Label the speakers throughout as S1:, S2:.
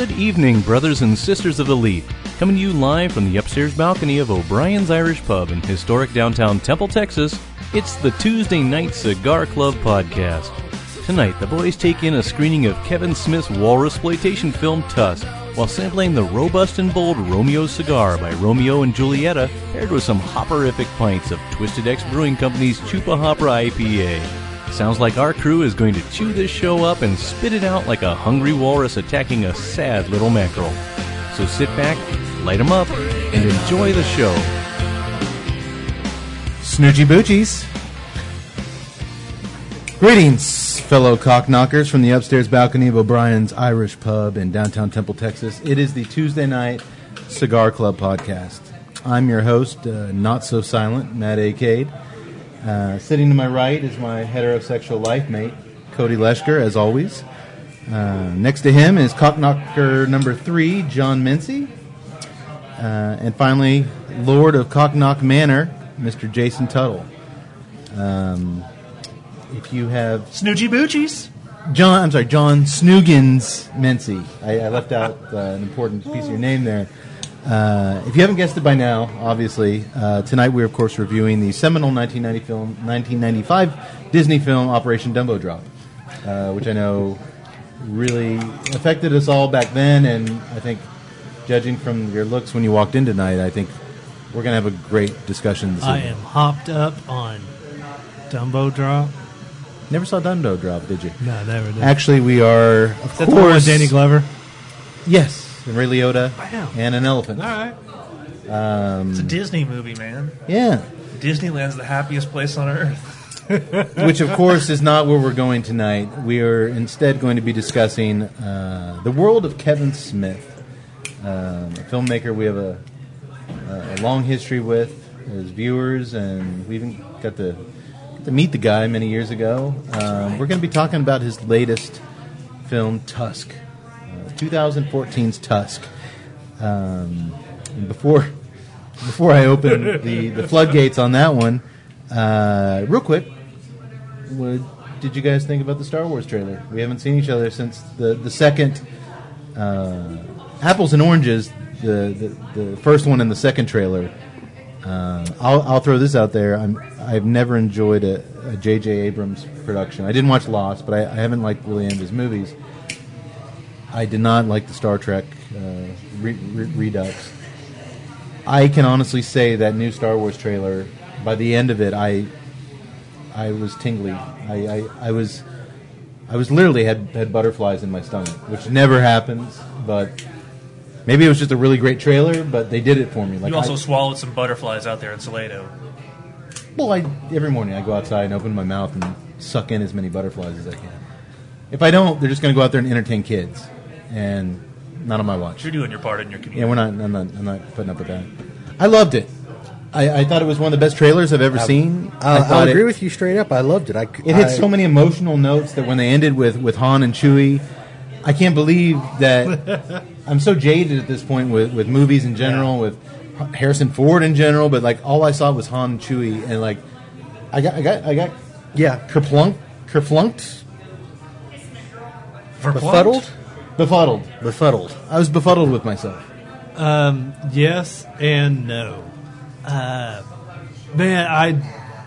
S1: Good evening, brothers and sisters of the Leap. Coming to you live from the upstairs balcony of O'Brien's Irish Pub in historic downtown Temple, Texas, it's the Tuesday Night Cigar Club podcast. Tonight, the boys take in a screening of Kevin Smith's Walrus-exploitation film Tusk, while sampling the robust and bold Romeo's Cigar by Romeo and Julieta, paired with some hopperific pints of Twisted X Brewing Company's Chupa Hopra IPA. Sounds like our crew is going to chew this show up and spit it out like a hungry walrus attacking a sad little mackerel. So sit back, light 'em up, and enjoy the show.
S2: Snoochie Boochies. Greetings, fellow cockknockers from the upstairs balcony of O'Brien's Irish Pub in downtown Temple, Texas. It is the Tuesday Night Cigar Club podcast. I'm your host, not so silent, Matt A. Cade. Sitting to my right is my heterosexual life mate, Cody Leschker, as always. Next to him is cockknocker number 3, John Mincy. And finally, Lord of Cockknock Manor, Mr. Jason Tuttle. If you have...
S3: Snoochie Boochies.
S2: John Snoogans Mincy. I left out an important piece of your name there. If you haven't guessed it by now, obviously, tonight we're, of course, reviewing the seminal 1995 Disney film Operation Dumbo Drop, which I know really affected us all back then, and I think, judging from your looks when you walked in tonight, I think we're going to have a great discussion this evening.
S3: I am hopped up on Dumbo Drop.
S2: Never saw Dumbo Drop, did you?
S3: No, never did.
S2: Actually, we are, of
S3: Is that the one with Danny Glover?
S2: Yes. And Ray Liotta,
S3: wow.
S2: And an elephant.
S3: All right.
S4: It's a Disney movie, man.
S2: Yeah.
S4: Disneyland's the happiest place on earth.
S2: Which, of course, is not where we're going tonight. We are instead going to be discussing the world of Kevin Smith, a filmmaker we have a long history with as viewers, and we even got to meet the guy many years ago. We're going to be talking about his latest film, Tusk. 2014's Tusk. And before I open the floodgates on that one, real quick, what did you guys think about the Star Wars trailer? We haven't seen each other since the second Apples and Oranges, the first one and the second trailer. I'll throw this out there. I've never enjoyed a J.J. Abrams production. I didn't watch Lost, but I haven't liked really any of his movies. I did not like the Star Trek Redux. I can honestly say that new Star Wars trailer, by the end of it, I was tingly. I was literally had butterflies in my stomach, which never happens. But maybe it was just a really great trailer. But they did it for me.
S4: You also swallowed some butterflies out there in Salado.
S2: Well, every morning I go outside and open my mouth and suck in as many butterflies as I can. If I don't, they're just going to go out there and entertain kids. And not on my watch.
S4: You're doing your part in your community.
S2: Yeah, I'm not putting up with that. I loved it. I thought it was one of the best trailers I've ever seen.
S5: I'll agree with you straight up. I loved it.
S2: It hit so many emotional notes that when they ended with Han and Chewie, I can't believe that I'm so jaded at this point with movies in general, with Harrison Ford in general, but like all I saw was Han and Chewie, and like I got kerflunked. Befuddled. I was befuddled with myself.
S3: Yes and no. Man,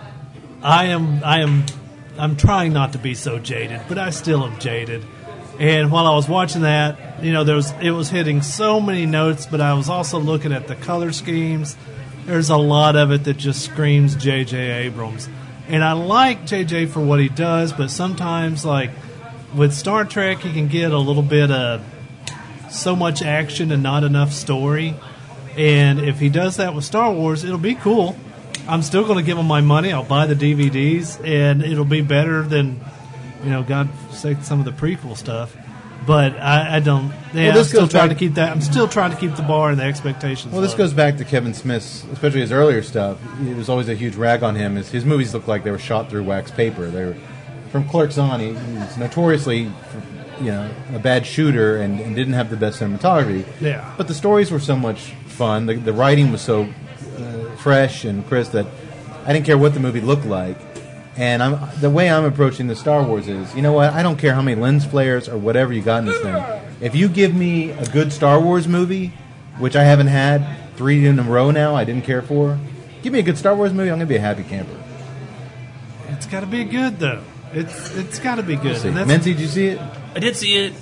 S3: I'm trying not to be so jaded, but I still am jaded. And while I was watching that, it was hitting so many notes, but I was also looking at the color schemes. There's a lot of it that just screams J.J. Abrams. And I like J.J. for what he does, but sometimes, like, with Star Trek, he can get a little bit of so much action and not enough story. And if he does that with Star Wars, it'll be cool. I'm still going to give him my money. I'll buy the DVDs, and it'll be better than, God sake, some of the prequel stuff. But I don't. Yeah, I'm still trying to keep that. I'm still trying to keep the bar and the expectations.
S2: Well, this goes back to Kevin Smith's, especially his earlier stuff. It was always a huge rag on him. His movies looked like they were shot through wax paper. They were, from Clerks on, he's notoriously, a bad shooter and didn't have the best cinematography.
S3: Yeah.
S2: But the stories were so much fun. The writing was so fresh and crisp that I didn't care what the movie looked like. And the way I'm approaching the Star Wars is, you know what? I don't care how many lens flares or whatever you got in this thing. If you give me a good Star Wars movie, which I haven't had 3 in a row now, I didn't care for. Give me a good Star Wars movie, I'm going to be a happy camper.
S3: It's got to be good, though. It's got to be good.
S2: See.
S3: And that's-
S2: Menzie, did you see it?
S4: I did see it.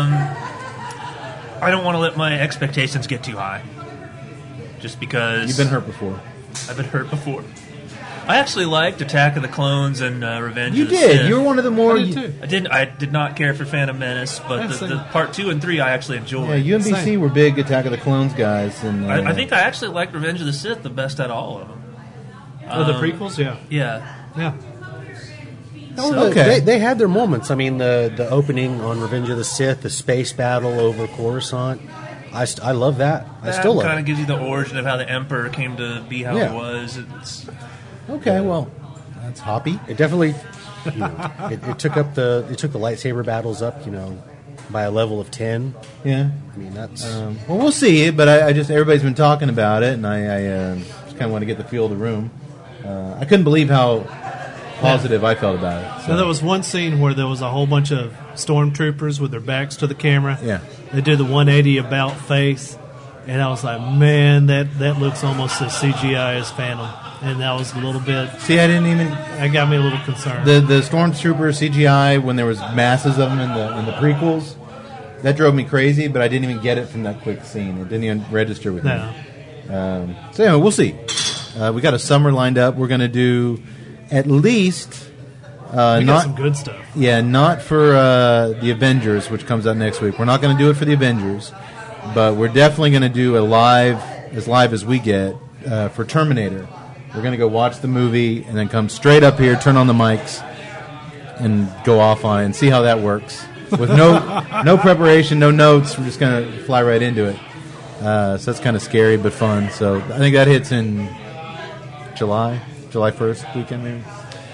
S4: I don't want to let my expectations get too high. Just because...
S2: You've been hurt before.
S4: I've been hurt before. I actually liked Attack of the Clones and Revenge
S2: You
S4: of the
S2: did.
S4: Sith.
S2: You were one of the more...
S3: I did, too.
S4: I did not care for Phantom Menace, but the part 2 and 3 I actually enjoyed.
S2: Yeah, UMBC
S3: Same.
S2: were big Attack of the Clones guys. And
S4: I think I actually liked Revenge of the Sith the best out of all of them.
S3: the prequels, yeah.
S4: Yeah.
S3: Yeah.
S2: Okay.
S5: They had their moments. I mean, the opening on Revenge of the Sith, the space battle over Coruscant. I love that. I still love
S4: kind of
S5: it.
S4: gives you the origin of how the Emperor came to be how
S5: Yeah.
S4: he was. It's,
S2: Okay, well, that's hoppy.
S5: It definitely, it took the lightsaber battles up, by a level of 10.
S2: Yeah.
S5: I mean, that's
S2: Well, we'll see. But I just everybody's been talking about it, and I just kind of want to get the feel of the room. I couldn't believe how positive I felt about it.
S3: So there was one scene where there was a whole bunch of stormtroopers with their backs to the camera.
S2: Yeah.
S3: They did the 180 about face, and I was like, man, that looks almost as CGI as Phantom. And that was a little bit...
S2: See, I didn't even...
S3: That got me a little concerned.
S2: The Stormtrooper CGI, when there was masses of them in the prequels, that drove me crazy, but I didn't even get it from that quick scene. It didn't even register with
S3: No.
S2: me. So anyway, we'll see. We got a summer lined up. We're going to do at least...
S3: We got
S2: not
S3: some good stuff.
S2: Yeah, not for the Avengers, which comes out next week. We're not going to do it for the Avengers, but we're definitely going to do a live as we get, for Terminator. We're going to go watch the movie and then come straight up here, turn on the mics, and go off on it and see how that works. With no preparation, no notes, we're just going to fly right into it. So that's kind of scary but fun. So I think that hits in July 1st weekend maybe.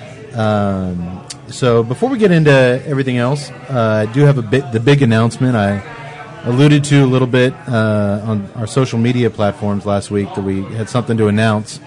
S2: So before we get into everything else, I do have the big announcement I alluded to a little bit on our social media platforms last week that we had something to announce.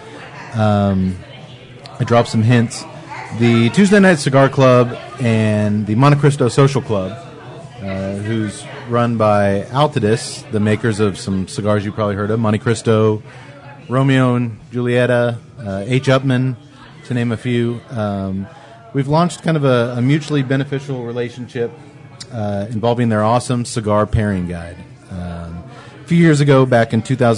S2: I dropped some hints. The Tuesday Night Cigar Club and the Monte Cristo Social Club, who's run by Altadis, the makers of some cigars you probably heard of, Monte Cristo, Romeo and Julieta, H. Upman, to name a few. We've launched kind of a mutually beneficial relationship involving their awesome cigar pairing guide. A few years ago, back in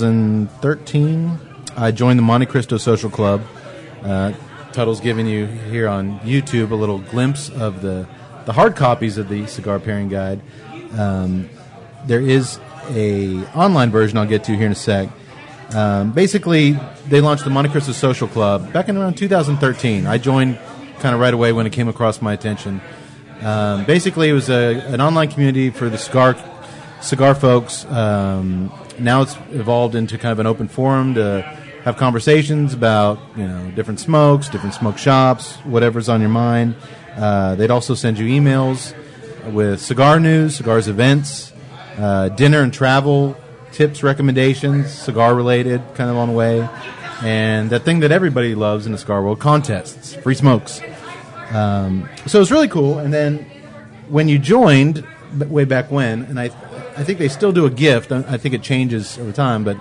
S2: 2013, I joined the Monte Cristo Social Club. Tuttle's giving you here on YouTube a little glimpse of the hard copies of the cigar pairing guide. There is a online version I'll get to here in a sec. Basically, they launched the Monte Cristo Social Club back in around 2013. I joined kind of right away when it came across my attention. Basically, it was an online community for the cigar folks. Now it's evolved into kind of an open forum to have conversations about different smokes, different smoke shops, whatever's on your mind. They'd also send you emails with cigar news, cigars events, dinner and travel tips, recommendations, cigar related, kind of along the way, and that thing that everybody loves in the cigar world, contests, free smokes. So it was really cool. And then when you joined, way back when, and I think they still do a gift. I think it changes over time, but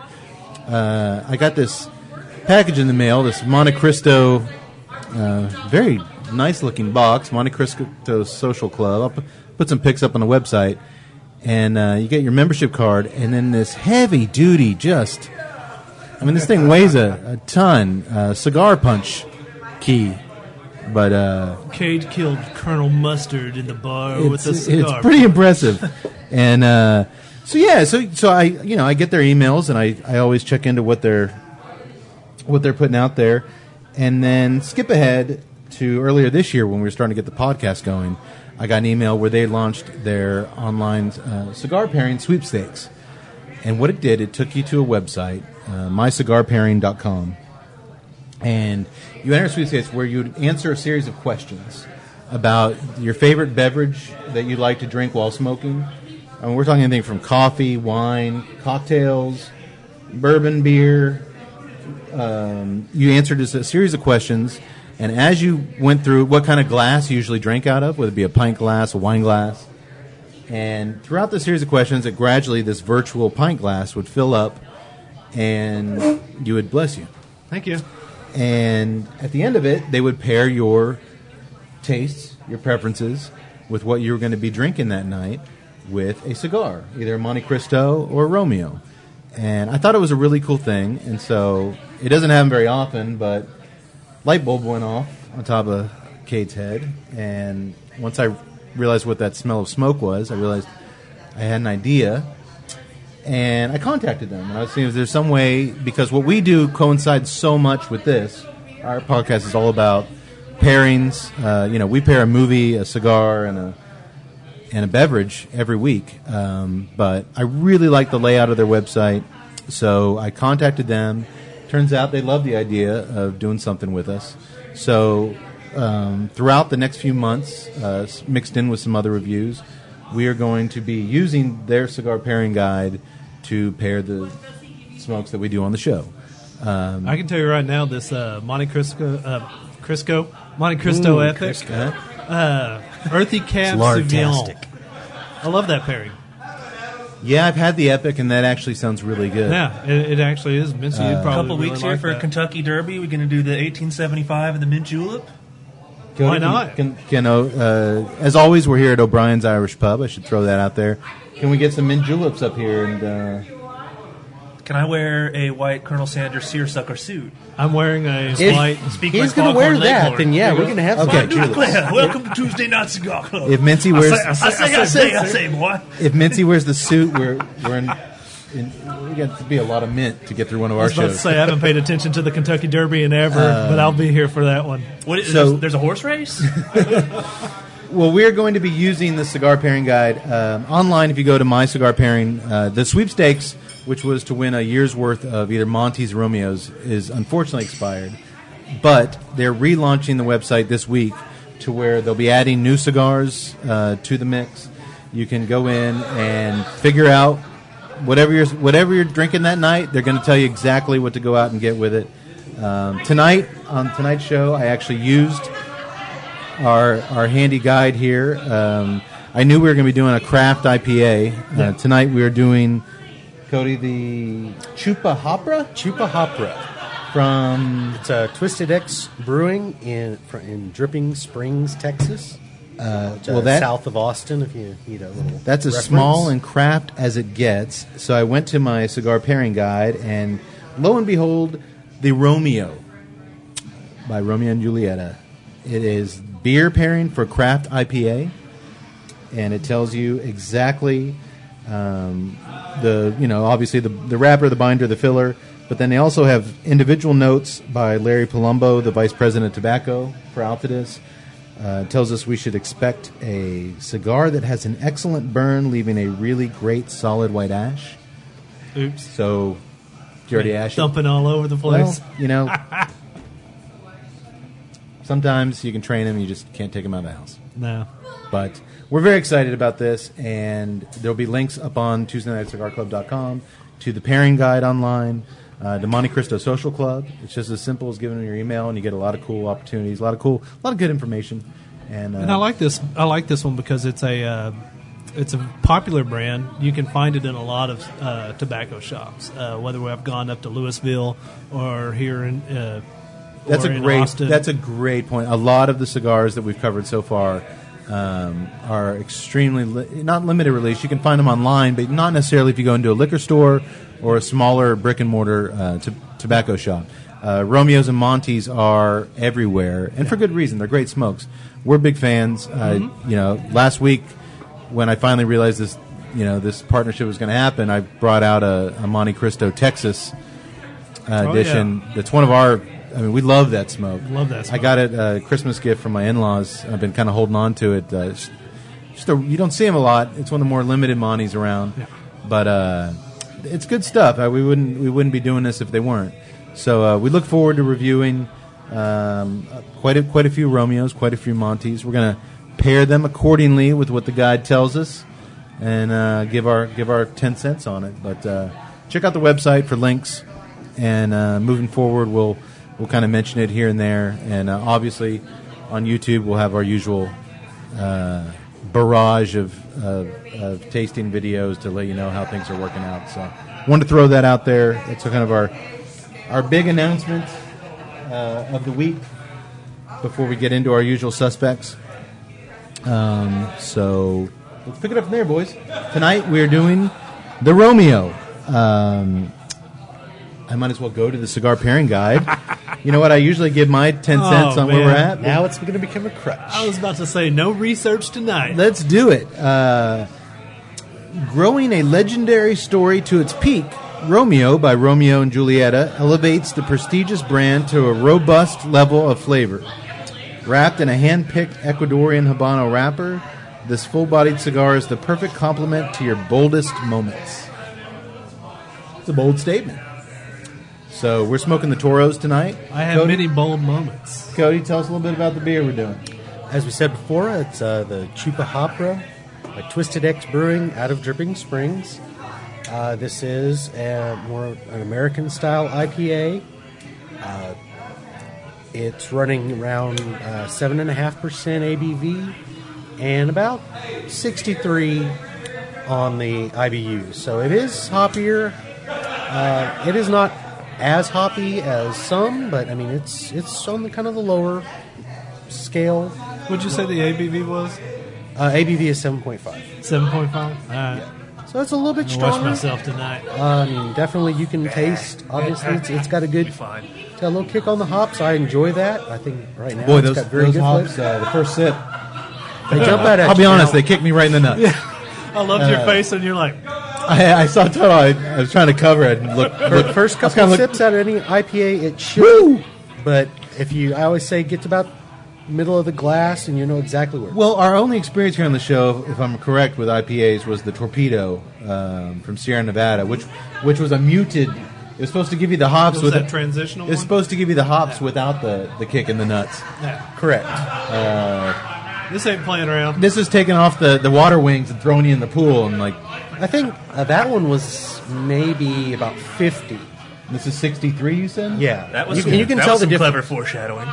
S2: I got this package in the mail, this Monte Cristo, very nice looking box, Monte Cristo Social Club. I'll put some pics up on the website. And you get your membership card, and then this heavy duty, this thing weighs a ton, cigar punch key. But
S3: Cade killed Colonel Mustard in the bar with a cigar.
S2: It's pretty impressive. And so I get their emails, and I always check into what they're putting out there, and then skip ahead to earlier this year when we were starting to get the podcast going. I got an email where they launched their online cigar pairing sweepstakes. And what it did, it took you to a website, mycigarpairing.com. And you enter sweepstakes where you would answer a series of questions about your favorite beverage that you like to drink while smoking. I mean, we're talking anything from coffee, wine, cocktails, bourbon, beer. You answered just a series of questions. And as you went through what kind of glass you usually drink out of, whether it be a pint glass, a wine glass, And throughout the series of questions, it gradually this virtual pint glass would fill up, and you would bless you.
S3: Thank you.
S2: And at the end of it, they would pair your tastes, your preferences, with what you were going to be drinking that night with a cigar, either Monte Cristo or Romeo. And I thought it was a really cool thing, and so it doesn't happen very often, but light bulb went off on top of Cade's head, and once I realized what that smell of smoke was, I realized I had an idea, and I contacted them, and I was seeing if there's some way, because what we do coincides so much with this. Our podcast is all about pairings. We pair a movie, a cigar, and a beverage every week. But I really like the layout of their website, so I contacted them. Turns out they love the idea of doing something with us. So throughout the next few months, mixed in with some other reviews, we are going to be using their cigar pairing guide to pair the smokes that we do on the show.
S3: I can tell you right now, this Monte Cristo Epic, Earthy Cab Sauvignon. I love that pairing.
S2: Yeah, I've had the Epic, and that actually sounds really good.
S3: Yeah, it actually is. Mincy, you'd probably
S4: A couple
S3: really
S4: weeks
S3: like
S4: here for
S3: that.
S4: Kentucky Derby. We're going to do the 1875 and the mint julep.
S3: Why not?
S2: As always, we're here at O'Brien's Irish Pub. I should throw that out there. Can we get some mint juleps up here? And
S4: Can I wear a white Colonel Sanders seersucker suit?
S3: I'm wearing a
S5: If
S3: white.
S4: Speak
S5: he's
S4: like
S5: going to wear
S4: Foghorn
S5: that,
S4: Leghorn.
S5: then yeah, we're going to have
S2: Okay.
S5: some juleps.
S4: Welcome to Tuesday Night Cigar Club.
S2: if Mincy wears
S4: I say, boy.
S2: if Mincy wears the suit, we're we got to be a lot of mint to get through one of
S3: I
S2: our
S3: was about to
S2: shows.
S3: say I haven't paid attention to the Kentucky Derby in ever, but I'll be here for that one.
S4: What is,
S2: So-
S4: there's a horse race?
S2: Well, we're going to be using the cigar pairing guide online. If you go to My Cigar Pairing, the sweepstakes, which was to win a year's worth of either Montes or Romeos, is unfortunately expired. But they're relaunching the website this week to where they'll be adding new cigars to the mix. You can go in and figure out whatever you're drinking that night. They're going to tell you exactly what to go out and get with it. Tonight, on tonight's show, I actually used our handy guide here. I knew we were going to be doing a craft IPA. Tonight we are doing, Cody, the Chupa Hopra
S5: Chupa Hopra.
S2: from
S5: It's Twisted X Brewing in Dripping Springs, Texas. South of Austin, if you need a little
S2: that's as
S5: reference.
S2: small and craft as it gets. So I went to my cigar pairing guide, and lo and behold, the Romeo by Romeo and Julieta. It is beer pairing for craft IPA, and it tells you exactly obviously the wrapper, the binder, the filler, but then they also have individual notes by Larry Palumbo, the Vice President of Tobacco for Altadis. It tells us we should expect a cigar that has an excellent burn, leaving a really great solid white ash.
S3: Oops.
S2: So, you already ashed it?
S3: Dumping all over the place.
S2: Well, sometimes you can train them, you just can't take them out of the house.
S3: No.
S2: But we're very excited about this, and there'll be links up on TuesdayNightCigarClub.com to the pairing guide online, the Monte Cristo Social Club. It's just as simple as giving them your email, and you get a lot of cool opportunities, a lot of good information. And
S3: I like this. I like this one because it's a popular brand. You can find it in a lot of tobacco shops. Whether I've gone up to Louisville or here in
S2: That's
S3: or
S2: a
S3: in
S2: great.
S3: Austin.
S2: That's a great point. A lot of the cigars that we've covered so far are extremely not limited release. You can find them online, but not necessarily if you go into a liquor store or a smaller brick and mortar tobacco shop. Romeos and Montes are everywhere, and for good reason. They're great smokes. We're big fans. Last week when I finally realized this partnership was going to happen, I brought out a Monte Cristo Texas edition.
S3: Yeah.
S2: That's one of our. I mean, we love that smoke.
S3: Love that smoke.
S2: I got it a Christmas gift from my in-laws. I've been kind of holding on to it. You don't see them a lot. It's one of the more limited Montes around, but it's good stuff. We wouldn't be doing this if they weren't. So we look forward to reviewing quite a few Romeos, quite a few Montes. We're going to pair them accordingly with what the guide tells us, and give our 10 cents on it. But check out the website for links, and moving forward, we'll kind of mention it here and there. And obviously, on YouTube, we'll have our usual barrage of tasting videos to let you know how things are working out. So, wanted to throw that out there. That's kind of our big announcement of the week before we get into our usual suspects. So let's pick it up from there, boys. Tonight we're doing the Romeo. I might as well go to the cigar pairing guide. You know what? I usually give my 10 cents on where we're at.
S5: Now it's going to become a crutch.
S3: I was about to say no research tonight.
S2: Let's do it. Growing a legendary story to its peak, Romeo by Romeo and Julieta elevates the prestigious brand to a robust level of flavor. Wrapped in a hand-picked Ecuadorian Habano wrapper, this full-bodied cigar is the perfect complement to your boldest moments. It's a bold statement. So we're smoking the Toros tonight.
S3: I have many bold moments.
S2: Cody, tell us a little bit about the beer we're doing.
S5: As we said before, it's the Chupa Hopra by Twisted X Brewing out of Dripping Springs. This is more an American-style IPA. It's running around 7.5% ABV and about 63 on the IBU. So it is hoppier. It is not as hoppy as some, but I mean it's on the kind of the lower scale.
S3: What'd you say the ABV was?
S5: ABV is 7.5.
S3: 7.5? All right.
S5: So it's a little bit
S3: I'll watch
S5: stronger.
S3: myself tonight.
S5: Definitely you can taste. Obviously, it's got a good, got a little kick on the hops. I enjoy that. I think right now
S2: Boy,
S5: it's
S2: those
S5: got very good
S2: hops,
S5: flavor.
S2: the first sip,
S5: They jump out at
S2: I'll be
S5: you.
S2: honest,
S5: Now,
S2: they kicked me right in the nuts.
S3: I loved your face, and you're like,
S2: I saw Toto. I was trying to cover it and look.
S5: the first couple of sips out of any IPA, it should. But I always say, get to about middle of the glass, and you know exactly where.
S2: Well, our only experience here on the show, if I'm correct, with IPAs was the Torpedo from Sierra Nevada, which was a muted. It was supposed to give you the hops
S3: was
S2: with
S3: that transitional
S2: It was
S3: one?
S2: supposed to give you the hops without the kick in the nuts.
S3: yeah,
S5: Correct.
S3: this ain't playing around.
S2: This is taking off the water wings and throwing you in the pool, and like
S5: I think that one was maybe about 50.
S2: this is 63. You said?
S5: Yeah,
S4: That was
S5: you can
S4: that
S5: tell
S4: was
S5: the
S4: some
S5: difference.
S4: clever foreshadowing.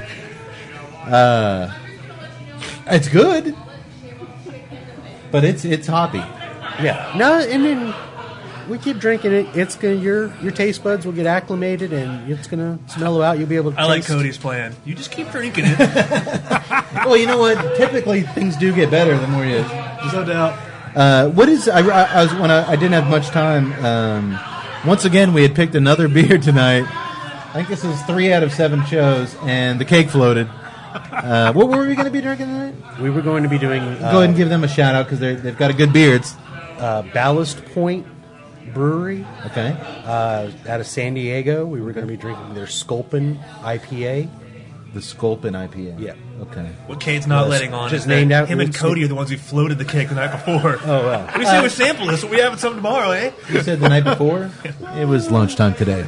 S2: It's good, but it's hoppy.
S5: Yeah. No, I mean, we keep drinking it. It's gonna your taste buds will get acclimated, and it's gonna mellow out. You'll be able to.
S4: I like
S5: taste.
S4: Cody's plan. You just keep drinking it.
S2: Well, you know what? Typically, things do get better the more you.
S3: No doubt.
S2: What is I was when I didn't have much time. Once again, we had picked another beer tonight. I think this is 3 out of 7 shows, and the cake floated. What were we going to be drinking tonight?
S5: We were going to be doing.
S2: Go ahead and give them a shout out because they've got a good beer. It's
S5: Ballast Point Brewery
S2: okay.
S5: out of San Diego. We were going to be drinking their Sculpin IPA.
S2: The Sculpin IPA.
S5: Yeah.
S2: Okay.
S4: What Kate's not
S5: Yes.
S4: letting on
S5: Just
S4: is that
S5: named out
S4: him and
S5: Roots.
S4: Cody are the ones who floated the cake the night before.
S5: Oh, wow.
S4: We say we sample this, so we have some tomorrow, eh?
S2: You said the night before. It was lunchtime today.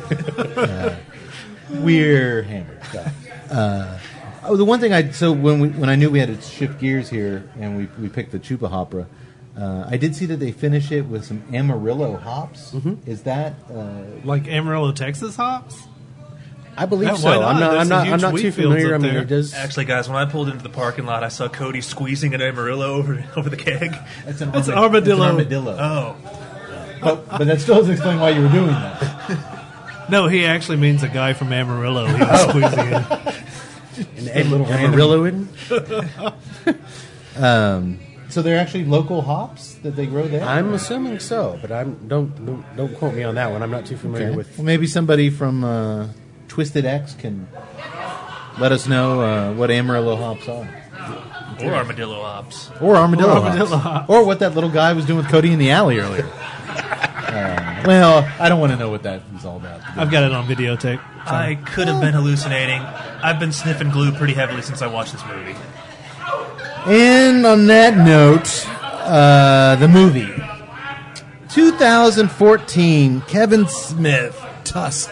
S2: We're hammered. The one thing when I knew we had to shift gears here and we picked the Chupa Hopra, I did see that they finish it with some Amarillo hops. Mm-hmm. Is that
S3: Like Amarillo, Texas hops?
S5: I believe
S3: Yeah,
S5: so.
S3: why not?
S5: I'm
S3: There's some
S5: not
S3: huge
S5: too
S3: wheat fields
S5: familiar. I
S3: up
S5: mean,
S3: there.
S5: it does.
S4: Actually, guys, when I pulled into the parking lot, I saw Cody squeezing an Amarillo over the keg.
S2: that's an
S3: That's
S2: armadillo?
S3: armadillo.
S2: It's an armadillo.
S4: Oh,
S2: But that still doesn't explain why you were doing that.
S3: No, he actually means a guy from Amarillo. He was squeezing it.
S5: And Amarilloan.
S2: So they're actually local hops that they grow there.
S5: I'm assuming so, but don't quote me on that one. I'm not too familiar
S2: Okay.
S5: with.
S2: Well, maybe somebody from Twisted X can let us know what Amarillo hops are.
S4: or armadillo hops.
S2: Or armadillo,
S3: Or armadillo
S2: hops.
S3: hops.
S2: Or what that little guy was doing with Cody in the alley earlier. Well, I don't want to know what that is all about.
S3: I've got it on videotape.
S4: I could have been hallucinating. I've been sniffing glue pretty heavily since I watched this movie.
S2: And on that note, the movie. 2014, Kevin Smith, Tusk.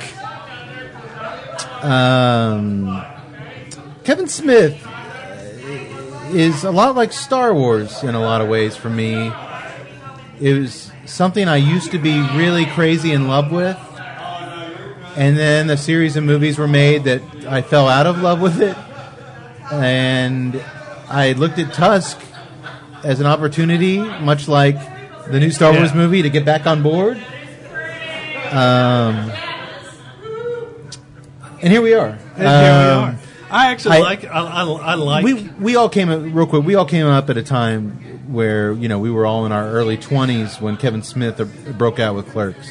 S2: Kevin Smith is a lot like Star Wars in a lot of ways for me. It was something I used to be really crazy in love with. And then a series of movies were made that I fell out of love with it. And I looked at Tusk, as an opportunity, much like the new Star Wars movie, to get back on board. And here we are.
S3: I actually I like.
S2: We all came up real quick. We all came up at a time where we were all in our early 20s when Kevin Smith broke out with Clerks.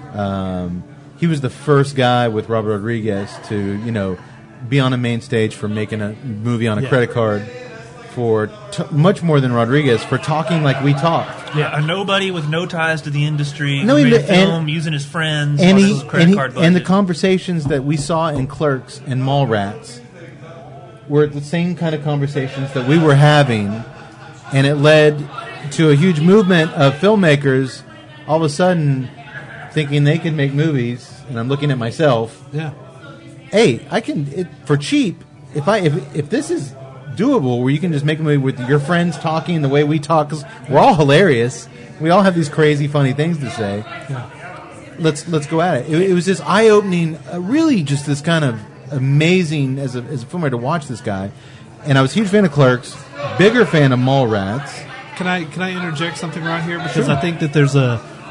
S2: He was the first guy with Robert Rodriguez to be on a main stage for making a movie on a credit card for much more than Rodriguez for talking like we talked.
S4: Yeah, a nobody with no ties to the industry.
S2: No,
S4: who made a film using his friends.
S2: And
S4: his credit card budget.
S2: And the conversations that we saw in Clerks and Mallrats were the same kind of conversations that we were having, and it led to a huge movement of filmmakers all of a sudden thinking they could make movies. And I'm looking at myself.
S3: Yeah.
S2: Hey, I can for cheap. If this is doable, where you can just make a movie with your friends talking the way we talk, because we're all hilarious. We all have these crazy, funny things to say.
S3: Yeah.
S2: Let's go at it. It was just eye-opening, really just this kind of amazing as a filmmaker to watch this guy. And I was a huge fan of Clerks, bigger fan of Mallrats.
S3: Can I interject something right here, because I think that there's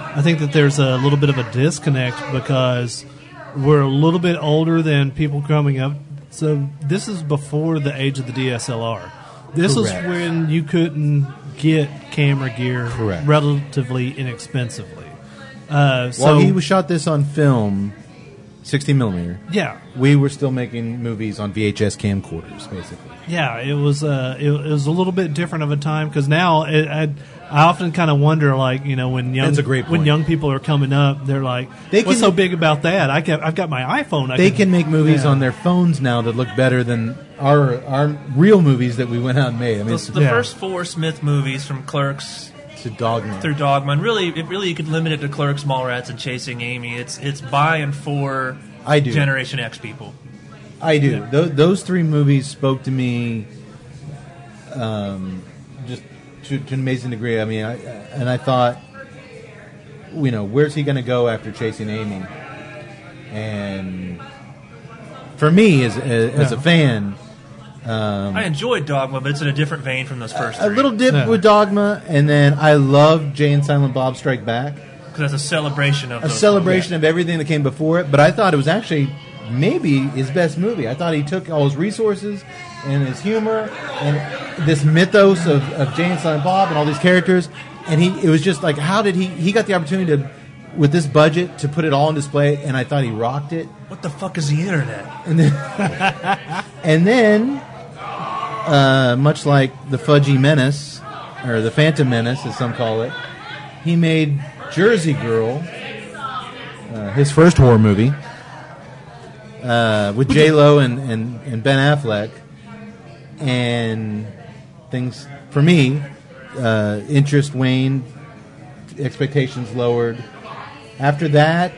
S3: a little bit of a disconnect, because we're a little bit older than people coming up. So this is before the age of the DSLR. This is when you couldn't get camera gear relatively inexpensively.
S2: While he shot this on film, 16 millimeter.
S3: Yeah,
S2: we were still making movies on VHS camcorders, basically.
S3: Yeah, it was a little bit different of a time, because now I often kind of wonder, like, when young people are coming up, they're like, "What's so big about that? I've got my iPhone."
S2: They can make movies on their phones now that look better than our real movies that we went out and made. I mean,
S4: the first 4 Smith movies, from Clerks
S2: to Dogma,
S4: through Dogma, and really you could limit it to Clerks, Mallrats, and Chasing Amy. It's by and for Generation X people.
S2: I do. Yeah. Those 3 movies spoke to me just to an amazing degree. I mean, I thought, where's he going to go after Chasing Amy? And for me, as a fan,
S4: I enjoyed Dogma, but it's in a different vein from those first 3.
S2: A little dip with Dogma, and then I love Jay and Silent Bob Strike Back.
S4: Because that's a celebration of
S2: of everything that came before it. But I thought it was actually maybe his best movie. I thought he took all his resources and his humor and this mythos of Jay and Silent Bob and all these characters, and it was just like, how did he got the opportunity to, with this budget, to put it all on display, and I thought he rocked it.
S4: What the fuck is the internet?
S2: And then much like the Fudgy Menace, or the Phantom Menace as some call it, he made Jersey Girl, his first horror movie, with J-Lo and Ben Affleck, and things, for me, interest waned, expectations lowered. After that,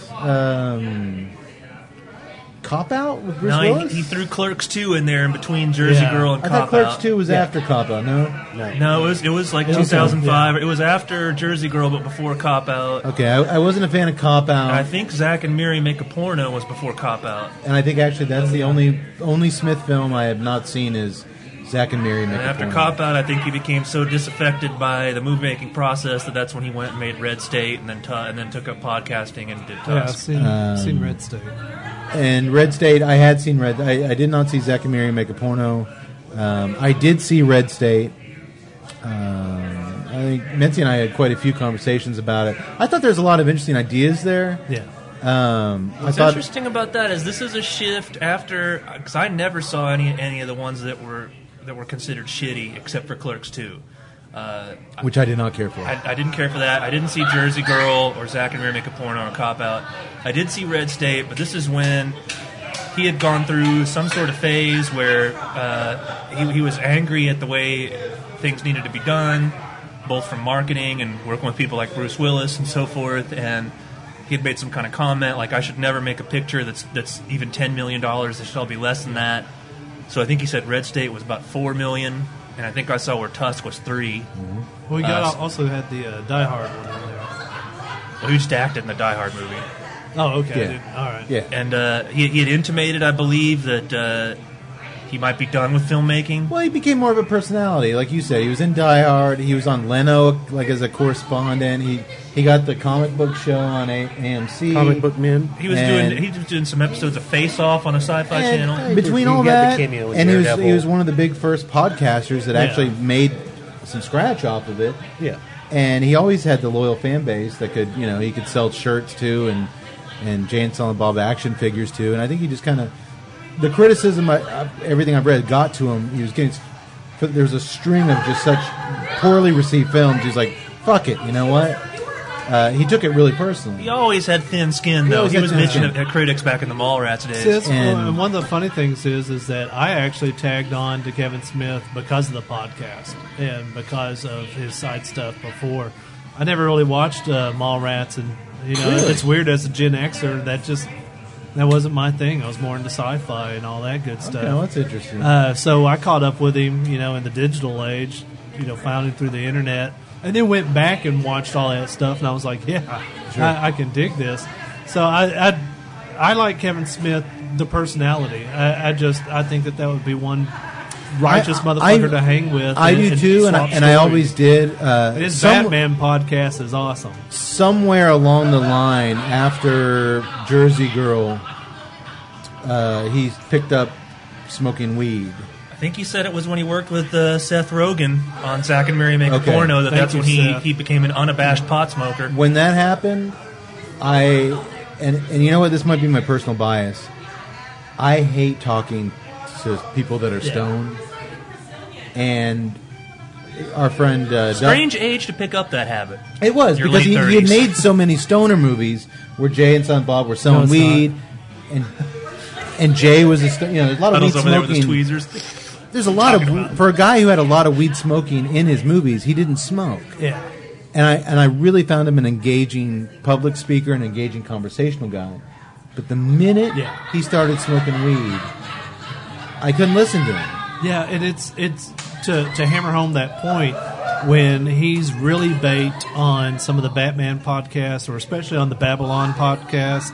S2: Cop Out with Bruce Willis?
S4: He threw Clerks 2 in there in between Jersey Girl and Cop Out.
S2: I thought Clerks 2 was after Cop Out, no?
S4: No, it was like 2005. It was after Jersey Girl, but before Cop Out.
S2: Okay, I wasn't a fan of Cop Out.
S4: I think Zack and Miri Make a Porno was before Cop Out.
S2: And I think actually that's the only Smith film I have not seen is Zack and Miri Make a Porno.
S4: After Cop Out, I think he became so disaffected by the movie-making process that's when he went and made Red State, and then took up podcasting and did Tusk.
S3: Yeah, I've seen Red State.
S2: And Red State, I had seen I did not see Zack and Miri Make a Porno. I did see Red State. I think Mitzi and I had quite a few conversations about it. I thought there's a lot of interesting ideas there.
S3: Yeah.
S4: What's interesting about that is this is a shift after, because I never saw any of the ones that were considered shitty except for Clerks 2.
S2: Which I did not care for.
S4: I didn't care for that. I didn't see Jersey Girl or Zack and Miri Make a Porno or Cop Out. I did see Red State, but this is when he had gone through some sort of phase where he was angry at the way things needed to be done, both from marketing and working with people like Bruce Willis and so forth, and he had made some kind of comment like, I should never make a picture that's even $10 million. It should all be less than that. So I think he said Red State was about $4 million. And I think I saw where Tusk was 3.
S3: Mm-hmm. Well, you also had the Die Hard one in there.
S4: Well, he just acted in the Die Hard movie.
S3: Oh, okay. Yeah. All right.
S2: Yeah.
S4: And he had intimated, I believe, that he might be done with filmmaking.
S2: Well, he became more of a personality, like you said. He was in Die Hard. He was on Leno, like as a correspondent. He got the comic book show on AMC.
S5: Comic Book Men.
S4: He was doing some episodes of Face Off on a Sci-Fi channel.
S2: Between
S5: He
S2: all
S5: got
S2: that,
S5: the cameo in
S2: and
S5: Daredevil.
S2: he was one of the big first podcasters that actually made some scratch off of it.
S5: Yeah.
S2: And he always had the loyal fan base that could, he could sell shirts to, and Jay and Silent Bob action figures to. And I think he just kind of, the criticism, everything I've read got to him. He was getting, there's a string of just such poorly received films. He's like, fuck it, you know what? He took it really personally.
S4: He always had thin skin, though. He was mentioned at critics back in the Mallrats days.
S3: And one of the funny things is that I actually tagged on to Kevin Smith because of the podcast and because of his side stuff before. I never really watched Mallrats, and
S2: Really?
S3: It's weird as a Gen Xer that wasn't my thing. I was more into sci-fi and all that good stuff.
S2: Okay, well, that's interesting.
S3: So I caught up with him, in the digital age, found him through the internet. And then went back and watched all that stuff, and I was like, yeah,
S2: Sure.
S3: I can dig this. So I like Kevin Smith, the personality. I think that would be one righteous motherfucker to hang with.
S2: I do too, and I always did.
S3: His Batman podcast is awesome.
S2: Somewhere along the line, after Jersey Girl, he picked up smoking weed.
S4: I think he said it was when he worked with Seth Rogen on Zack and Mary Make a
S2: Okay.
S4: Porno that's
S3: you,
S4: when
S3: Seth.
S4: he became an unabashed pot smoker.
S2: When that happened, and you know what? This might be my personal bias. I hate talking to people that are stoned. And our friend
S4: Strange age to pick up that habit.
S2: it was
S4: Your
S2: because
S4: late
S2: he had
S4: 30s.
S2: made so many stoner movies where Jay and Silent Bob were selling
S3: it's
S2: weed, and Jay was there's a lot of weed
S4: Puddles over there with his
S2: smoking.
S4: tweezers.
S2: There's a lot of for a guy who had a lot of weed smoking in his movies. He didn't smoke,
S3: Yeah.
S2: and I really found him an engaging public speaker, an engaging conversational guy. But the minute he started smoking weed, I couldn't listen to him.
S3: Yeah, and it's to hammer home that point when he's really baked on some of the Batman podcasts, or especially on the Babylon podcast.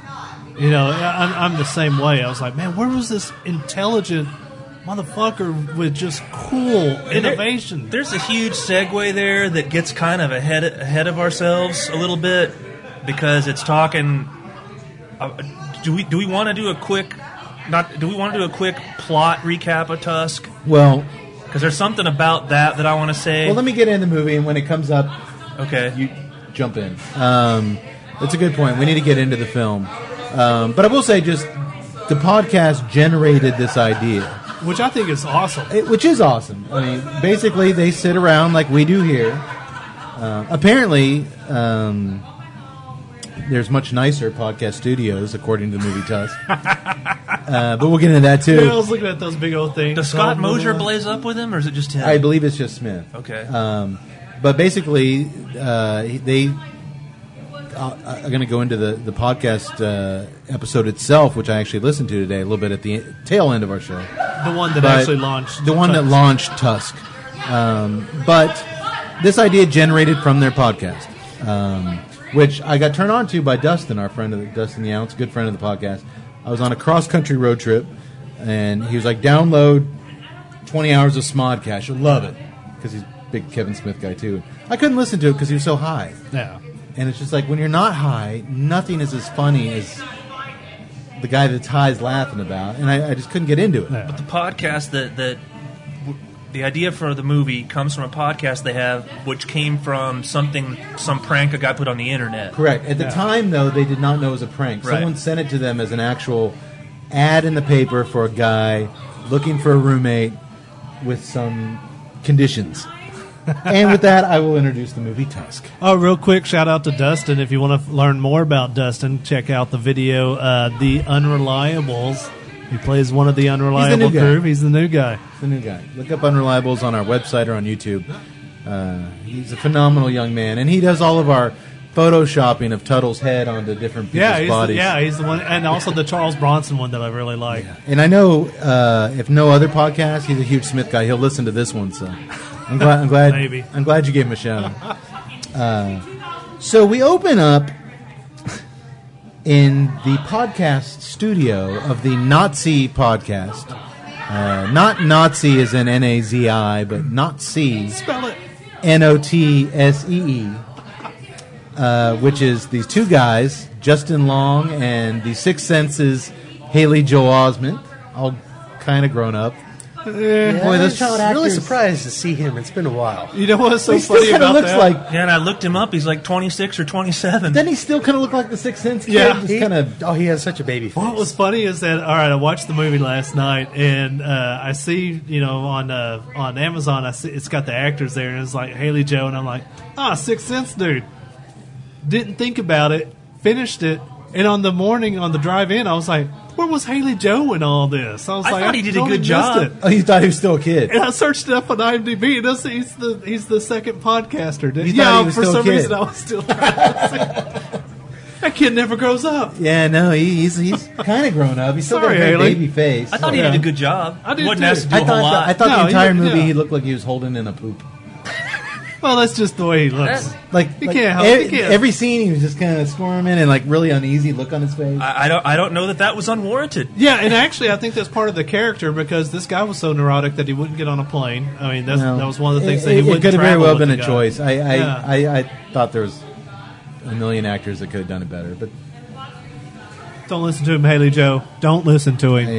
S3: I'm the same way. I was like, man, where was this intelligent motherfucker with just cool innovation?
S4: There's a huge segue there that gets kind of ahead of ourselves a little bit, because it's talking. Do we want to do a quick? Do we want to do a quick plot recap of Tusk?
S2: Well,
S4: Because there's something about that I want to say.
S2: let me get in the movie, and when it comes up,
S4: Okay.
S2: you jump in. That's a good point. We need to get into the film, but I will say, just the podcast generated this idea.
S3: Which I think is awesome.
S2: Which is awesome. I mean, basically, they sit around like we do here. Apparently, there's much nicer podcast studios, according to the movie Tusk. But we'll get into that,
S3: I
S2: too.
S3: was looking at those big old things.
S4: Does Scott Mosier blaze up with him, or is it just him?
S2: I believe it's just Smith.
S4: Okay.
S2: But basically, they are going to go into the podcast episode itself, which I actually listened to today, a little bit at the tail end of our show.
S3: The one that
S2: But
S3: actually launched.
S2: the one that launched Tusk. But this idea generated from their podcast, which I got turned on to by Dustin, our friend, Dustin the Ounce, good friend of the podcast. I was on a cross-country road trip, and he was like, download 20 hours of Smodcast. You'll love it, because he's a big Kevin Smith guy, too. I couldn't listen to it because he was so high.
S3: Yeah.
S2: And it's just like, when you're not high, nothing is as funny as the guy that's high is laughing about, and I just couldn't get into it.
S3: Yeah.
S4: But the podcast the idea for the movie comes from a podcast they have, which came from some prank a guy put on the internet.
S2: Correct. At the time, though, they did not know it was a prank.
S4: Right.
S2: Someone sent it to them as an actual ad in the paper for a guy looking for a roommate with some conditions. And with that, I will introduce the movie Tusk.
S3: Oh, real quick, shout out to Dustin. If you want to learn more about Dustin, check out the video, The Unreliables. He plays one of the Unreliable
S2: guy.
S3: crew. He's the new guy.
S2: The new guy. Look up Unreliables on our website or on YouTube. He's a phenomenal young man, and he does all of our photoshopping of Tuttle's head onto different people's bodies.
S3: He's the one, and also the Charles Bronson one that I really like.
S2: And I know if no other podcast, he's a huge Smith guy. He'll listen to this one, so I'm glad.
S3: Maybe.
S2: I'm glad you gave him a shout out. So we open up in the podcast studio of the Nazi podcast, Not Nazi as in Nazi, but Nazi.
S3: Spell it.
S2: Notsee, which is these two guys, Justin Long and the Sixth Sense's Haley Joel Osment, all kind of grown up. Boy, those child
S5: I'm really
S2: actors.
S5: surprised to see him. It's been a while.
S3: You know what's so
S2: He still
S3: funny
S2: kind of
S3: about
S2: looks
S3: that?
S2: like.
S4: Yeah, and I looked him up. He's like 26 or 27.
S2: Then he still kind of looked like the Sixth Sense kid.
S3: Yeah.
S2: Just kind of.
S5: Oh, he has such a baby face.
S3: What was funny is that I watched the movie last night, and I see on Amazon I see it's got the actors there, and it's like Haley Joe, and I'm like, Sixth Sense dude. Didn't think about it, finished it, and on the morning on the drive in, I was like, where was Haley Joe in all this? I was
S4: I
S3: like,
S4: thought he did a
S3: totally
S4: good
S3: missed
S4: job.
S3: it.
S2: Oh, you thought he was still a kid.
S3: And I searched it up on IMDb, and he's the second podcaster.
S2: You thought he was
S3: for
S2: still a
S3: some
S2: kid.
S3: reason I was still trying to see. That kid never grows up.
S2: Yeah, no, he's kind of grown up. He's still
S3: Sorry,
S2: got a very
S3: Haley.
S2: baby face.
S4: I thought he did a good job.
S3: I did
S4: Wouldn't
S3: too.
S4: have to do
S2: I
S4: a whole lot.
S2: thought
S3: No,
S2: the
S3: he
S2: entire
S3: looked-
S2: movie
S3: yeah.
S2: he looked like he was holding in a poop.
S3: Well, that's just the way he looks.
S2: Like,
S3: You
S2: like
S3: can't help-
S2: every,
S3: you can't.
S2: every scene he was just kind of squirming and like really uneasy look on his face.
S4: I don't know that was unwarranted.
S3: Yeah, and actually, I think that's part of the character because this guy was so neurotic that he wouldn't get on a plane. I mean, that was one of the things that he
S2: it
S3: wouldn't
S2: could have very
S3: travel
S2: well
S3: with
S2: been
S3: the
S2: a
S3: guy.
S2: choice.
S3: Yeah.
S2: I thought there was a million actors that could have done it better, but
S3: Don't listen to him, Haley Joe. Don't listen to him.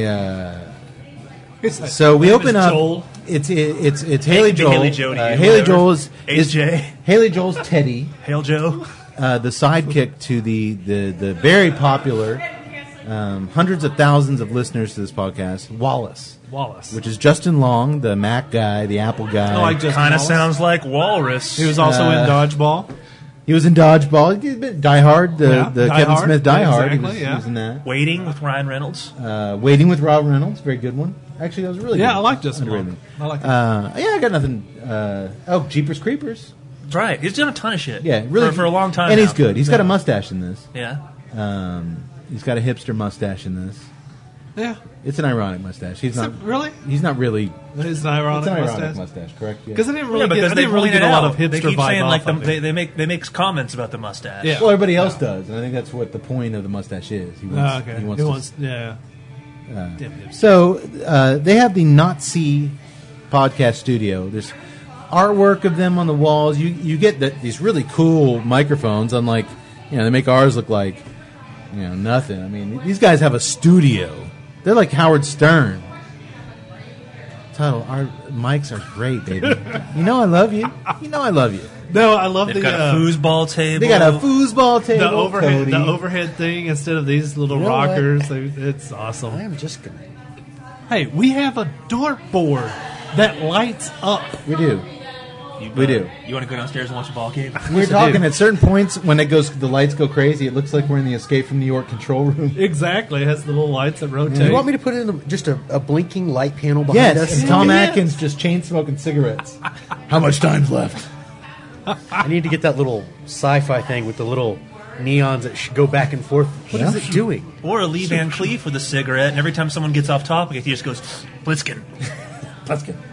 S2: so we
S3: Name
S2: open
S3: is
S2: up.
S3: Joel.
S2: It's Haley
S4: Be
S2: Joel.
S4: Haley Joe to you,
S2: Haley
S4: whatever.
S2: Joel is
S4: AJ.
S2: Haley Joel's Teddy,
S4: Hail Joe.
S2: the sidekick to the very popular, hundreds of thousands of listeners to this podcast, Wallace,
S3: Wallace.
S2: which is Justin Long, the Mac guy, the Apple guy.
S3: I like Justin
S4: Kind of
S3: Wallace.
S4: sounds like Walrus.
S3: He was also in Dodgeball.
S2: He was in Dodgeball. He did Die Hard, the
S3: Yeah, Die
S2: Kevin
S3: Hard.
S2: Smith Die
S3: Yeah,
S2: Hard.
S3: exactly,
S2: He was in that.
S4: Waiting with Ryan Reynolds.
S2: Waiting with Rob Reynolds, very good one. Actually, that was really good.
S3: Yeah, I like Justin
S2: Underrated.
S3: Long. I like him.
S2: Yeah, I got nothing. Jeepers Creepers.
S4: That's right. He's done a ton of shit.
S2: Yeah, really
S4: for a long time.
S2: and
S4: now.
S2: he's good. He's got a mustache in this.
S4: Yeah.
S2: He's got a hipster mustache in this.
S3: Yeah.
S2: It's an ironic mustache. He's not
S3: Really?
S2: He's not really.
S3: It's an ironic
S2: It's an ironic
S3: mustache.
S2: mustache, correct? Yeah.
S3: Because I didn't really
S4: Yeah,
S3: get,
S4: because
S3: I
S4: they
S3: didn't really
S4: point
S3: get
S4: it
S3: a lot
S4: out.
S3: of hipster
S4: They keep
S3: vibe
S4: saying
S3: off
S4: like
S3: of it.
S4: they make comments about the mustache.
S3: Yeah.
S2: Well, everybody else does, and I think that's what the point of the mustache is. He wants.
S3: Okay.
S2: He
S3: It
S2: wants to
S3: yeah. Damn hipster.
S2: So they have the Nazi podcast studio. There's artwork of them on the walls. You get these really cool microphones. Unlike they make ours look like nothing. I mean, these guys have a studio. They're like Howard Stern. Title: Our mics are great, baby. I love you. I love you.
S3: No, I love
S4: They've
S3: the
S4: got a foosball table.
S2: They got a foosball table.
S3: the
S2: Cody.
S3: overhead thing instead of these little
S2: You know what?
S3: rockers. It's awesome.
S5: I am just going to...
S3: Hey, we have a dartboard that lights up.
S2: We do. We do.
S4: You want to go downstairs and watch a ball game?
S2: We're talking at certain points when the lights go crazy. It looks like we're in the Escape from New York control room.
S3: Exactly, it has the little lights that rotate.
S5: Do you want me to put in just a blinking light panel behind
S2: Yes,
S5: us?
S2: and Tom
S3: Yes.
S2: Atkins just chain smoking cigarettes. How much time's left?
S5: I need to get that little sci-fi thing with the little neons that go back and forth. What is it doing?
S4: Or a Lee Van Cleef with a cigarette, and every time someone gets off topic, he just goes, Blitzkin.
S2: Let's get.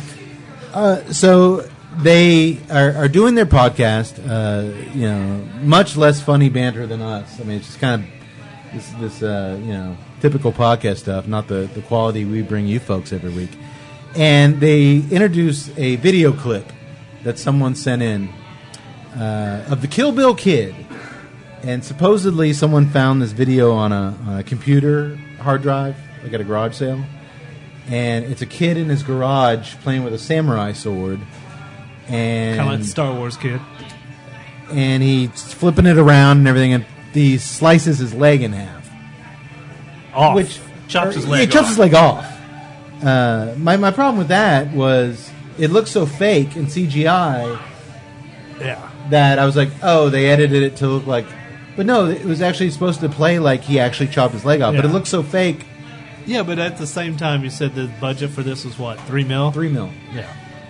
S2: So they are doing their podcast. Much less funny banter than us. I mean, it's just kind of this typical podcast stuff, not the quality we bring you folks every week. And they introduce a video clip that someone sent in of the Kill Bill Kid. And supposedly someone found this video on a computer hard drive, like at a garage sale. And it's a kid in his garage playing with a samurai sword. And
S3: Kind of like the Star Wars kid.
S2: and he's flipping it around and everything, and he slices his leg in half.
S3: Off.
S2: Which
S4: Chops his
S2: Yeah,
S4: leg
S2: chops
S4: off.
S2: his leg off. My problem with that was it looked so fake in CGI
S3: yeah.
S2: that I was like, oh, they edited it to look like. But no, it was actually supposed to play like he actually chopped his leg off. But it
S3: Yeah.
S2: looked so fake.
S3: Yeah, but at the same time, you said the budget for this was what, $3 million?
S2: $3 million.
S3: Yeah.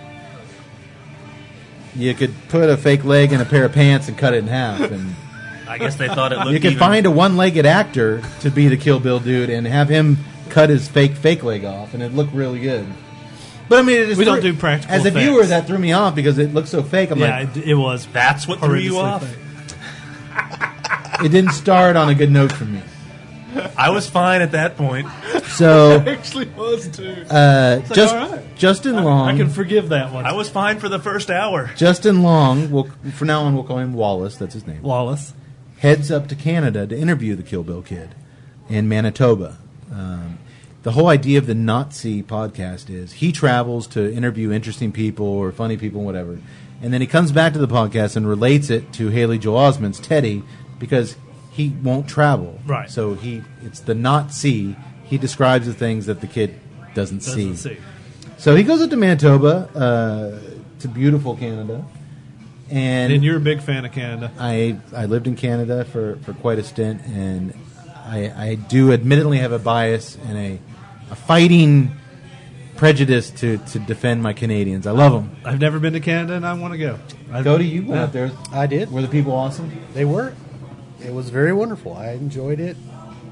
S2: You could put a fake leg in a pair of pants and cut it in half, and
S4: I guess they thought it looked
S2: you could
S4: even.
S2: find a one-legged actor to be the Kill Bill dude and have him cut his fake leg off, and it looked really good. But I mean, it just
S3: We don't do practical
S2: As a
S3: effects.
S2: viewer, that threw me off because it looked so fake. I'm
S3: Yeah,
S2: like,
S3: it was.
S4: That's what threw you
S3: horrendously
S4: off?
S3: fake.
S2: it didn't start on a good note for me.
S4: I was fine at that point.
S2: So
S3: Actually was too.
S2: just
S3: all right.
S2: Justin Long.
S3: I can forgive that one.
S4: I was fine for the first hour.
S2: Justin Long. From now on, we'll call him Wallace. That's his name.
S3: Wallace.
S2: Heads up to Canada to interview the Kill Bill Kid in Manitoba. The whole idea of the Nazi podcast is he travels to interview interesting people or funny people, whatever, and then he comes back to the podcast and relates it to Haley Joel Osment's Teddy because he won't travel.
S3: Right.
S2: So it's the Nazi. He describes the things that the kid doesn't see. So he goes up to Manitoba, to beautiful Canada.
S3: And you're a big fan of Canada.
S2: I lived in Canada for quite a stint, and I do admittedly have a bias and a fighting prejudice to defend my Canadians. I love them.
S3: I've never been to Canada, and I want to go.
S2: Cody, you went up there.
S5: I did.
S2: Were the people awesome?
S5: They were. It was very wonderful. I enjoyed it.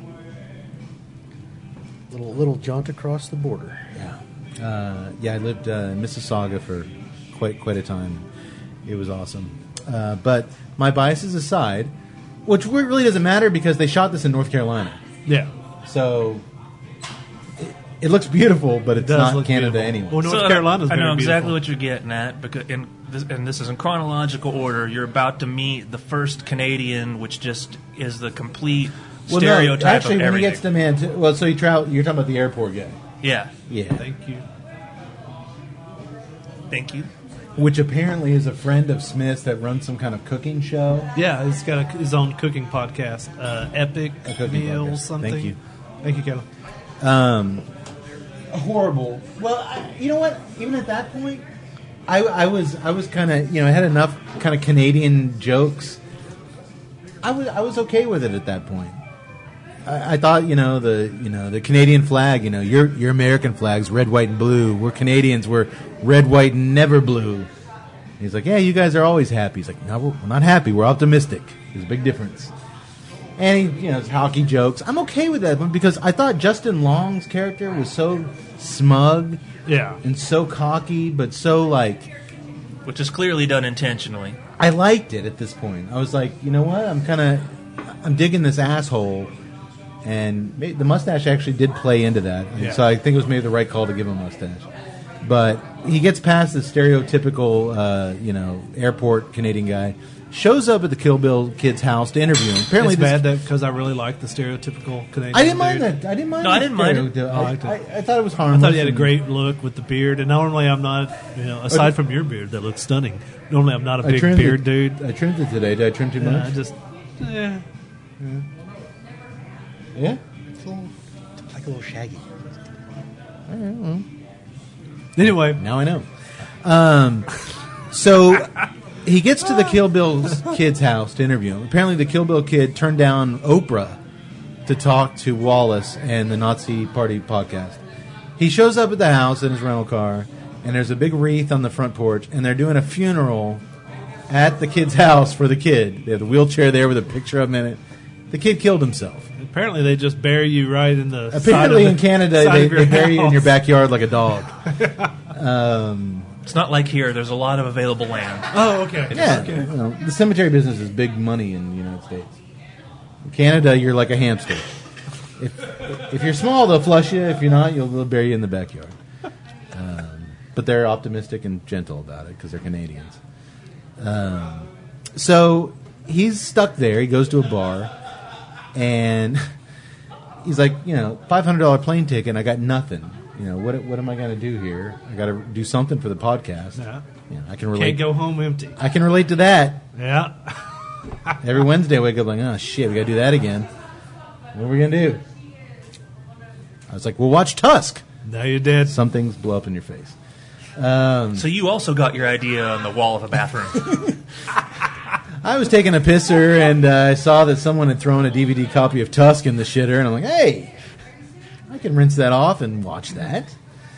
S5: Little jaunt across the border.
S2: Yeah. I lived in Mississauga for quite a time. It was awesome. But my biases aside, which really doesn't matter because they shot this in North Carolina.
S3: Yeah.
S2: So it looks beautiful, but it's not Canada
S3: beautiful.
S2: anyway.
S3: Well, North Carolina's
S4: I know
S3: very
S4: exactly
S3: beautiful.
S4: what you're getting at, because and this is in chronological order. You're about to meet the first Canadian, which just is the complete stereotype
S2: actually,
S4: of
S2: when
S4: everything.
S2: he gets to Manitoba, so you're talking about the airport guy.
S4: Yeah.
S2: Yeah.
S3: Thank you.
S4: Thank you.
S2: Which apparently is a friend of Smith's that runs some kind of cooking show.
S3: Yeah, he's got his own cooking podcast, Epic
S2: A cooking
S3: Meal
S2: podcast.
S3: something.
S2: Thank you.
S3: Thank you, Kevin.
S2: Horrible. Well, you know what? Even at that point, I was kind of I had enough kind of Canadian jokes. I was okay with it at that point. I thought the Canadian flag. Your American flag's red, white, and blue. We're Canadians. We're red, white, and never blue. He's like, yeah, you guys are always happy. He's like, no, we're not happy. We're optimistic. There's a big difference. And he, his hockey jokes. I'm okay with that one because I thought Justin Long's character was so smug, and so cocky, but so
S4: which is clearly done intentionally.
S2: I liked it at this point. I was like, you know what? I'm digging this asshole, and the mustache actually did play into that. And so I think it was maybe the right call to give him a mustache. But he gets past the stereotypical, airport Canadian guy. Shows up at the Kill Bill kid's house to interview him. Apparently,
S3: it's bad that because I really like the stereotypical Canadian.
S2: I didn't mind
S3: dude.
S2: that. I didn't mind.
S4: No, I didn't mind it.
S3: I liked it.
S2: I thought it was harmless.
S3: I thought he had a great look with the beard, and normally I'm not. Aside from your beard that looks stunning, normally I'm not a big beard dude.
S2: I trimmed it today. Did I trim too much?
S3: I just,
S2: Yeah.
S5: It's like a little shaggy.
S3: Anyway,
S2: Now I know. So he gets to the Kill Bill kid's house to interview him. Apparently, the Kill Bill kid turned down Oprah to talk to Wallace and the Nazi Party podcast. He shows up at the house in his rental car, and there's a big wreath on the front porch, and they're doing a funeral at the kid's house for the kid. They have the wheelchair there with a picture of him in it. The kid killed himself.
S3: apparently they just bury you right in the.
S2: Apparently, in Canada, they bury you in your
S3: house.
S2: backyard like a dog.
S4: It's not like here. There's a lot of available land.
S3: Oh, okay.
S2: Yeah,
S3: Okay.
S2: you know, the cemetery business is big money in the United States. In Canada, you're like a hamster. If you're small, they'll flush you. If you're not, they'll bury you in the backyard. But they're optimistic and gentle about it because they're Canadians. So he's stuck there. He goes to a bar, and he's like, $500 plane ticket, and I got nothing. What am I going to do here? I got to do something for the podcast.
S3: Yeah.
S2: I can relate.
S3: Can't go home empty.
S2: I can relate to that.
S3: Yeah.
S2: Every Wednesday I wake up like, oh shit, we got to do that again. What are we going to do? I was like, well, watch Tusk.
S3: No, you did.
S2: Some things blow up in your face.
S4: So you also got your idea on the wall of a bathroom.
S2: I was taking a pisser, and I saw that someone had thrown a DVD copy of Tusk in the shitter, and I'm like, hey, I can rinse that off and watch that.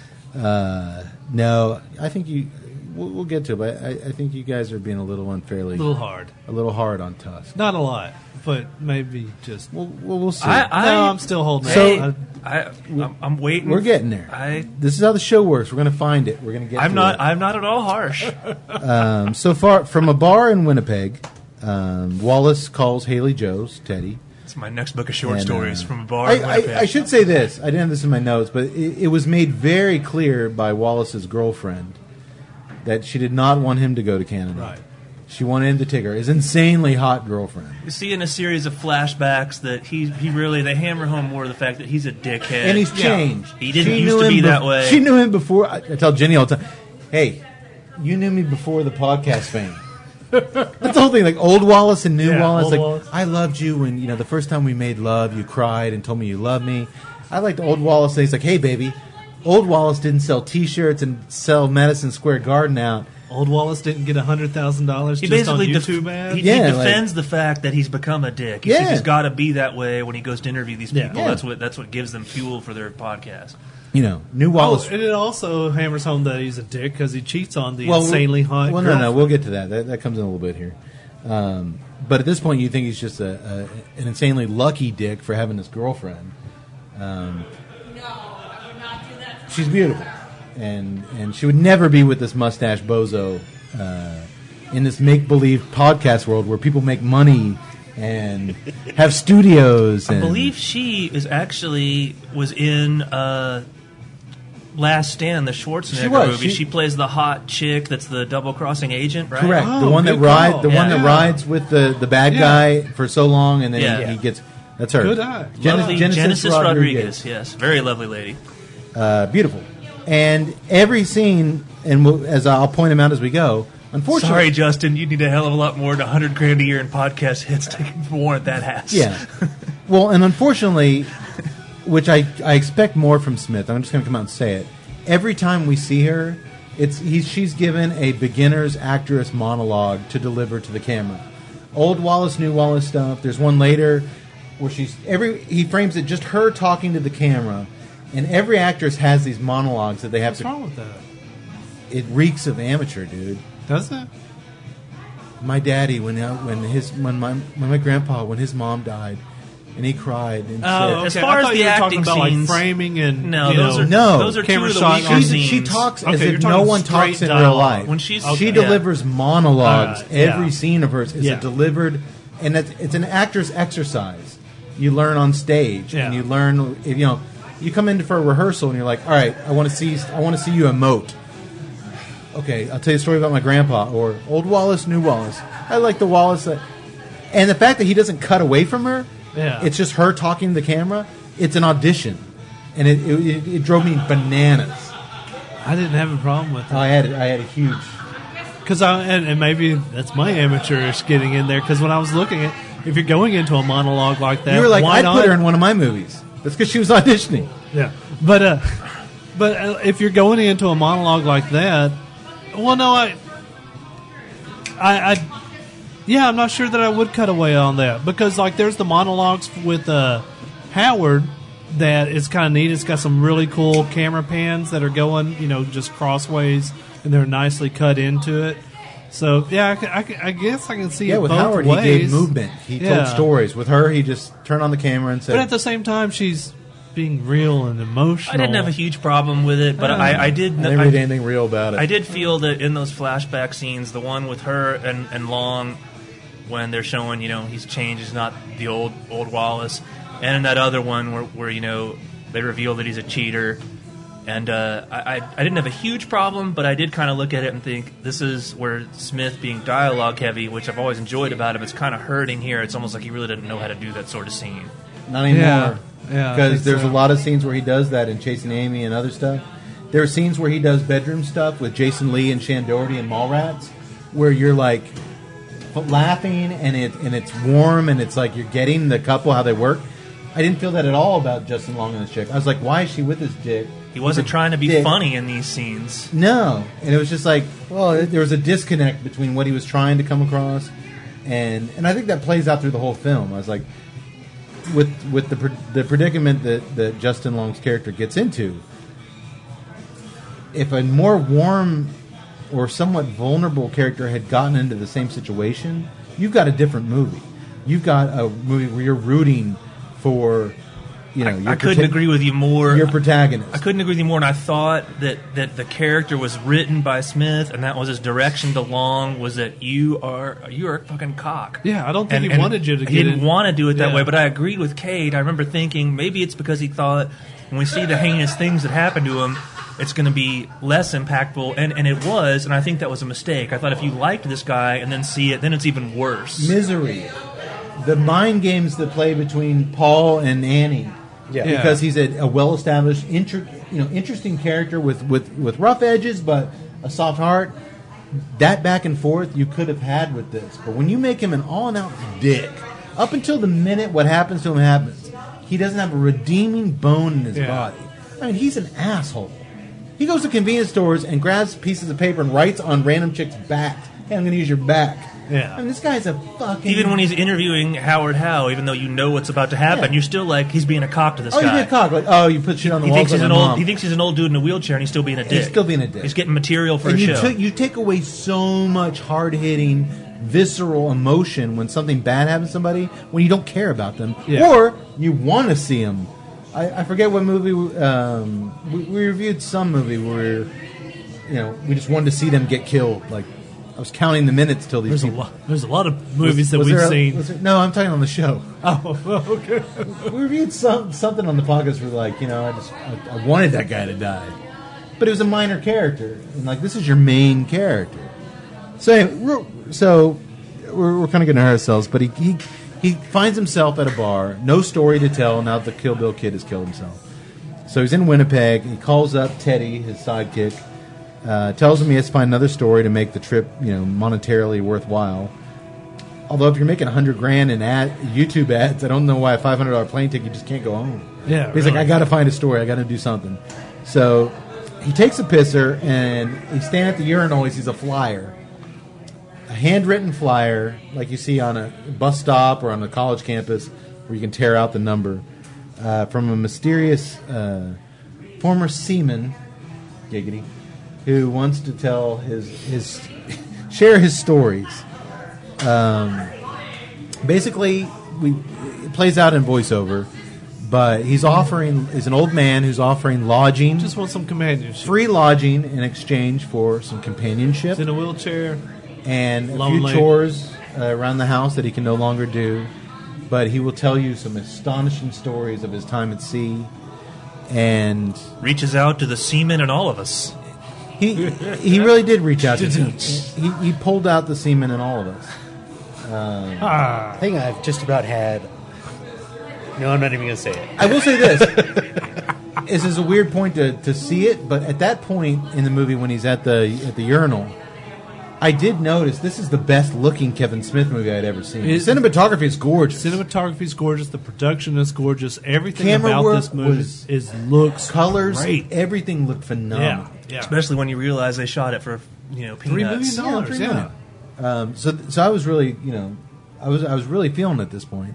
S2: No, I think we'll get to it, but I think you guys are being a little unfairly...
S3: A little hard.
S2: A little hard on Tusk.
S3: Not a lot, but maybe just.
S2: We'll see.
S3: I'm still holding
S2: So-
S3: it.
S4: I'm waiting.
S2: We're getting there. This is how the show works. We're going to find it. We're going to get
S4: I'm
S2: to
S4: not.
S2: it.
S4: I'm not at all harsh.
S2: So far, from a bar in Winnipeg, Wallace calls Haley Joe's, Teddy.
S4: It's my next book of short
S2: And,
S4: stories from a bar in Winnipeg.
S2: I should say this. I didn't have this in my notes, but it was made very clear by Wallace's girlfriend that she did not want him to go to Canada.
S3: Right.
S2: She wanted him to take her. His insanely hot girlfriend.
S4: You see in a series of flashbacks that he really, they hammer home more the fact that he's a dickhead.
S2: And he's changed.
S4: He didn't
S2: She
S4: used
S2: knew
S4: to be
S2: him
S4: that way.
S2: She knew him before. I tell Jenny all the time, hey, you knew me before the podcast fame. That's the whole thing. Like old Wallace and new Wallace.
S3: old
S2: Like
S3: Wallace.
S2: I loved you when the first time we made love, you cried and told me you loved me. I liked old Wallace. He's like, hey baby, old Wallace didn't sell T-shirts and sell Madison Square Garden out.
S3: Old Wallace didn't get $100,000
S4: He
S3: just on
S4: basically
S3: YouTube ads.
S4: he
S2: Yeah,
S4: defends the fact that he's become a dick. He says
S2: Yeah.
S4: he's got to be that way when he goes to interview these
S3: Yeah.
S4: people.
S2: Yeah.
S4: That's what gives them fuel for their podcast.
S2: New Wallace.
S3: And it also hammers home that he's a dick because he cheats on the insanely hot
S2: Well,
S3: girlfriend.
S2: no, we'll get to that. That comes in a little bit here. But at this point, you think he's just an insanely lucky dick for having this girlfriend. She's beautiful, and she would never be with this mustache bozo in this make believe podcast world where people make money and have studios.
S4: I
S2: And
S4: believe she was in Last Stand, the Schwarzenegger
S2: She was.
S4: movie.
S2: She-
S4: she plays the hot chick that's the double crossing agent, right?
S2: correct
S3: Oh,
S2: the one that
S3: good
S2: rides
S3: call.
S2: the one that
S3: Yeah.
S2: rides with the bad guy for so long, and then
S4: Yeah.
S2: he gets that's her.
S3: Good eye.
S4: Lovely
S2: Genesis
S4: Genesis Rodriguez, yes, very lovely lady.
S2: Beautiful. And every scene, and as I'll point them out as we go, unfortunately,
S4: Sorry, Justin, you need a hell of a lot more than $100,000 a year in podcast hits to warrant that ass.
S2: yeah. Well, and unfortunately, which I expect more from Smith. I'm just going to come out and say it. Every time we see her, she's given a beginner's actress monologue to deliver to the camera. Old Wallace, new Wallace stuff. There's one later where he frames it just her talking to the camera. And every actress has these monologues that they have
S3: What's wrong with that?
S2: It reeks of amateur, dude.
S3: Does it?
S2: My daddy, when my grandpa, when his mom died, and he cried and
S3: Oh,
S4: As
S3: okay.
S4: far
S3: I
S4: as
S3: thought
S4: the
S3: you were
S4: acting
S3: talking about
S4: scenes-
S3: like framing and
S4: No,
S3: you
S4: those
S3: know,
S4: are
S2: No.
S4: those are two
S3: Camera
S4: of the
S3: shot
S4: weaker
S3: on-
S4: scenes.
S2: she talks
S3: Okay,
S2: as
S3: you're
S2: if
S3: talking
S2: no one
S3: straight
S2: talks in real
S3: dialogue.
S2: life.
S4: When she's
S2: she
S4: yeah.
S2: delivers monologues.
S3: Yeah.
S2: Every scene of hers is
S3: Yeah.
S2: a delivered, and it's an actor's exercise. You learn on stage, and
S3: Yeah.
S2: you learn. You come in for a rehearsal, and you're like, "All right, I want to see you emote." Okay, I'll tell you a story about my grandpa or old Wallace, new Wallace. I like the Wallace, and the fact that he doesn't cut away from her.
S3: Yeah.
S2: It's just her talking to the camera. It's an audition, and it drove me bananas.
S3: I didn't have a problem with it.
S2: I had a huge.
S3: Because and maybe that's my amateurish getting in there. Because when I was looking at, if you're going into a monologue like that,
S2: You were like,
S3: why
S2: I'd
S3: not?
S2: put her in one of my movies. That's because she was auditioning.
S3: Yeah, but if you're going into a monologue like that, well, no, yeah, I'm not sure that I would cut away on that because like there's the monologues with Howard that is kind of neat. It's got some really cool camera pans that are going, just crossways, and they're nicely cut into it. So yeah, I guess I can see
S2: Yeah,
S3: it
S2: with
S3: both
S2: Howard,
S3: ways.
S2: he gave movement. He told
S3: Yeah.
S2: stories. With her, he just turned on the camera and said,
S3: But at the same time, she's being real and emotional.
S4: I didn't have a huge problem with it, but I did.
S2: I didn't read anything real about it.
S4: I did feel that in those flashback scenes, the one with her and Long, when they're showing, he's changed, he's not the old Wallace, and in that other one where they reveal that he's a cheater, and I didn't have a huge problem, but I did kind of look at it and think this is where Smith being dialogue heavy, which I've always enjoyed about him, it's kind of hurting here. It's almost like he really didn't know how to do that sort of scene.
S2: Not anymore.
S3: Yeah, I
S2: Because
S3: think
S2: there's
S3: so.
S2: a lot of scenes where he does that in Chasing Amy and other stuff. There are scenes where he does bedroom stuff with Jason Lee and Shan Doherty and Mallrats, where you're like laughing and it's warm and it's like you're getting the couple how they work. I didn't feel that at all about Justin Long and this chick. I was like, why is she with this dick?
S4: He wasn't trying to be
S2: Dick.
S4: funny in these scenes.
S2: No, and it was just like, well, there was a disconnect between what he was trying to come across, and I think that plays out through the whole film. I was like, with the predicament that Justin Long's character gets into, if a more warm or somewhat vulnerable character had gotten into the same situation, you've got a different movie. You've got a movie where you're rooting for
S4: I couldn't agree with you more.
S2: Your protagonist.
S4: I couldn't agree with you more, and I thought that the character was written by Smith, and that was his direction to Long, was that you are a fucking cock.
S3: Yeah, I don't think he wanted you to get
S4: He didn't want to do it that
S3: Yeah.
S4: way, but I agreed with Cade. I remember thinking maybe it's because he thought when we see the heinous things that happen to him, it's going to be less impactful, and it was, and I think that was a mistake. I thought if you liked this guy and then see it, then it's even worse.
S2: Misery. The mind games that play between Paul and Annie.
S5: Yeah.
S2: Because he's a well-established, interesting character with rough edges, but a soft heart. That back and forth you could have had with this. But when you make him an all-out dick, up until the minute what happens to him happens, he doesn't have a redeeming bone in his body. I mean, he's an asshole. He goes to convenience stores and grabs pieces of paper and writes on random chicks' backs, hey, I'm going to use your back.
S3: Yeah.
S2: I mean, this guy's a fucking...
S4: Even when he's interviewing Howard Howe, even though you know what's about to happen, you're still like, he's being a cock to this guy.
S2: he's being a cock. Like, you put shit on the
S4: He
S2: walls
S4: thinks he's
S2: like
S4: an
S2: my
S4: old.
S2: mom.
S4: He thinks he's an old dude in a wheelchair, and he's still being a dick.
S2: He's still being a dick.
S4: He's getting material for
S2: and
S4: a
S2: you
S4: show.
S2: you take away so much hard-hitting, visceral emotion when something bad happens to somebody, when you don't care about them, or you want to see them. I forget what movie we reviewed. Some movie where we just wanted to see them get killed. Like I was counting the minutes till these people.
S3: There's a lot of movies that
S2: Was
S3: we've
S2: there
S3: seen.
S2: No, I'm talking on the show.
S3: Oh, okay.
S2: We reviewed something on the podcast where I wanted that guy to die, but it was a minor character, and this is your main character. So anyway, we're kind of getting ahead of ourselves, but he finds himself at a bar, no story to tell now that the Kill Bill kid has killed himself. So he's in Winnipeg. He calls up Teddy, his sidekick, tells him he has to find another story to make the trip, monetarily worthwhile. Although if you're making $100,000 in YouTube ads, I don't know why a $500 plane ticket you just can't go home.
S3: Yeah,
S2: but he's like, I got to find a story. I got to do something. So he takes a pisser and he's standing at the urinal. He sees a flyer. A handwritten flyer, like you see on a bus stop or on a college campus, where you can tear out the number, from a mysterious former seaman, giggity, who wants to tell his share his stories. Basically, it plays out in voiceover, but he's an old man who's offering lodging,
S3: Just want some companionship.
S2: free lodging in exchange for some companionship.
S3: He's in a wheelchair.
S2: And a
S3: Lonely.
S2: few chores around the house that he can no longer do. But he will tell you some astonishing stories of his time at sea. And
S4: Reaches out to the seamen and all of us.
S2: he really did reach out to he pulled out the semen in all of us.
S5: I think I've just about had. No, I'm not even going to say it.
S2: I will say this. This is a weird point to see it, but at that point in the movie when he's at the urinal, I did notice this is the best looking Kevin Smith movie I'd ever seen. The cinematography is gorgeous.
S3: Cinematography is gorgeous. The production is gorgeous. Everything
S2: Camera
S3: about
S2: work
S3: this movie looks
S2: colors,
S3: great.
S2: everything looked phenomenal.
S3: Yeah.
S4: Especially when you realize they shot it for peanuts.
S3: $3 million.
S2: Yeah, $3 million. So I was really, I was really feeling it at this point.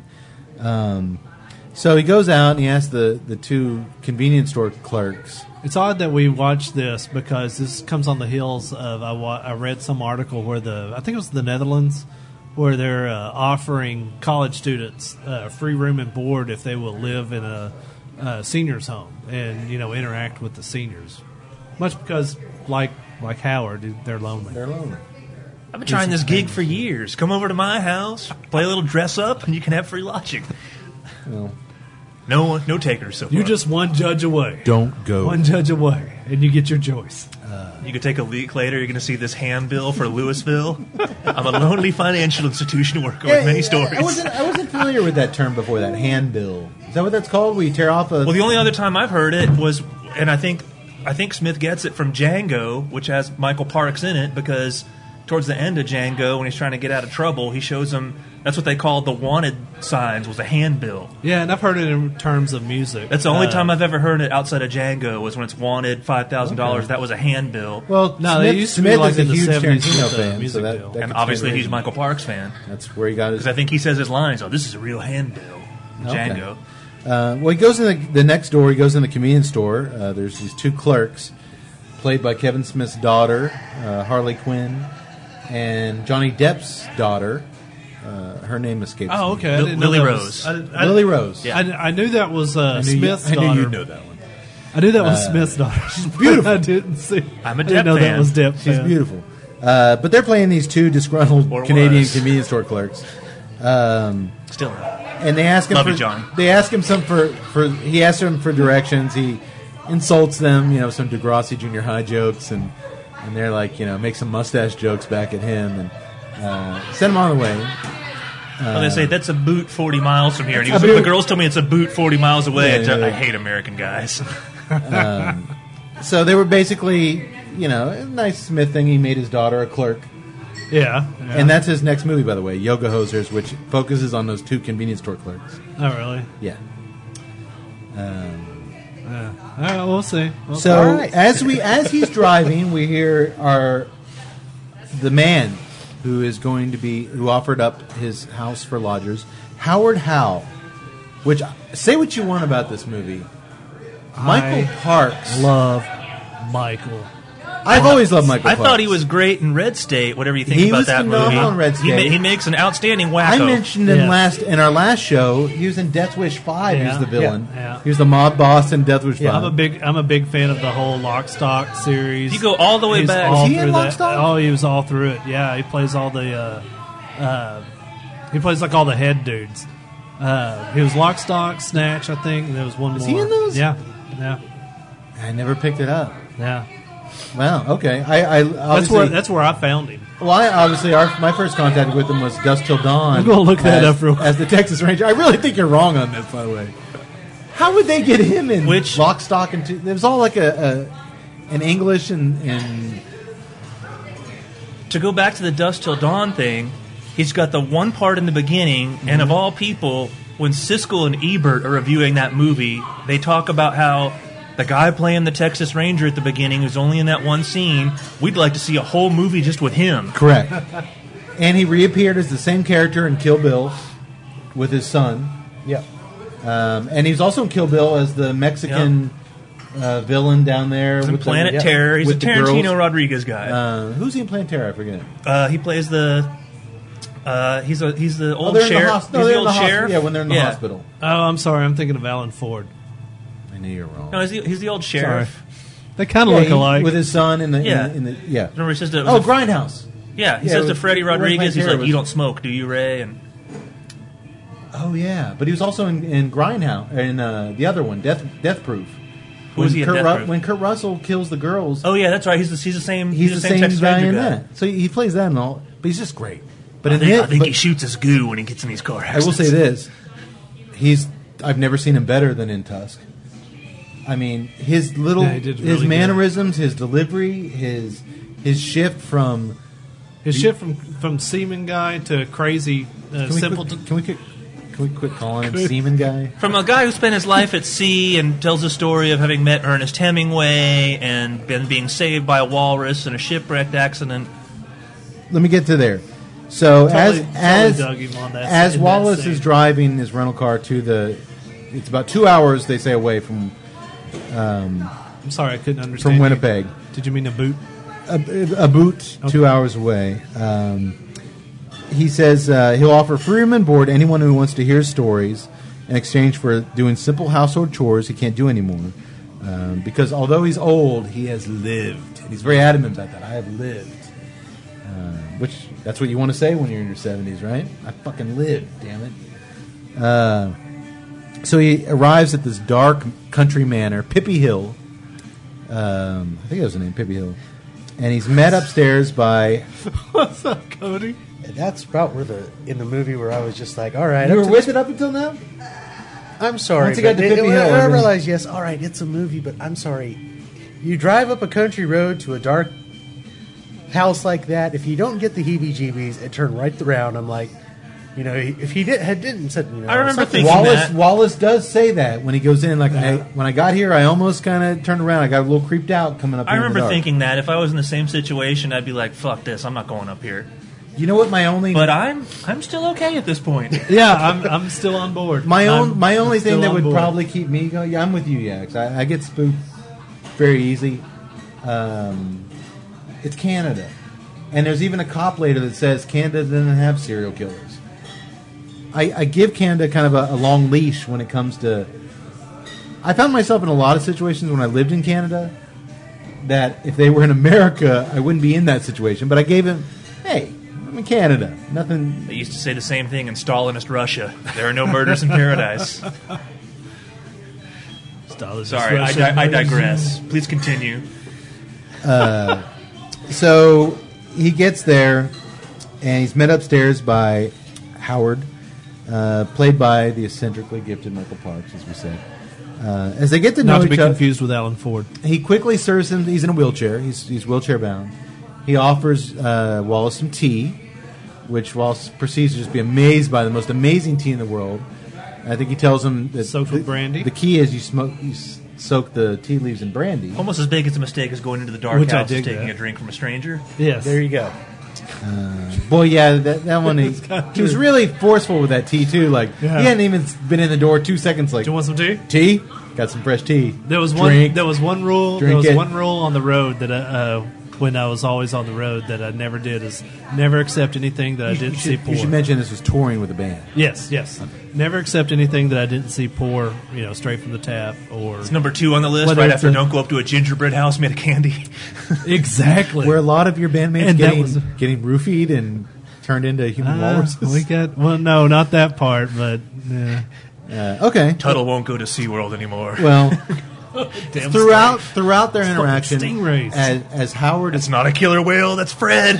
S2: So he goes out and he asks the two convenience store clerks.
S3: It's odd that we watched this because this comes on the heels of I read some article where I think it was the Netherlands, where they're offering college students free room and board if they will live in a seniors home and interact with the seniors. Much because like Howard, they're lonely.
S2: They're lonely.
S4: I've been trying this gig for years. Come over to my house, play a little dress up, and you can have free lodging.
S2: Well,
S4: No takers so far.
S3: You're just one judge away.
S2: don't go.
S3: One judge away, and you get your choice.
S4: You could take a week later, you're going to see this handbill for Louisville. I'm a lonely financial institution working with many stories.
S2: I wasn't familiar with that term before. That handbill. Is that what that's called? Where you tear off a?
S4: Well, the only other time I've heard it was, and I think Smith gets it from Django, which has Michael Parks in it, because towards the end of Django, when he's trying to get out of trouble, he shows him. That's what they called the wanted signs, was a handbill.
S3: Yeah, and I've heard it in terms of music.
S4: That's the only time I've ever heard it outside of Django was when it's wanted $5,000. Okay. That was a handbill.
S2: Well,
S3: no,
S2: Smith,
S3: they used to be
S2: Smith
S3: like
S2: is a
S3: in the
S2: huge
S3: 70s
S2: Tarantino
S3: with the
S2: fan,
S3: music
S2: so
S3: deal.
S2: that
S4: And
S2: could
S4: obviously
S2: stand
S4: he's
S2: reason.
S4: a Michael Parks fan.
S2: That's where he got his.
S4: Because I think he says his lines, this is a real handbill. Django.
S2: Well, he goes in the next door. He goes in the convenience store. There's these two clerks, played by Kevin Smith's daughter, Harley Quinn, and Johnny Depp's daughter, her name escapes me.
S3: Oh, okay. I didn't know
S4: Lily
S3: that
S4: Rose.
S2: Lily Rose.
S4: Yeah.
S3: I knew that was Smith's
S2: I
S3: daughter.
S2: knew you'd know that one.
S3: I knew that was Smith's daughter. She's
S2: beautiful.
S3: I didn't see.
S4: I'm a
S3: I didn't
S4: Depp
S3: know that
S4: fan.
S3: was Depp.
S2: She's
S3: fan.
S2: beautiful. But they're playing these two disgruntled
S4: Or
S2: Canadian
S4: was.
S2: convenience store clerks.
S4: Still.
S2: And they ask him
S4: Love
S2: for
S4: you, John.
S2: They ask him he asks them for directions. He insults them, some Degrassi Junior High jokes, and they're like, make some mustache jokes back at him, and send him on the way.
S4: Well, they say that's a boot 40 miles from here. And he
S2: A
S4: goes,
S2: boot.
S4: the girls told me it's a boot 40 miles away.
S2: Yeah.
S4: I hate American guys.
S2: So they were basically, a nice Smith thing. He made his daughter a clerk.
S3: Yeah.
S2: And that's his next movie, by the way, Yoga Hosers, which focuses on those two convenience store clerks.
S3: Oh, really?
S2: Yeah.
S3: All right, we'll see.
S2: So
S5: All right.
S2: as he's driving, we hear the man who offered up his house for lodgers, Howard Howe. Which, say what you want about this movie, Michael Parks.
S3: love Michael.
S2: I've always loved Michael
S4: I
S2: Parks.
S4: thought he was great in Red State, whatever you think
S2: He
S4: about
S2: was
S4: that
S2: phenomenal
S4: movie.
S2: in Red State.
S4: He makes an outstanding wacko.
S2: I mentioned him
S3: Yes.
S2: in our last show. He was in Death Wish 5. He was
S3: Yeah.
S2: the villain.
S3: Yeah.
S2: He was the mob boss in Death Wish 5.
S3: I'm a big fan of the whole Lock Stock series.
S4: You go all the way
S3: He's
S4: back.
S3: all
S2: Is he in
S3: through
S2: Lock,
S3: that.
S2: Stock?
S3: Oh, he was all through it. Yeah, he plays all the. He plays like all the head dudes. He was Lock, Stock, Snatch, I think. And there was one more.
S2: Is he in those?
S3: Yeah.
S2: I never picked it up.
S3: Yeah.
S2: Wow. Okay. I obviously,
S3: That's where I found him.
S2: Well, my first contact with him was Dusk Till Dawn.
S3: I'm gonna look that up real quick.
S2: As the Texas Ranger. I really think you're wrong on this, by the way. How would they get him in
S4: Which-
S2: Lock, Stock, and Two? It was all like an English and
S4: To go back to the Dusk Till Dawn thing, he's got the one part in the beginning, and of all people, when Siskel and Ebert are reviewing that movie, they talk about how the guy playing the Texas Ranger at the beginning, who's only in that one scene, we'd like to see a whole movie just with him.
S2: correct. And he reappeared as the same character in Kill Bill with his son.
S5: Yeah.
S2: And he was also in Kill Bill as the Mexican villain down there.
S4: He's in
S2: with
S4: Planet
S2: the,
S4: Terror. He's a
S2: with the
S4: Tarantino
S2: girls.
S4: Rodriguez guy.
S2: Who's he in Planet Terror? I forget.
S4: He plays the. He's the old
S2: they're in the
S4: sheriff.
S2: hos- no,
S4: he's
S2: they're
S4: the
S2: in the
S4: old
S2: hos-
S4: sheriff.
S2: Yeah, when they're in the
S4: Yeah.
S2: hospital.
S3: Oh, I'm sorry. I'm thinking of Alan Ford.
S2: I knew you were wrong.
S4: No, he's the old sheriff.
S3: They kind of look alike.
S2: with his son in the
S4: Yeah.
S2: in the yeah.
S4: Remember, he says to
S2: Grindhouse.
S4: yeah, he
S2: Yeah,
S4: says
S2: it
S4: to
S2: was-
S4: Freddie
S2: it wasn't
S4: Rodriguez, he's
S2: Terror,
S4: like,
S2: it was-
S4: "You don't smoke, do you, Ray?" And
S2: Oh yeah, but he was also in Grindhouse in the other one, Death Proof.
S4: Who was he in Death Proof?
S2: When Kurt Russell kills the girls,
S4: oh yeah, that's right. He's the same.
S2: he's the same
S4: Texas
S2: guy
S4: Ranger
S2: in
S4: guy.
S2: that. So he plays that and all, but he's just great. But
S4: I
S2: in
S4: think,
S2: this,
S4: I think
S2: but
S4: he shoots his goo when he gets in these car
S2: I
S4: accidents.
S2: will say this: I've never seen him better than in Tusk. I mean, his
S3: Yeah, he did
S2: his
S3: really good.
S2: mannerisms, his delivery, his shift from.
S3: His shift from seaman guy to crazy simpleton.
S2: Can we quit calling him Seaman Guy?
S4: From a guy who spent his life at sea and tells the story of having met Ernest Hemingway and been being saved by a walrus in a shipwrecked accident.
S2: Let me get to there. So
S3: Totally
S2: as
S3: dug him on that-
S2: as
S3: in that
S2: Wallace
S3: scene.
S2: is driving his rental car to it's about 2 hours they say away from
S3: I'm sorry, I couldn't understand.
S2: from Winnipeg.
S3: Did you mean a boot?
S2: A boot 2 hours away. He says he'll offer free room and board anyone who wants to hear his stories in exchange for doing simple household chores he can't do anymore. Because although he's old, he has lived. And he's very adamant about that. I have lived. Which, that's what you want to say when you're in your 70s, right? I fucking lived, damn it. So he arrives at this dark country manor, Pippi Hill. I think that was the name, Pippi Hill. And he's met upstairs by...
S3: What's up, Cody?
S5: And that's about where in the movie where I was just like, all right.
S2: You
S5: up
S2: were
S5: to
S2: with
S5: this-
S2: it up until now?
S5: I'm sorry.
S2: Once you got
S5: but
S2: to Pippi Hill,
S5: I
S2: and then-
S5: realized, yes, all right, it's a movie, but I'm sorry. You drive up a country road to a dark house like that. If you don't get the heebie-jeebies and turn right around, I'm like, if he didn't said,
S4: I remember
S5: something-
S4: thinking
S2: Wallace
S4: that.
S2: Wallace does say that when he goes in. Like, when I got here, I almost kind of turned around. I got a little creeped out coming up
S4: I
S2: here in the
S4: remember
S2: dark.
S4: thinking that if I was in the same situation, I'd be like, "Fuck this! I'm not going up here."
S2: You know what? My only...
S4: But I'm still okay at this point.
S3: Yeah, I'm still on board.
S2: My
S3: I'm
S2: only thing
S3: still
S2: that
S3: on
S2: would
S3: board.
S2: probably keep me going. Yeah, I'm with you, Yax. I get spooked very easy. It's Canada, and there's even a cop later that says Canada doesn't have serial killers. I give Canada kind of a long leash when it comes to. I found myself in a lot of situations when I lived in Canada that if they were in America, I wouldn't be in that situation. But I gave him, hey, I'm in Canada. Nothing.
S4: They used to say the same thing in Stalinist Russia. There are no murders in paradise. Sorry, I digress. Please continue.
S2: So he gets there, and he's met upstairs by Howard, played by the eccentrically gifted Michael Parks, as we said. As they get to know
S3: Not to
S2: each
S3: be
S2: other,
S3: confused with Alan Ford.
S2: he quickly serves him. He's in a wheelchair. He's wheelchair bound. He offers Wallace some tea, which Wallace proceeds to just be amazed by, the most amazing tea in the world. I think he tells him that
S3: Soaked with brandy?
S2: The key is you soak the tea leaves in brandy.
S4: Almost as big as a mistake as going into the dark
S3: Which I
S4: house and
S3: dig
S4: taking
S3: that.
S4: a drink from a stranger.
S3: Yes.
S5: There you go.
S2: Boy, yeah, that one. He was really forceful with that tea too. Like
S3: Yeah.
S2: he hadn't even been in the door 2 seconds. Like,
S3: Do you want some tea?
S2: tea? Got some fresh tea.
S3: There was
S2: Drink.
S3: one rule.
S2: Drink
S3: There was
S2: it.
S3: one rule on the road that when I was always on the road that I never did is never accept anything that I didn't see pour.
S2: You should mention this was touring with a band.
S3: Yes. Never accept anything that I didn't see pour. Straight from the tap or
S4: It's number 2 on the list,
S3: Whether
S4: right
S3: it's
S4: after
S3: a-
S4: don't go up to a gingerbread house made of candy.
S3: exactly.
S2: Where a lot of your bandmates
S3: And that was-
S2: getting roofied and turned into human walruses.
S3: No, not that part, but yeah.
S2: Okay.
S4: Tuttle won't go to SeaWorld anymore.
S2: Well,
S3: Damn
S2: throughout their interaction,
S3: stingrays.
S2: as Howard
S4: It's not a killer whale, that's Fred.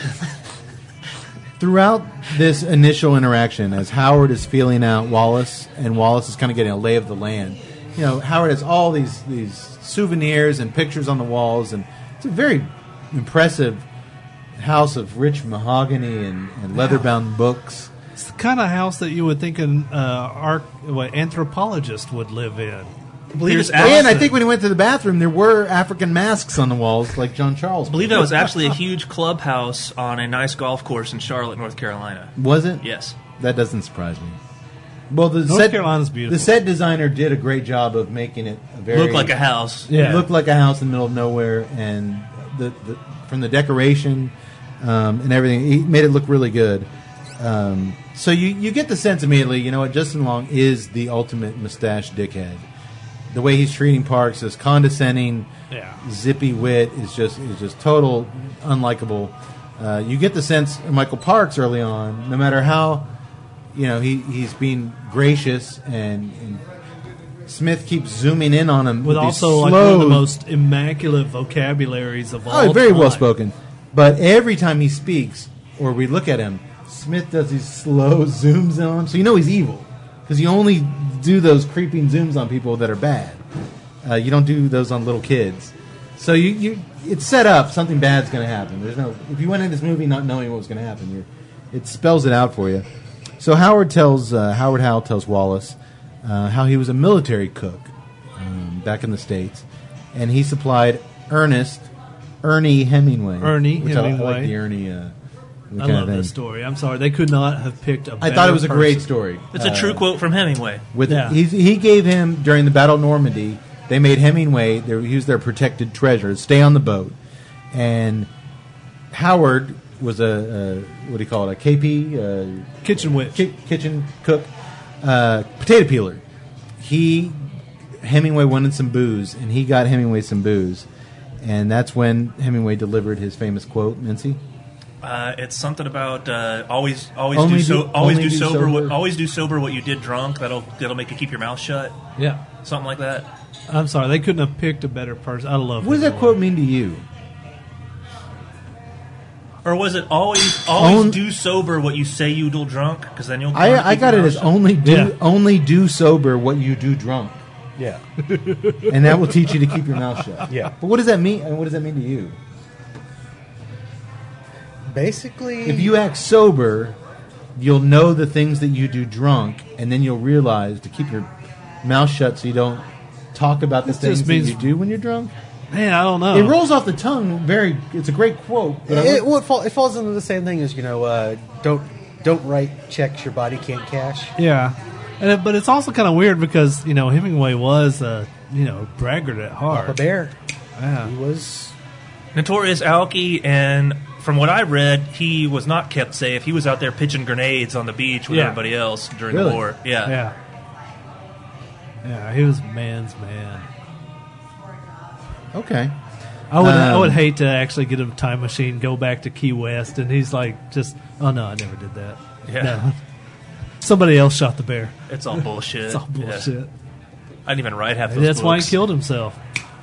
S2: throughout this initial interaction, as Howard is feeling out Wallace, and Wallace is kind of getting a lay of the land. Howard has all these souvenirs and pictures on the walls, and it's a very impressive house of rich mahogany and leather-bound books.
S3: It's the kind of house that you would think an anthropologist would live in.
S4: I believe it's
S2: And I think when he went to the bathroom, there were African masks on the walls, like John Charles.
S4: I believe that was actually a huge clubhouse on a nice golf course in Charlotte, North Carolina.
S2: Was it?
S4: Yes.
S2: That doesn't surprise me. Well,
S3: North Carolina's beautiful.
S2: The set designer did a great job of making it a very
S4: Looked like a house.
S3: Yeah.
S2: It looked like a house in the middle of nowhere, and from the decoration and everything, he made it look really good. So you get the sense immediately, Justin Long is the ultimate mustache dickhead. The way he's treating Parks is condescending, zippy wit is just total unlikable. You get the sense of Michael Parks early on, no matter how he's being gracious, and Smith keeps zooming in on him
S3: With
S2: these
S3: also like
S2: slow,
S3: one of the most immaculate vocabularies of all
S2: very
S3: time.
S2: well spoken. But every time he speaks or we look at him, Smith does these slow zooms on him, so he's evil because you only do those creeping zooms on people that are bad. You don't do those on little kids. So it's set up. Something bad's going to happen. If you went in this movie not knowing what was going to happen, it spells it out for you. So Howard Howell tells Wallace how he was a military cook back in the States, and he supplied Ernie Hemingway.
S3: Hemingway.
S2: I like the Ernie.
S3: I love this story. I'm sorry. They could not have picked a
S2: I
S3: better
S2: thought it was a great
S3: person.
S2: story.
S4: It's a true quote from Hemingway.
S2: He gave him, during the Battle of Normandy, they made Hemingway, he was their protected treasure, stay on the boat. And Howard was a what do you call it, a KP?
S3: Kitchen witch.
S2: Kitchen cook, potato peeler. Hemingway wanted some booze, and he got Hemingway some booze. And that's when Hemingway delivered his famous quote, Mincy.
S4: It's something about always
S2: Only
S4: do
S2: do
S4: sober
S2: sober.
S4: always do sober what you did drunk. That'll make you keep your mouth shut.
S3: Yeah.
S4: Something like that.
S3: I'm sorry. They couldn't have picked a better person. I love
S2: What does that
S3: Hemingway.
S2: quote mean to you?
S4: Or was it always
S2: Own-
S4: do sober what you say you do drunk? Because then you'll.
S2: I got it as only
S3: Yeah.
S2: do sober what you do drunk,
S5: Yeah.
S2: and that will teach you to keep your mouth shut.
S5: Yeah.
S2: But what does that mean? And what does that mean to you?
S5: Basically,
S2: If you act sober, you'll know the things that you do drunk, and then you'll realize to keep your mouth shut so you don't talk about the
S3: This
S2: things
S3: just
S2: that
S3: means-
S2: you do when you're drunk.
S3: Man, I don't know.
S2: It rolls off the tongue. It's a great quote. But
S5: it falls into the same thing as don't write checks your body can't cash.
S3: Yeah. But it's also kind of weird because, Hemingway was a, braggart at heart.
S5: Papa Bear.
S3: Yeah.
S5: He was.
S4: Notorious Alky and from what I read, he was not kept safe. He was out there pitching grenades on the beach with everybody else during
S2: Really?
S4: the war.
S3: Yeah, he was man's man.
S2: Okay.
S3: I would hate to actually get a time machine, go back to Key West, and he's like, just, oh no, I never did that.
S4: Yeah.
S3: No. Somebody else shot the bear.
S4: It's all bullshit.
S3: It's all bullshit.
S4: Yeah. I didn't even write half those
S3: And that's why he
S4: books.
S3: killed himself.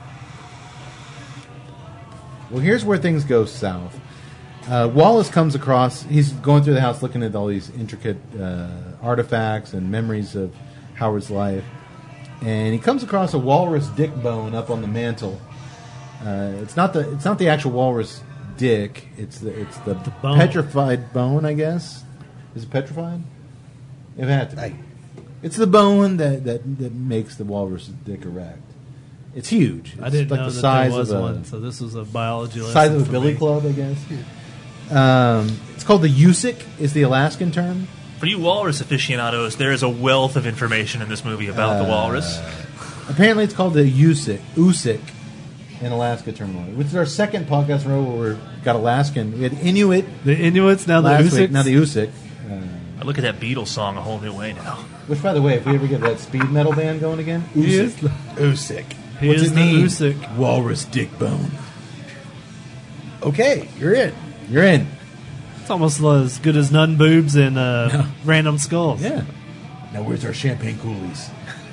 S2: Well, here's where things go south. Wallace comes across, he's going through the house looking at all these intricate artifacts and memories of Howard's life. And he comes across a walrus dick bone up on the mantle. It's not the actual walrus dick. It's the
S3: bone.
S2: petrified bone, I guess. Is it petrified? It had to be. It's the bone that makes the walrus dick erect. It's huge. It's
S3: I didn't
S2: like
S3: know
S2: the
S3: that
S2: size
S3: there was
S2: of
S3: one, so this was a biology lesson.
S2: size of a
S3: for
S2: billy
S3: me.
S2: club, I guess. It's called the Usik, is the Alaskan term.
S4: For you walrus aficionados, there is a wealth of information in this movie about the walrus.
S2: Apparently, it's called the Usik in Alaska terminology, which is our second podcast in a row where we got Alaskan. We had Inuit
S3: The Inuits, now the
S2: last week,
S3: Usiks.
S2: now the Usik.
S4: I look at that Beatles song a whole new way now.
S2: Which, by the way, if we ever get that speed metal band going again,
S3: He is
S2: Usik. Usik.
S3: He
S2: What's
S3: is
S2: it
S3: the
S2: mean?
S3: Usik.
S2: Walrus dick bone.
S5: Okay, you're in.
S2: You're in.
S3: It's almost as good as Nun Boobs and Random Skulls.
S2: Yeah. Now where's our champagne coolies?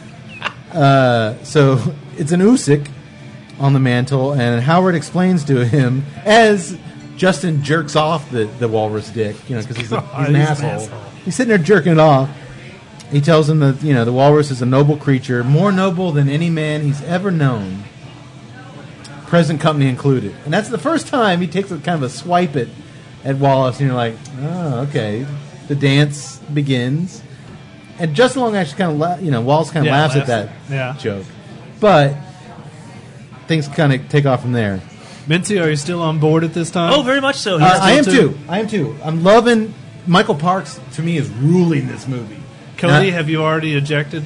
S2: So it's an Usik on the mantle, and Howard explains to him as Justin jerks off the walrus dick, because he's an asshole. He's sitting there jerking it off. He tells him that the walrus is a noble creature, more noble than any man he's ever known, present company included. And that's the first time he takes a kind of a swipe at Wallace, and you're like, oh, okay. The dance begins. And Justin Long actually kind of, Wallace kind of laughs at that joke. But things kind of take off from there.
S3: Mincy, are you still on board at this time?
S4: Oh, very much so.
S2: I am too. I'm loving Michael Parks. To me, is ruling this movie.
S3: Cody,
S2: Now-
S3: have you already ejected?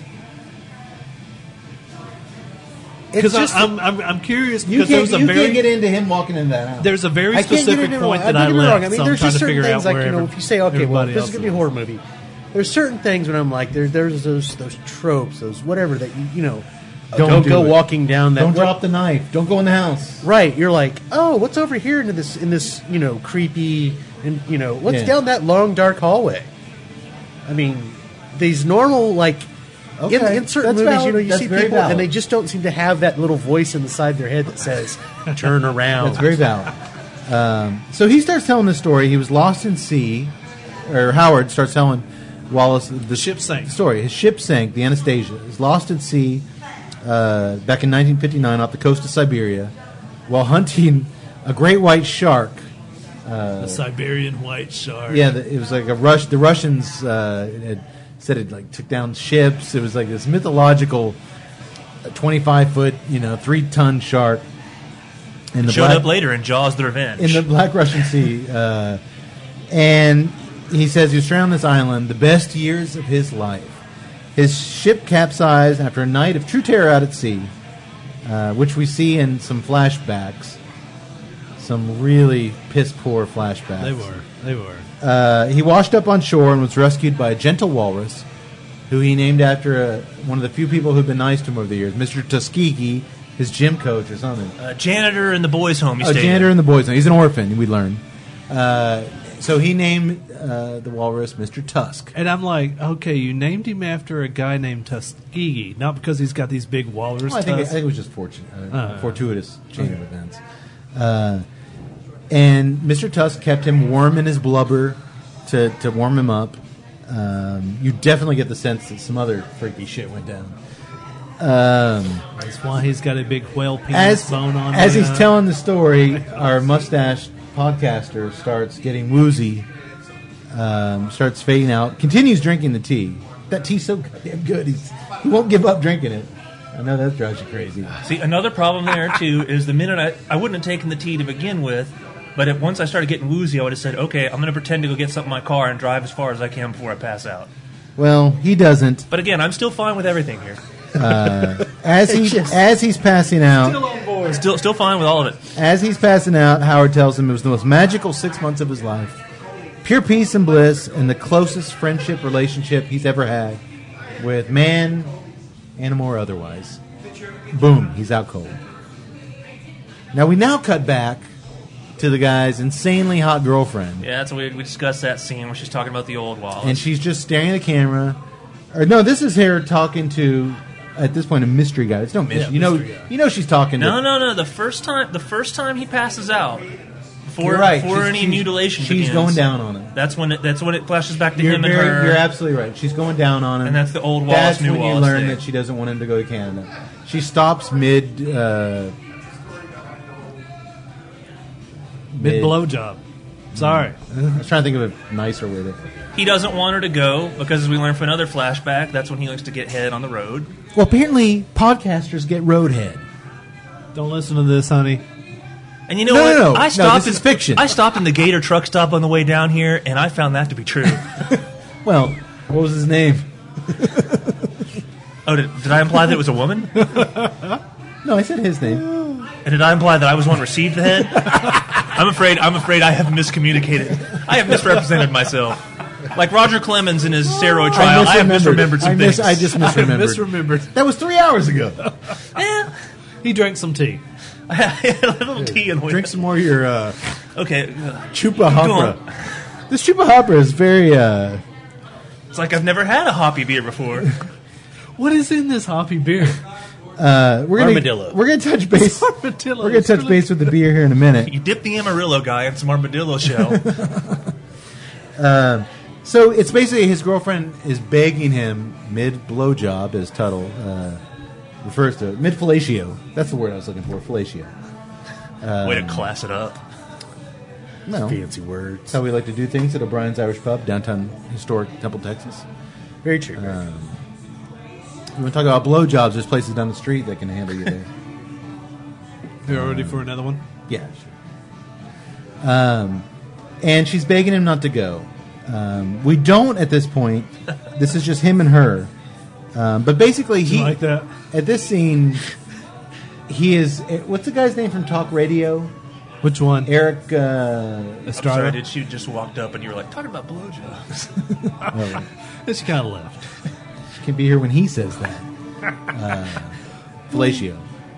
S5: It's
S3: Because
S5: just
S3: I'm curious
S2: You
S3: because there's
S2: can't,
S3: a very
S2: get into him walking into that house.
S3: there's a very
S5: I can't get
S3: specific
S5: into
S3: point
S5: don't
S3: that I
S5: get me
S3: left.
S5: wrong. I mean,
S3: so I'm
S5: there's
S3: trying
S5: just
S3: to
S5: certain
S3: figure
S5: things
S3: out
S5: like
S3: where
S5: if you say, okay, well,
S3: everybody
S5: this is
S3: else
S5: going to be a horror movie. There's certain things when I'm like, there's those tropes, those whatever that
S2: Don't do
S5: go
S2: it.
S5: walking down that.
S2: Don't drop the knife. Don't go in the house.
S5: Right, you're like, oh, what's over here in this creepy and what's
S2: Yeah.
S5: down that long dark hallway? I mean, these normal
S2: Okay,
S5: in certain
S2: that's
S5: movies,
S2: valid.
S5: you
S2: That's
S5: see
S2: very
S5: people
S2: valid.
S5: and they just don't seem to have that little voice inside their head that says, "Turn around."
S2: That's very valid. So he starts telling the story. He was lost in sea, or Howard starts telling Wallace the
S3: ship sank.
S2: story. His ship sank, the Anastasia. Is lost at sea back in 1959 off the coast of Siberia while hunting a great white shark.
S3: The Siberian white shark.
S2: Yeah, it was like the Russians had said it took down ships. It was like this mythological 25-foot, 3-ton shark. In
S4: Showed up later in Jaws: The Revenge.
S2: in the Black Russian Sea, and he says he was stranded on this island the best years of his life. His ship capsized after a night of true terror out at sea, which we see in some flashbacks, some really piss-poor flashbacks.
S3: They were.
S2: He washed up on shore and was rescued by a gentle walrus, who he named after one of the few people who've been nice to him over the years, Mr. Tuskegee, his gym coach or something.
S4: Janitor in the boys' home. He stayed
S2: Janitor
S4: in.
S2: in the boys' home. He's an orphan, we learn. So he named the walrus Mr. Tusk.
S3: And I'm like, okay, you named him after a guy named Tuskegee, not because he's got these big walrus
S2: Well, I think
S3: tusks.
S2: it was just fortuitous chain of events. And Mr. Tusk kept him warm in his blubber to warm him up. You definitely get the sense that some other freaky shit went down.
S3: That's why he's got a big whale penis bone on
S2: as
S3: him.
S2: he's telling the story, our mustached podcaster starts getting woozy, starts fading out, continues drinking the tea. That tea's so goddamn good, he won't give up drinking it. I know that drives you crazy.
S4: See, another problem there, too, is the minute I wouldn't have taken the tea to begin with, but once I started getting woozy, I would have said, okay, I'm going to pretend to go get something in my car and drive as far as I can before I pass out.
S2: Well, he doesn't.
S4: But again, I'm still fine with everything here.
S2: As he's passing out,
S3: Still on board.
S4: Still fine with all of it.
S2: As he's passing out, Howard tells him it was the most magical 6 months of his life. Pure peace and bliss, and the closest friendship relationship he's ever had with man, animal, or otherwise. Boom, he's out cold. Now we cut back to the guy's insanely hot girlfriend.
S4: Yeah, that's what we discussed that scene where she's talking about the old Wallace.
S2: And she's just staring at the camera. Or no, this is her talking to, at this point, a mystery guy. It's no mystery.
S3: Yeah,
S2: you know she's talking to...
S4: No. The first time he passes out, before any mutilation
S2: she's
S4: begins,
S2: going down on him.
S4: That's when it flashes back to him and her.
S2: You're absolutely right. She's going down on him.
S4: And that's the old Wallace, new
S2: Wallace. That's when you
S4: Wallace
S2: learn
S4: thing.
S2: that she doesn't want him to go to Canada. She stops mid
S3: blowjob. Sorry.
S2: I was trying to think of a nicer way to...
S4: He doesn't want her to go because, as we learn from another flashback, that's when he likes to get head on the road.
S2: Well, apparently podcasters get roadhead.
S3: Don't listen to this, honey.
S4: And you know what?
S2: No,
S4: This
S2: is fiction.
S4: I stopped in the Gator truck stop on the way down here, and I found that to be true.
S2: Well, what was his name?
S4: Oh, did I imply that it was a woman?
S2: No, I said his name.
S4: And did I imply that I was one who received the head? I'm afraid I have miscommunicated. I have misrepresented myself. Like Roger Clemens in his steroid trial, I have misremembered some things.
S2: I just misremembered. That was 3 hours ago.
S3: He drank some tea.
S4: I had a little tea in the way.
S2: Drink some more of your
S4: Okay.
S2: Chupa
S4: Go
S2: Hopra. This Chupa Hopra is very...
S4: It's like I've never had a hoppy beer before.
S3: What is in this hoppy beer?
S5: Armadillo.
S2: We're gonna touch base.
S3: Armadillo.
S2: We're gonna touch base with the beer here in a minute.
S4: You dip the Amarillo guy in some armadillo shell.
S2: So it's basically his girlfriend is begging him mid blowjob, as Tuttle refers to it, mid fellatio. That's the word I was looking for, fellatio.
S4: Way to class it up.
S2: No,
S5: Fancy words.
S2: that's how we like to do things at O'Brien's Irish Pub, downtown historic Temple, Texas.
S5: Very true.
S2: You want to talk about blowjobs? There's places down the street that can handle you there.
S3: You're ready for another one?
S2: Yeah, sure. And she's begging him not to go. We don't at this point. This is just him and her. But basically,
S3: You like that?
S2: at this scene, he is. What's the guy's name from Talk Radio?
S3: Which one?
S2: Eric.
S4: I'm sorry, did she just walked up and you were like, talking about blowjobs?
S3: She kind of left.
S2: Can be here when he says that. Fellatio.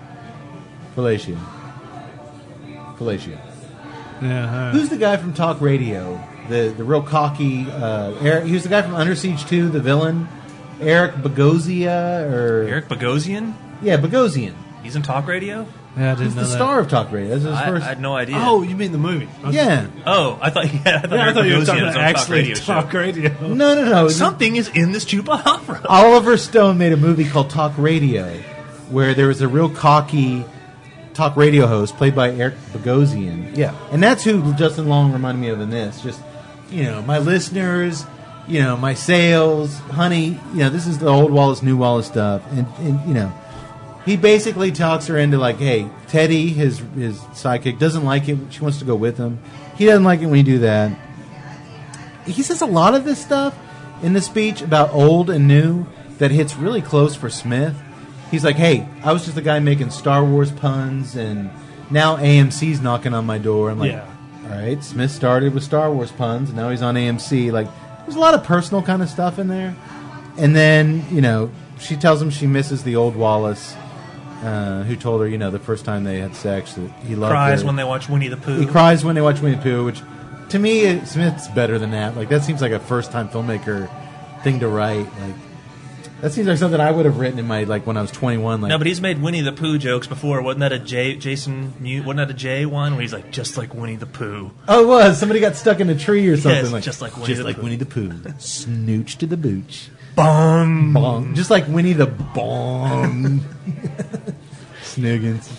S3: Yeah.
S2: Who's the guy from Talk Radio? The real cocky Eric. He was the guy from Under Siege 2, the villain. Eric Bogosian or
S4: Eric Bogosian?
S2: Yeah, Bogosian.
S4: He's in talk radio?
S3: Yeah, I didn't
S2: He's
S3: know
S2: the
S3: that.
S2: star of Talk Radio. That's his
S4: I
S2: first.
S4: had no idea.
S3: Oh, you mean the movie? Okay.
S2: Yeah.
S4: Oh, I thought
S3: Yeah, I
S4: Eric
S3: thought you were
S4: Bogosian
S3: talking
S4: was
S3: about
S4: on talk
S3: actually
S4: radio
S3: talk
S4: show.
S3: radio.
S2: No.
S4: Something is in this Chupa Hopra.
S2: Oliver Stone made a movie called Talk Radio, where there was a real cocky talk radio host played by Eric Bogosian.
S5: Yeah.
S2: And that's who Justin Long reminded me of in this. Just, my listeners, my sales, honey, this is the old Wallace, new Wallace stuff. And he basically talks her into like, hey, Teddy, his sidekick, doesn't like it. She wants to go with him. He doesn't like it when you do that. He says a lot of this stuff in the speech about old and new that hits really close for Smith. He's like, hey, I was just a guy making Star Wars puns, and now AMC's knocking on my door. I'm like,
S3: Yeah.
S2: all right, Smith started with Star Wars puns, and now he's on AMC. Like, there's a lot of personal kind of stuff in there. And then, she tells him she misses the old Wallace, who told her, the first time they had sex, that he loved
S4: Cries
S2: her.
S4: when they watch Winnie the Pooh.
S2: He cries when they watch Winnie the Pooh, which, to me, Smith's better than that. Like, that seems like a first-time filmmaker thing to write. Like, that seems like something I would have written in my, when I was 21. Like,
S4: No, but he's made Winnie the Pooh jokes before. Wasn't that a wasn't that a Jay one where he's like, just like Winnie the Pooh?
S2: oh, it was. Somebody got stuck in a tree or something.
S4: Yes, just like Winnie the Pooh.
S2: Winnie the Pooh. Snooch to the booch.
S4: Bong.
S2: Bong. Just like Winnie the Bong. Sniggins.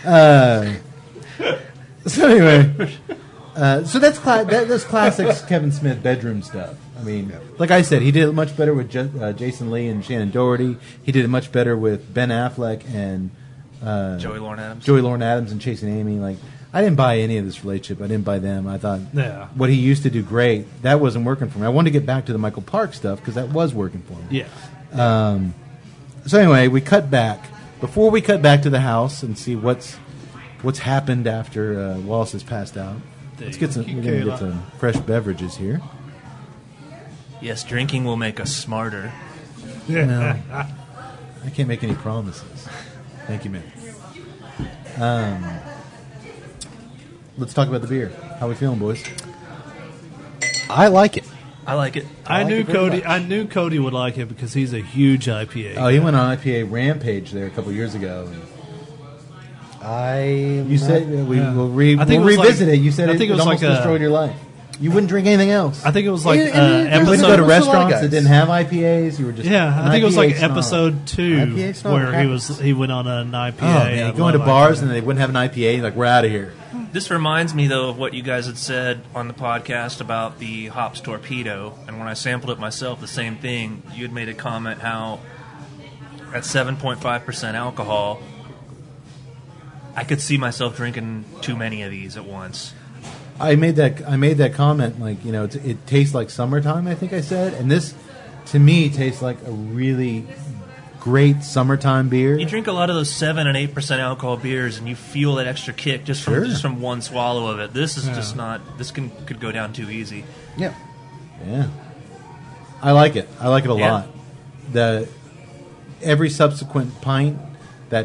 S2: So anyway, so that's that's classic Kevin Smith bedroom stuff. I mean, like I said, he did it much better with Jason Lee and Shannon Doherty. He did it much better with Ben Affleck and
S4: Joey Lauren Adams.
S2: and Chasing Amy. Like, I didn't buy any of this relationship. I didn't buy them. I thought
S3: Yeah.
S2: what he used to do great, that wasn't working for me. I wanted to get back to the Michael Park stuff because that was working for me.
S3: Yeah.
S2: So anyway, we cut back. Before we cut back to the house and see what's what's happened after Wallace has passed out. Let's get some. We're gonna get some fresh beverages here.
S4: Yes, drinking will make us smarter.
S2: No, I can't make any promises. Thank you, man. Let's talk about the beer. How we feeling, boys?
S5: I like it.
S4: I like it.
S3: I
S5: like
S3: knew
S5: it very
S3: Cody.
S5: much.
S3: I knew Cody would like it because he's a huge IPA.
S2: Oh, he went on IPA rampage there a couple years ago. You said we'll
S3: I think
S2: we'll
S3: it was
S2: revisit
S3: like-
S2: it. You said
S3: I
S2: it,
S3: think it was
S2: almost
S3: like a-
S2: destroyed your life. You wouldn't drink anything else.
S3: I think it was like
S2: You wouldn't
S3: episode.
S2: go to
S5: There's a lot of
S2: restaurants
S5: guys.
S2: that didn't have IPAs. You were just
S3: Yeah,
S2: an
S3: I think it was
S2: IPA
S3: like
S2: snob.
S3: episode 2
S5: IPA snob
S3: where
S5: happens.
S3: he went on an IPA.
S2: Oh man,
S3: I
S2: going to
S3: love
S2: bars
S3: IPA.
S2: and they wouldn't have an IPA. You're like, we're out of here.
S4: This reminds me, though, of what you guys had said on the podcast about the hops torpedo. And when I sampled it myself, the same thing. You had made a comment how at 7.5% alcohol, I could see myself drinking too many of these at once.
S2: I made that comment, like, you know, it tastes like summertime, I think I said, and this to me tastes like a really great summertime beer.
S4: You drink a lot of those 7 and 8% alcohol beers, and you feel that extra kick just from one swallow of it. This is just not. This could go down too easy.
S5: Yeah.
S2: Yeah, I like it. I like it a
S4: Yeah.
S2: lot. Every subsequent pint that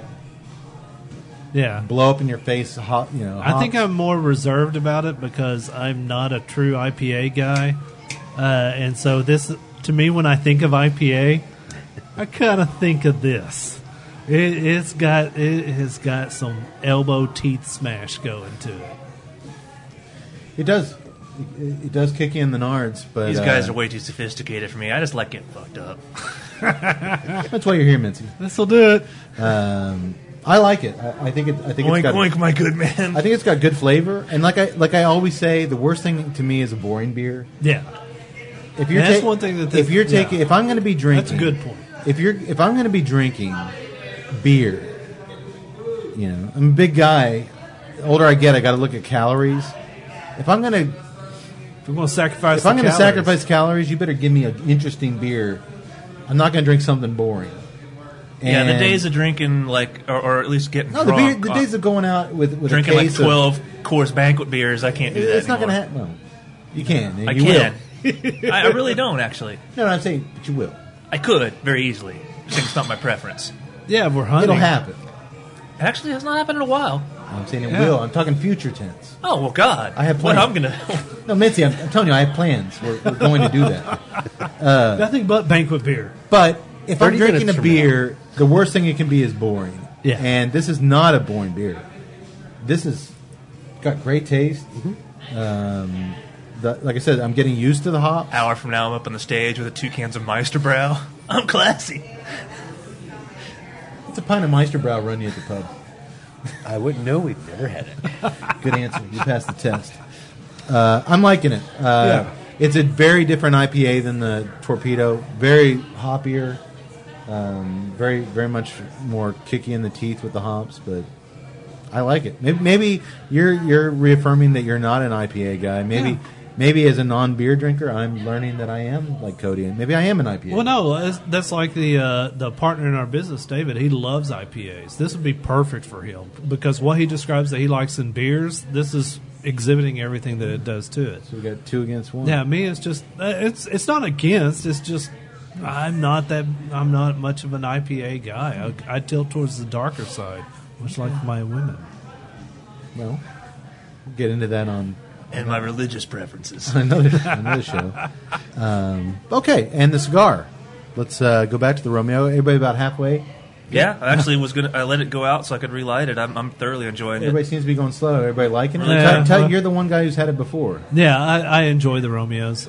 S3: Yeah.
S2: blow up in your face, hot, you know.
S3: I think
S2: hops.
S3: I'm more reserved about it because I'm not a true IPA guy, and so this to me when I think of IPA, I kind of think of this. It has got some elbow teeth smash going to it.
S2: It does. It does kick you in the nards, but
S4: These guys are way too sophisticated for me. I just like getting fucked up.
S2: that's why you're here, Mincy.
S3: This will do it.
S2: I like it. I think it's
S4: Oink,
S2: got.
S4: oink, my good man.
S2: I think it's got good flavor, and like I always say, the worst thing to me is a boring beer.
S3: Yeah,
S2: If you're
S3: That's one thing that
S2: if you're
S3: yeah.
S2: taking, if I'm going to be drinking,
S3: that's a good point.
S2: If I'm going to be drinking beer, you know, I'm a big guy. The older I get, I got to look at calories. If I'm going to
S3: If we're going to sacrifice,
S2: if I'm going to sacrifice calories, you better give me an interesting beer. I'm not going to drink something boring.
S4: Yeah, the
S2: And-
S4: days of drinking, like, or at least getting
S2: no, the
S4: drunk,
S2: beer, the days of going out with
S4: drinking
S2: a
S4: like
S2: case
S4: 12 course banquet beers, I can't do that
S2: it's not going to
S4: anymore.
S2: happen. No, you can. And
S4: I
S2: you
S4: can.
S2: Will.
S4: I really don't, actually.
S2: No, I'm saying, but you will.
S4: I could, very easily. I think it's not my preference.
S3: Yeah, we're hunting.
S2: It'll happen.
S4: It actually has not happened in a while.
S2: I'm saying it
S3: Yeah.
S2: will. I'm talking future tense.
S4: Oh, well, God.
S2: I have
S4: What
S2: plans.
S4: I'm going to...
S2: No, Mincy, I'm telling you, I have plans. We're going to do that.
S3: Nothing but banquet beer.
S2: But if I'm
S5: 30
S2: drinking
S5: minutes
S2: a
S5: from
S2: beer, the worst thing it can be is boring.
S3: Yeah.
S2: And this is not a boring beer. This is got great taste. Like I said, I'm getting used to the hop.
S4: Hour from now, I'm up on the stage with 2 cans of Meisterbrow. I'm classy.
S2: What's a pint of Meisterbrow run you at the pub?
S5: I wouldn't know. We've never had it.
S2: Good answer. You passed the test. I'm liking it.
S3: Yeah.
S2: It's a very different IPA than the Torpedo. Very hoppier. Very, very much more kicky in the teeth with the hops, but I like it. Maybe you're reaffirming that you're not an IPA guy. Maybe as a non-beer drinker, I'm learning that I am like Cody, and maybe I am an IPA.
S3: Well, no, that's like the partner in our business, David. He loves IPAs. This would be perfect for him because what he describes that he likes in beers, this is exhibiting everything that it does to it.
S2: So we got 2 against 1.
S3: Yeah, me, it's just it's not against. It's just I'm not much of an IPA guy. I tilt towards the darker side, much like my women.
S2: Well, we'll get into that on
S4: And my religious preferences.
S2: another show. Okay, and the cigar. Let's go back to the Romeo. Everybody about halfway.
S4: Yeah, I actually was I let it go out so I could relight it. I'm thoroughly enjoying it.
S2: Everybody seems to be going slow. Everybody liking it.
S3: Yeah.
S2: You're the one guy who's had it before.
S3: Yeah, I enjoy the Romeos.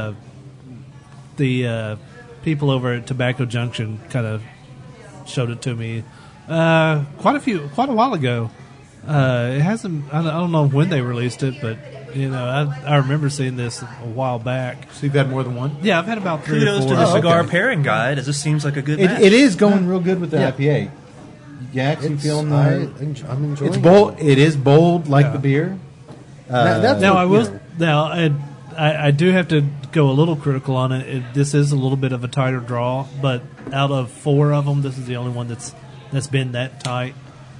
S3: The people over at Tobacco Junction kind of showed it to me quite a while ago. It hasn't. I don't know when they released it, but you know, I remember seeing this a while back.
S2: So you've had more than one?
S3: Yeah, I've had about 3 or
S4: Kudos
S3: 4.
S4: to the
S2: Oh,
S4: cigar
S2: okay.
S4: pairing guide, as this seems like a good match.
S2: It is going real good with the
S3: Yeah.
S2: IPA. Yax, you feeling
S5: I'm
S2: the...
S5: enjoying
S2: It's bold.
S5: it.
S2: it is bold like
S3: Yeah.
S2: the beer.
S5: That's
S3: Now
S5: what,
S3: I
S5: you
S3: will.
S5: know,
S3: Now I do have to go a little critical on it. This is a little bit of a tighter draw, but out of 4 of them, this is the only one that's been that tight.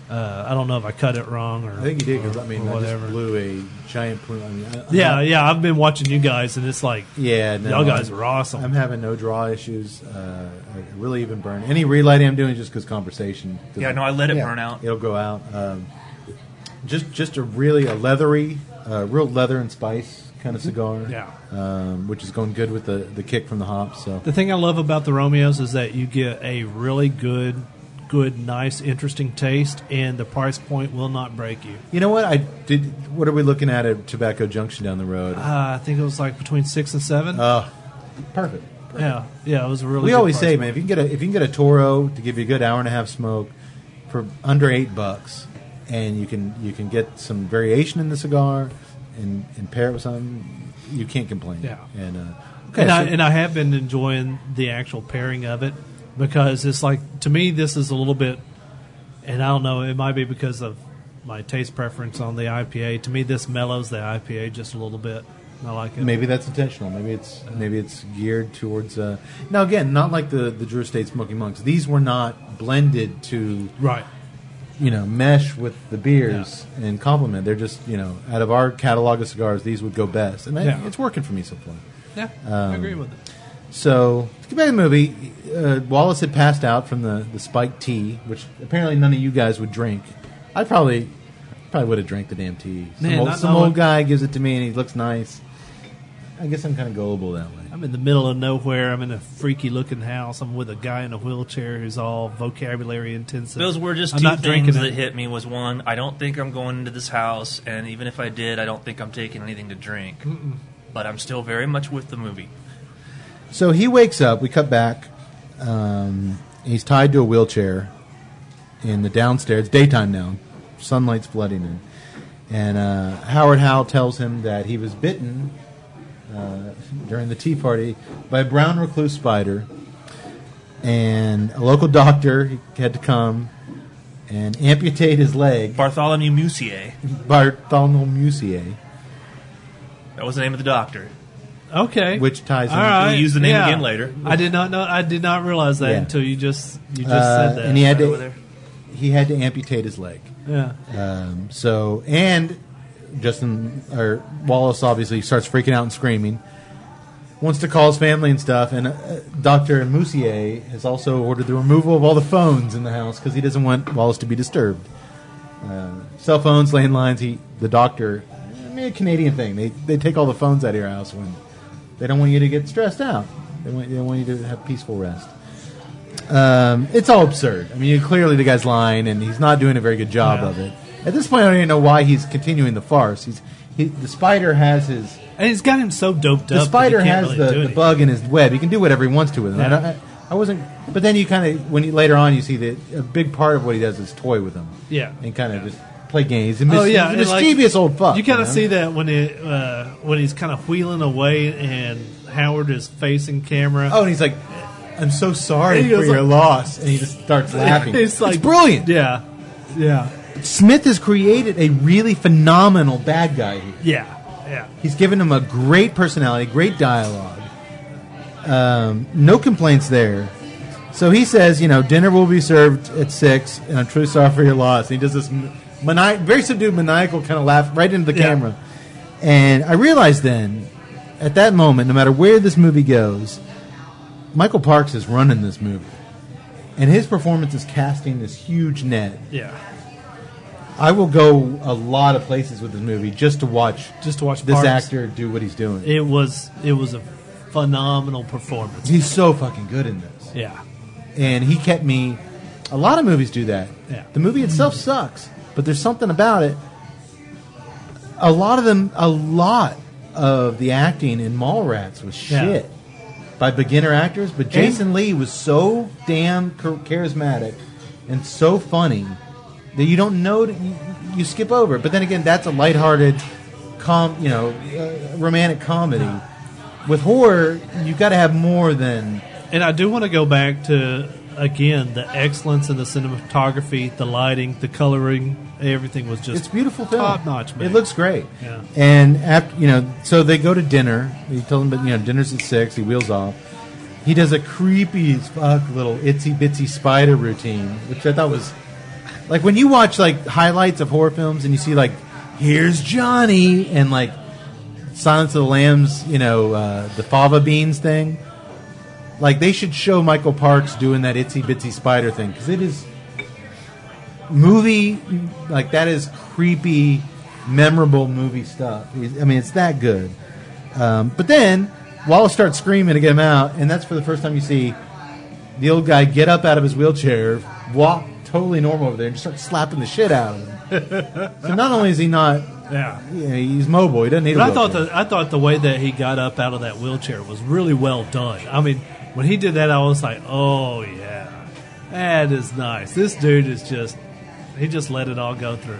S3: I don't know if I cut it wrong or
S2: I think you did because I
S3: or whatever.
S2: just blew a giant plume. I mean,
S3: Yeah, I've been watching you guys, and it's like,
S2: yeah. No,
S3: y'all guys are awesome.
S2: I'm having no draw issues. I really even burn any relighting I'm doing just because conversation.
S4: Yeah, no, I let it
S5: Yeah.
S4: burn out.
S2: It'll go out. Just a leathery, real leather and spice kind of cigar.
S3: Yeah.
S2: Which is going good with the kick from the hops. So
S3: The thing I love about the Romeos is that you get a really good, nice, interesting taste, and the price point will not break you.
S2: you know what I did? What are we looking at Tobacco Junction down the road?
S3: I think it was like between 6 and 7.
S2: Perfect.
S3: Yeah, it was a really.
S2: We
S3: good
S2: always
S3: price
S2: say,
S3: point.
S2: man, if you can get a Toro to give you a good hour and a half smoke for under $8, and you can get some variation in the cigar and pair it with something, you can't complain.
S3: Yeah.
S2: And
S3: And I have been enjoying the actual pairing of it because it's like, to me, this is a little bit, and I don't know, it might be because of my taste preference on the IPA. To me, this mellows the IPA just a little bit. I like it.
S2: maybe that's intentional. Maybe it's geared towards. Now again, not like the Drew Estate Smoking Monks. These were not blended to
S3: Right.
S2: Mesh with the beers and complement. They're just out of our catalog of cigars, these would go best, and
S3: Yeah.
S2: it's working for me so far.
S3: Yeah, I agree with it.
S2: So, to get back to the movie, Wallace had passed out from the spiked tea, which apparently none of you guys would drink. I probably would have drank the damn tea.
S3: Man,
S2: Some old guy gives it to me, and he looks nice. I guess I'm kind of gullible that way.
S3: I'm in the middle of nowhere. I'm in a freaky-looking house. I'm with a guy in a wheelchair who's all vocabulary intensive.
S4: Those were just
S3: I'm
S4: two
S3: not drinking
S4: things that
S3: it.
S4: hit me. Was one, I don't think I'm going into this house, and even if I did, I don't think I'm taking anything to drink. But I'm still very much with the movie.
S2: So he wakes up. We cut back. He's tied to a wheelchair in the downstairs. Daytime now. Sunlight's flooding in. And Howard Howe tells him that he was bitten during the tea party by a brown recluse spider. And a local doctor had to come and amputate his leg.
S4: Bartholomew Musier.
S2: Bartholomew Musier,
S4: That was the name of the doctor.
S3: Okay.
S2: which ties in.
S3: All right.
S4: We'll use the name
S3: Yeah.
S4: again later.
S3: I did not know. I did not realize that
S2: Yeah.
S3: until you just said that.
S2: And he had
S4: Over
S2: to
S4: there.
S2: he had to amputate his leg.
S3: Yeah.
S2: So, and Wallace obviously starts freaking out and screaming. Wants to call his family and stuff. And Dr. Moussier has also ordered the removal of all the phones in the house because he doesn't want Wallace to be disturbed. Cell phones, landlines. The doctor, a Canadian thing. They take all the phones out of your house when they don't want you to get stressed out. They want you to have peaceful rest. It's all absurd. I mean, clearly the guy's lying, and he's not doing a very good job of it. At this point, I don't even know why he's continuing the farce. The spider has his.
S3: And he's got him so doped up.
S2: The
S3: that
S2: spider
S3: he can't
S2: has
S3: really do
S2: the
S3: anything.
S2: bug in his web. He can do whatever he wants to with it.
S3: Yeah.
S2: I wasn't. But then you kind of later on you see that a big part of what he does is toy with them.
S3: Yeah.
S2: And kind of just play games. He's
S3: Oh
S2: he's
S3: yeah,
S2: a
S3: and, like,
S2: mischievous old fuck.
S3: You kind of
S2: know?
S3: see that when he's kind of wheeling away and Howard is facing camera.
S2: Oh, and he's like, "I'm so sorry
S3: And he
S2: for
S3: goes
S2: your
S3: like-
S2: loss," and he just starts laughing.
S3: It's like
S2: it's brilliant.
S3: Yeah, yeah,
S2: Smith has created a really phenomenal bad guy here.
S3: yeah, yeah.
S2: He's given him a great personality, great dialogue. No complaints there. So he says, dinner will be served at 6, and I'm truly sorry for your loss. And he does this very subdued, maniacal kind of laugh right into the
S3: Yeah.
S2: camera. And I realized then, at that moment, no matter where this movie goes, Michael Parks is running this movie. And his performance is casting this huge net.
S3: Yeah.
S2: I will go a lot of places with this movie just to watch
S3: Just to watch
S2: this
S3: Parks.
S2: actor do what he's doing.
S3: It was a phenomenal performance.
S2: He's so fucking good in this.
S3: Yeah,
S2: And he kept me. A lot of movies do that.
S3: Yeah.
S2: The movie itself sucks, but there's something about it. A lot of the acting in Mallrats was shit by beginner actors, but Jason Lee was so damn charismatic and so funny that you don't know you skip over it. But then again, that's a lighthearted, romantic comedy. With horror, you got to have more than.
S3: and I do want to go back to again the excellence in the cinematography, the lighting, the coloring. Everything was just
S2: It's a beautiful film.
S3: top notch, man.
S2: It looks great.
S3: Yeah.
S2: And after so they go to dinner. He told them, but dinner's at 6. He wheels off. He does a creepy as fuck little itsy bitsy spider routine, which I thought was Like when you watch like highlights of horror films and you see like, here's Johnny and like Silence of the Lambs, the fava beans thing. Like they should show Michael Parks doing that itsy bitsy spider thing because it is movie like that is creepy, memorable movie stuff. I mean, it's that good. But then Wallace starts screaming to get him out, and that's for the first time you see the old guy get up out of his wheelchair, walk totally normal over there, and just start slapping the shit out of him. So not only is he not, he's mobile. He doesn't need a wheelchair.
S3: I thought the way that he got up out of that wheelchair was really well done. I mean, when he did that, I was like, oh yeah, that is nice. This dude is he just let it all go through.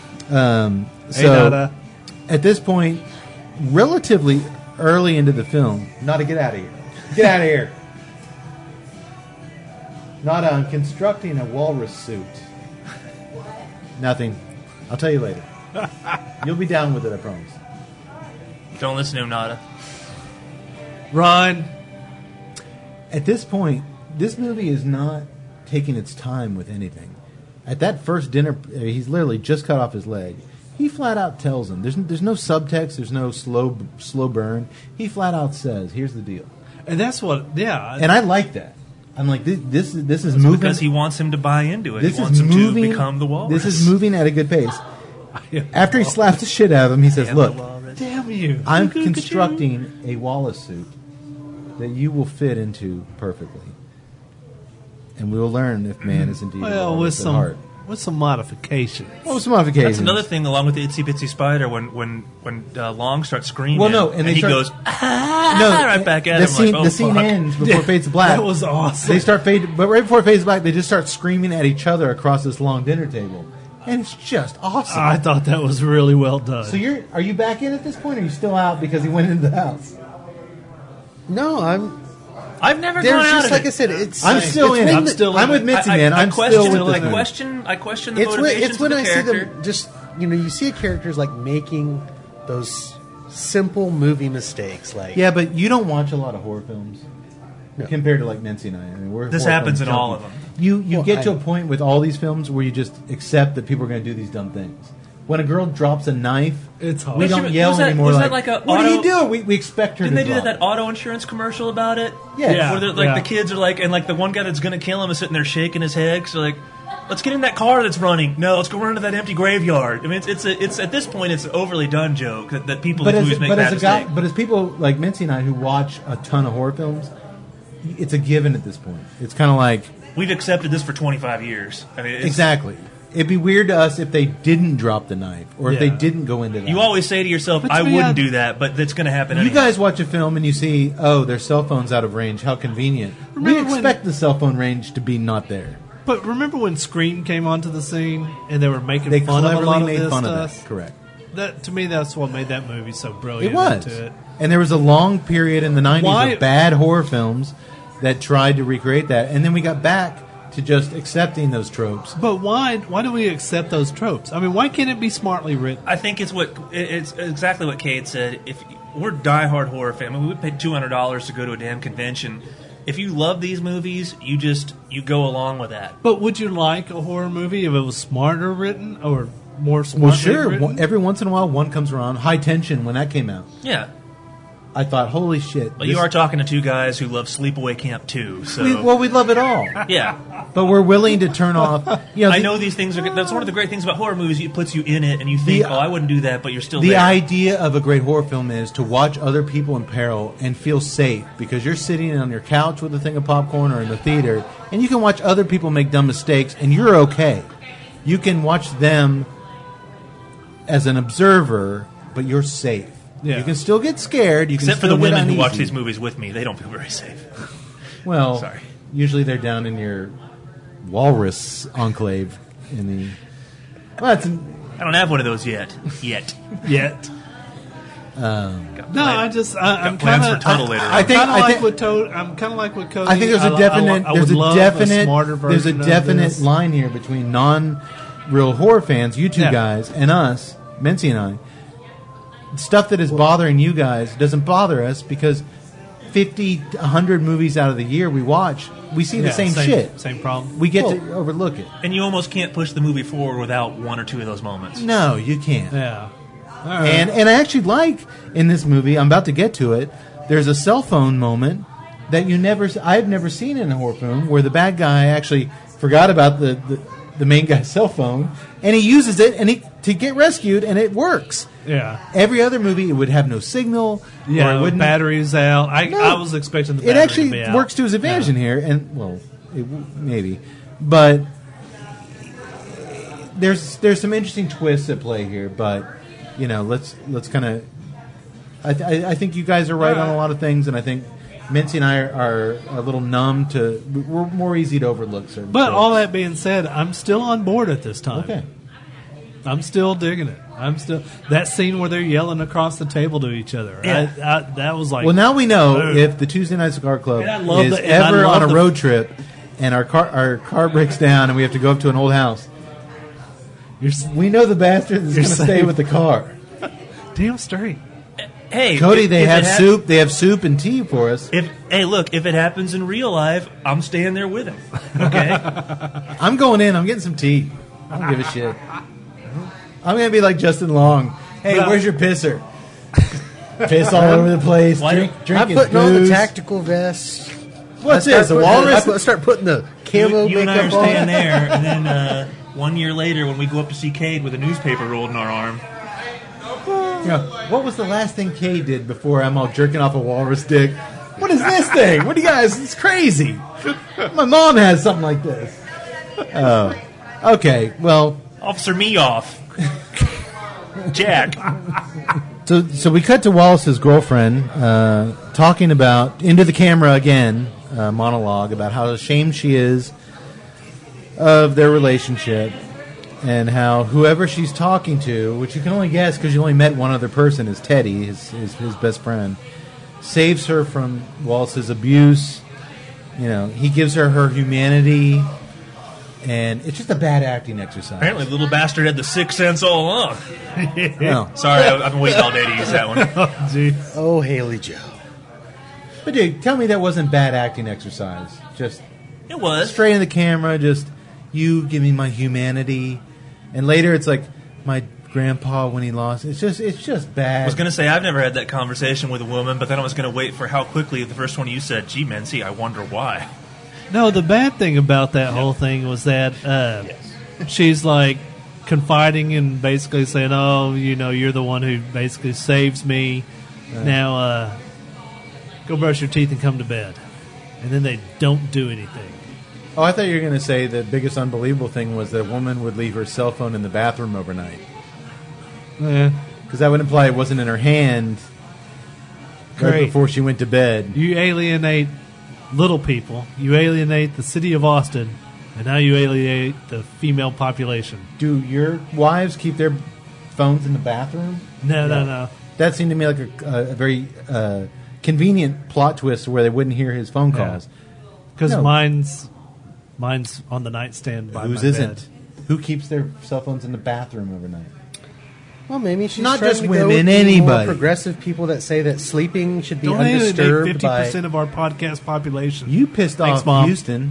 S2: So at this point, relatively early into the film, Nada, get out of here. Get out of here. Nada, I'm constructing a walrus suit. Nothing. I'll tell you later. You'll be down with it, I promise.
S4: Don't listen to him, Nada.
S3: Run.
S2: At this point, this movie is not taking its time with anything. At that first dinner, he's literally just cut off his leg. He flat out tells him. There's no subtext. There's no slow burn. He flat out says, "Here's the deal."
S3: And that's what, yeah.
S2: And I like that. I'm like, this is
S4: That's
S2: moving
S4: because he wants him to buy into it.
S2: This
S4: He wants
S2: is
S4: him
S2: moving,
S4: to become the walrus.
S2: This is moving at a good pace. After he slaps the shit out of him, he says, "Look,
S3: Damn you!
S2: I'm constructing a Wallace suit that you will fit into perfectly, and we will learn if man is indeed a walrus at heart."
S3: With some modifications.
S2: Oh, some modifications.
S4: That's another thing, along with the itsy bitsy spider. When Long starts screaming,
S2: Well, no, and
S4: he goes right back at him.
S2: The scene ends before it fades to black.
S3: That was awesome.
S2: They start but right before it fades to black, they just start screaming at each other across this long dinner table, and it's just awesome.
S3: I thought that was really well done.
S2: So are you back in at this point, or are you still out because he went into the house?
S5: No,
S4: I've never
S5: there's
S4: gone out
S5: just
S4: of
S5: like
S4: it.
S5: I said, it's.
S2: I'm still in.
S3: I'm still
S2: I'm
S3: in.
S2: with Mitzi, man. I'm still with this movie.
S4: I question the
S5: It's
S4: motivations
S5: when
S4: of
S5: I
S4: the
S5: see
S4: character.
S5: them just you see characters like making those simple movie mistakes. Like
S2: Yeah, but you don't watch a lot of horror films
S5: No.
S2: compared to like Mincy and I. I mean, we're
S4: This
S2: horror
S4: happens
S2: film
S4: in all
S2: junkies.
S4: of them.
S2: You get to a point with all these films where you just accept that people are going to do these dumb things. When a girl drops a knife,
S3: It's hard.
S2: we don't yell anymore.
S4: Was that like a
S2: what
S4: auto-
S2: are you doing? We expect her
S4: Didn't
S2: to
S4: they do
S2: drop
S4: that
S2: it.
S4: auto insurance commercial about it?
S2: Yeah.
S4: Where the kids are like, and like the one guy that's going to kill him is sitting there shaking his head. Because like, let's get in that car that's running. No, let's go run into that empty graveyard. I mean, it's at this point it's an overly done joke that people in movies make bad mistakes.
S2: But as people like Mincy and I who watch a ton of horror films, it's a given at this point. It's kind of like
S4: We've accepted this for 25 years. I mean,
S2: exactly. It'd be weird to us if they didn't drop the knife or if they
S3: Yeah.
S2: didn't go into that.
S4: You always say to yourself,
S3: But
S4: I
S3: to me,
S4: wouldn't do that, but it's going to happen
S2: You
S4: anyway.
S2: guys watch a film and you see, oh, their cell phone's out of range. How convenient. We
S3: Remember when-
S2: expect the cell phone range to be not there.
S3: But remember when Scream came onto the scene and they were making
S2: They
S3: fun of a
S2: cleverly
S3: lot of
S2: made
S3: this
S2: fun
S3: stuff?
S2: of that. Correct.
S3: That to me, that's what made that movie so brilliant.
S2: It was.
S3: Into it.
S2: And there was a long period in the 90s
S3: Why-
S2: of bad horror films that tried to recreate that. And then we got back to just accepting those tropes.
S3: But why do we accept those tropes? I mean, why can't it be smartly written?
S4: I think it's exactly what Kate said. If we're diehard horror fans, I mean, we paid $200 to go to a damn convention. If you love these movies, you go along with that.
S3: But would you like a horror movie if it was smarter written or more smartly
S2: Well, sure.
S3: written?
S2: Every once in a while, one comes around. High Tension, when that came out,
S4: Yeah.
S2: I thought, holy shit.
S4: But you are talking to two guys who love Sleepaway Camp 2, so...
S2: we love it all.
S4: yeah.
S2: But we're willing to turn off.
S4: I know these things are... That's one of the great things about horror movies. It puts you in it, and you think, I wouldn't do that, but you're still
S2: The
S4: there.
S2: idea of a great horror film is to watch other people in peril and feel safe because you're sitting on your couch with a thing of popcorn or in the theater, and you can watch other people make dumb mistakes, and you're okay. You can watch them as an observer, but you're safe.
S3: Yeah.
S2: You can still get scared. You can
S4: Except for
S2: still
S4: the
S2: get
S4: women who watch
S2: uneasy.
S4: these movies with me. They don't feel very safe.
S2: Well,
S4: Sorry.
S2: usually they're down in your walrus enclave in the. Well, that's
S4: I don't have one of those yet. Yet.
S3: I'm just I'm
S4: plans
S3: kind of
S4: for Tuttle later.
S2: I think-
S3: I'm kind of like with Cody.
S2: I think there's a
S3: I
S2: definite
S3: would love a smarter
S2: there's a
S3: version of
S2: definite
S3: this.
S2: line here between non-real horror fans, you two
S3: Yeah.
S2: guys, and us, Mincy and I. Stuff that is bothering you guys doesn't bother us because 50, 100 movies out of the year we watch, we see the same shit.
S3: Same problem.
S2: We get to overlook it.
S4: And you almost can't push the movie forward without one or two of those moments.
S2: No, you can't.
S3: Yeah. All right.
S2: And I actually like in this movie, I'm about to get to it, there's a cell phone moment that I've never seen in a horror film where the bad guy actually forgot about the main guy's cell phone and he uses it to get rescued and it works.
S3: Yeah.
S2: Every other movie, it would have no signal.
S3: Yeah,
S2: or it wouldn't.
S3: battery's out. I was expecting the battery
S2: It actually
S3: to be out.
S2: works to his advantage in here, and well, maybe, but there's some interesting twists at play here. But let's kind of. I think you guys are right on a lot of things, and I think Mincy and I are a little numb to. We're more easy to overlook certain.
S3: But
S2: things.
S3: all that being said, I'm still on board at this time.
S2: Okay.
S3: I'm still digging it. That scene where they're yelling across the table to each other.
S4: Yeah.
S3: That was like.
S2: Well, now we know
S3: boom.
S2: if the Tuesday Night Cigar Club
S3: And I love
S2: is
S3: the- and I
S2: ever
S3: love
S2: on a
S3: the-
S2: road trip, and our car breaks down, and we have to go up to an old house. We know the bastard is going to stay
S3: safe.
S2: with the car.
S3: Damn straight.
S4: Hey,
S2: Cody, they
S4: if
S2: have
S4: it hap-
S2: soup. They have soup and tea for us.
S4: Hey, look, if it happens in real life, I'm staying there with him. Okay?
S2: I'm going in. I'm getting some tea. I don't give a shit. I'm going to be like Justin Long. Hey,
S3: Well-
S2: where's your pisser? Piss all over the place.
S4: Why-
S2: Drink
S5: I'm
S2: his
S5: putting on the
S2: booze.
S5: tactical vest.
S2: What's this? A walrus?
S5: I start putting the camo
S4: you and I are
S5: makeup on.
S4: staying there, and then 1 year later, when we go up to see Cade with a newspaper rolled in our arm,
S2: What was the last thing Kay did before I'm all jerking off a walrus dick? What is this thing? What do you guys? It's crazy. My mom has something like this. Oh, okay. Well,
S4: Officer Me Off. Jack.
S2: so we cut to Wallace's girlfriend talking about into the camera again, monologue about how ashamed she is of their relationship. And how whoever she's talking to, which you can only guess because you only met one other person, is Teddy, his best friend, saves her from Wallace's abuse. He gives her humanity, and it's just a bad acting exercise.
S4: Apparently, the little bastard had the sixth sense all along.
S2: No.
S4: Sorry, I've been waiting all day to use that one.
S3: Gee.
S5: Oh, Haley Joe.
S2: But dude, tell me that wasn't bad acting exercise. Just
S4: It was.
S2: straight in the camera, just you give me my humanity, and later it's like my grandpa when he lost. It's just bad.
S4: I was going to say, I've never had that conversation with a woman, but then I was going to wait for how quickly the first one you said, gee, Mincy, I wonder why.
S3: No, the bad thing about that whole thing was that she's like confiding and basically saying, "Oh, you're the one who basically saves me. Now, go brush your teeth and come to bed." And then they don't do anything.
S2: Oh, I thought you were going to say the biggest unbelievable thing was that a woman would leave her cell phone in the bathroom overnight. Because that would imply it wasn't in her hand right
S3: Great.
S2: before she went to bed.
S3: You alienate little people. You alienate the city of Austin, and now you alienate the female population.
S2: Do your wives keep their phones in the bathroom?
S3: No.
S2: That seemed to me like a very convenient plot twist where they wouldn't hear his phone calls.
S3: Because
S2: No.
S3: mine's on the nightstand by
S2: Whose
S3: my
S2: isn't?
S3: bed.
S2: Who keeps their cell phones in the bathroom overnight?
S5: Well, maybe she's
S2: Not
S5: trying
S2: just
S5: to
S2: women,
S5: go with the
S2: anybody.
S5: more progressive people that say that sleeping should be
S3: Don't alienate
S5: undisturbed
S3: 50%
S5: by.
S3: of our podcast population.
S2: You pissed
S3: Thanks,
S2: off
S3: Mom.
S2: Houston.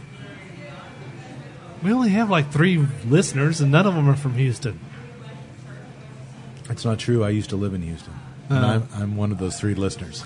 S3: We only have like 3 listeners, and none of them are from Houston.
S2: That's not true. I used to live in Houston. And I'm one of those 3 listeners.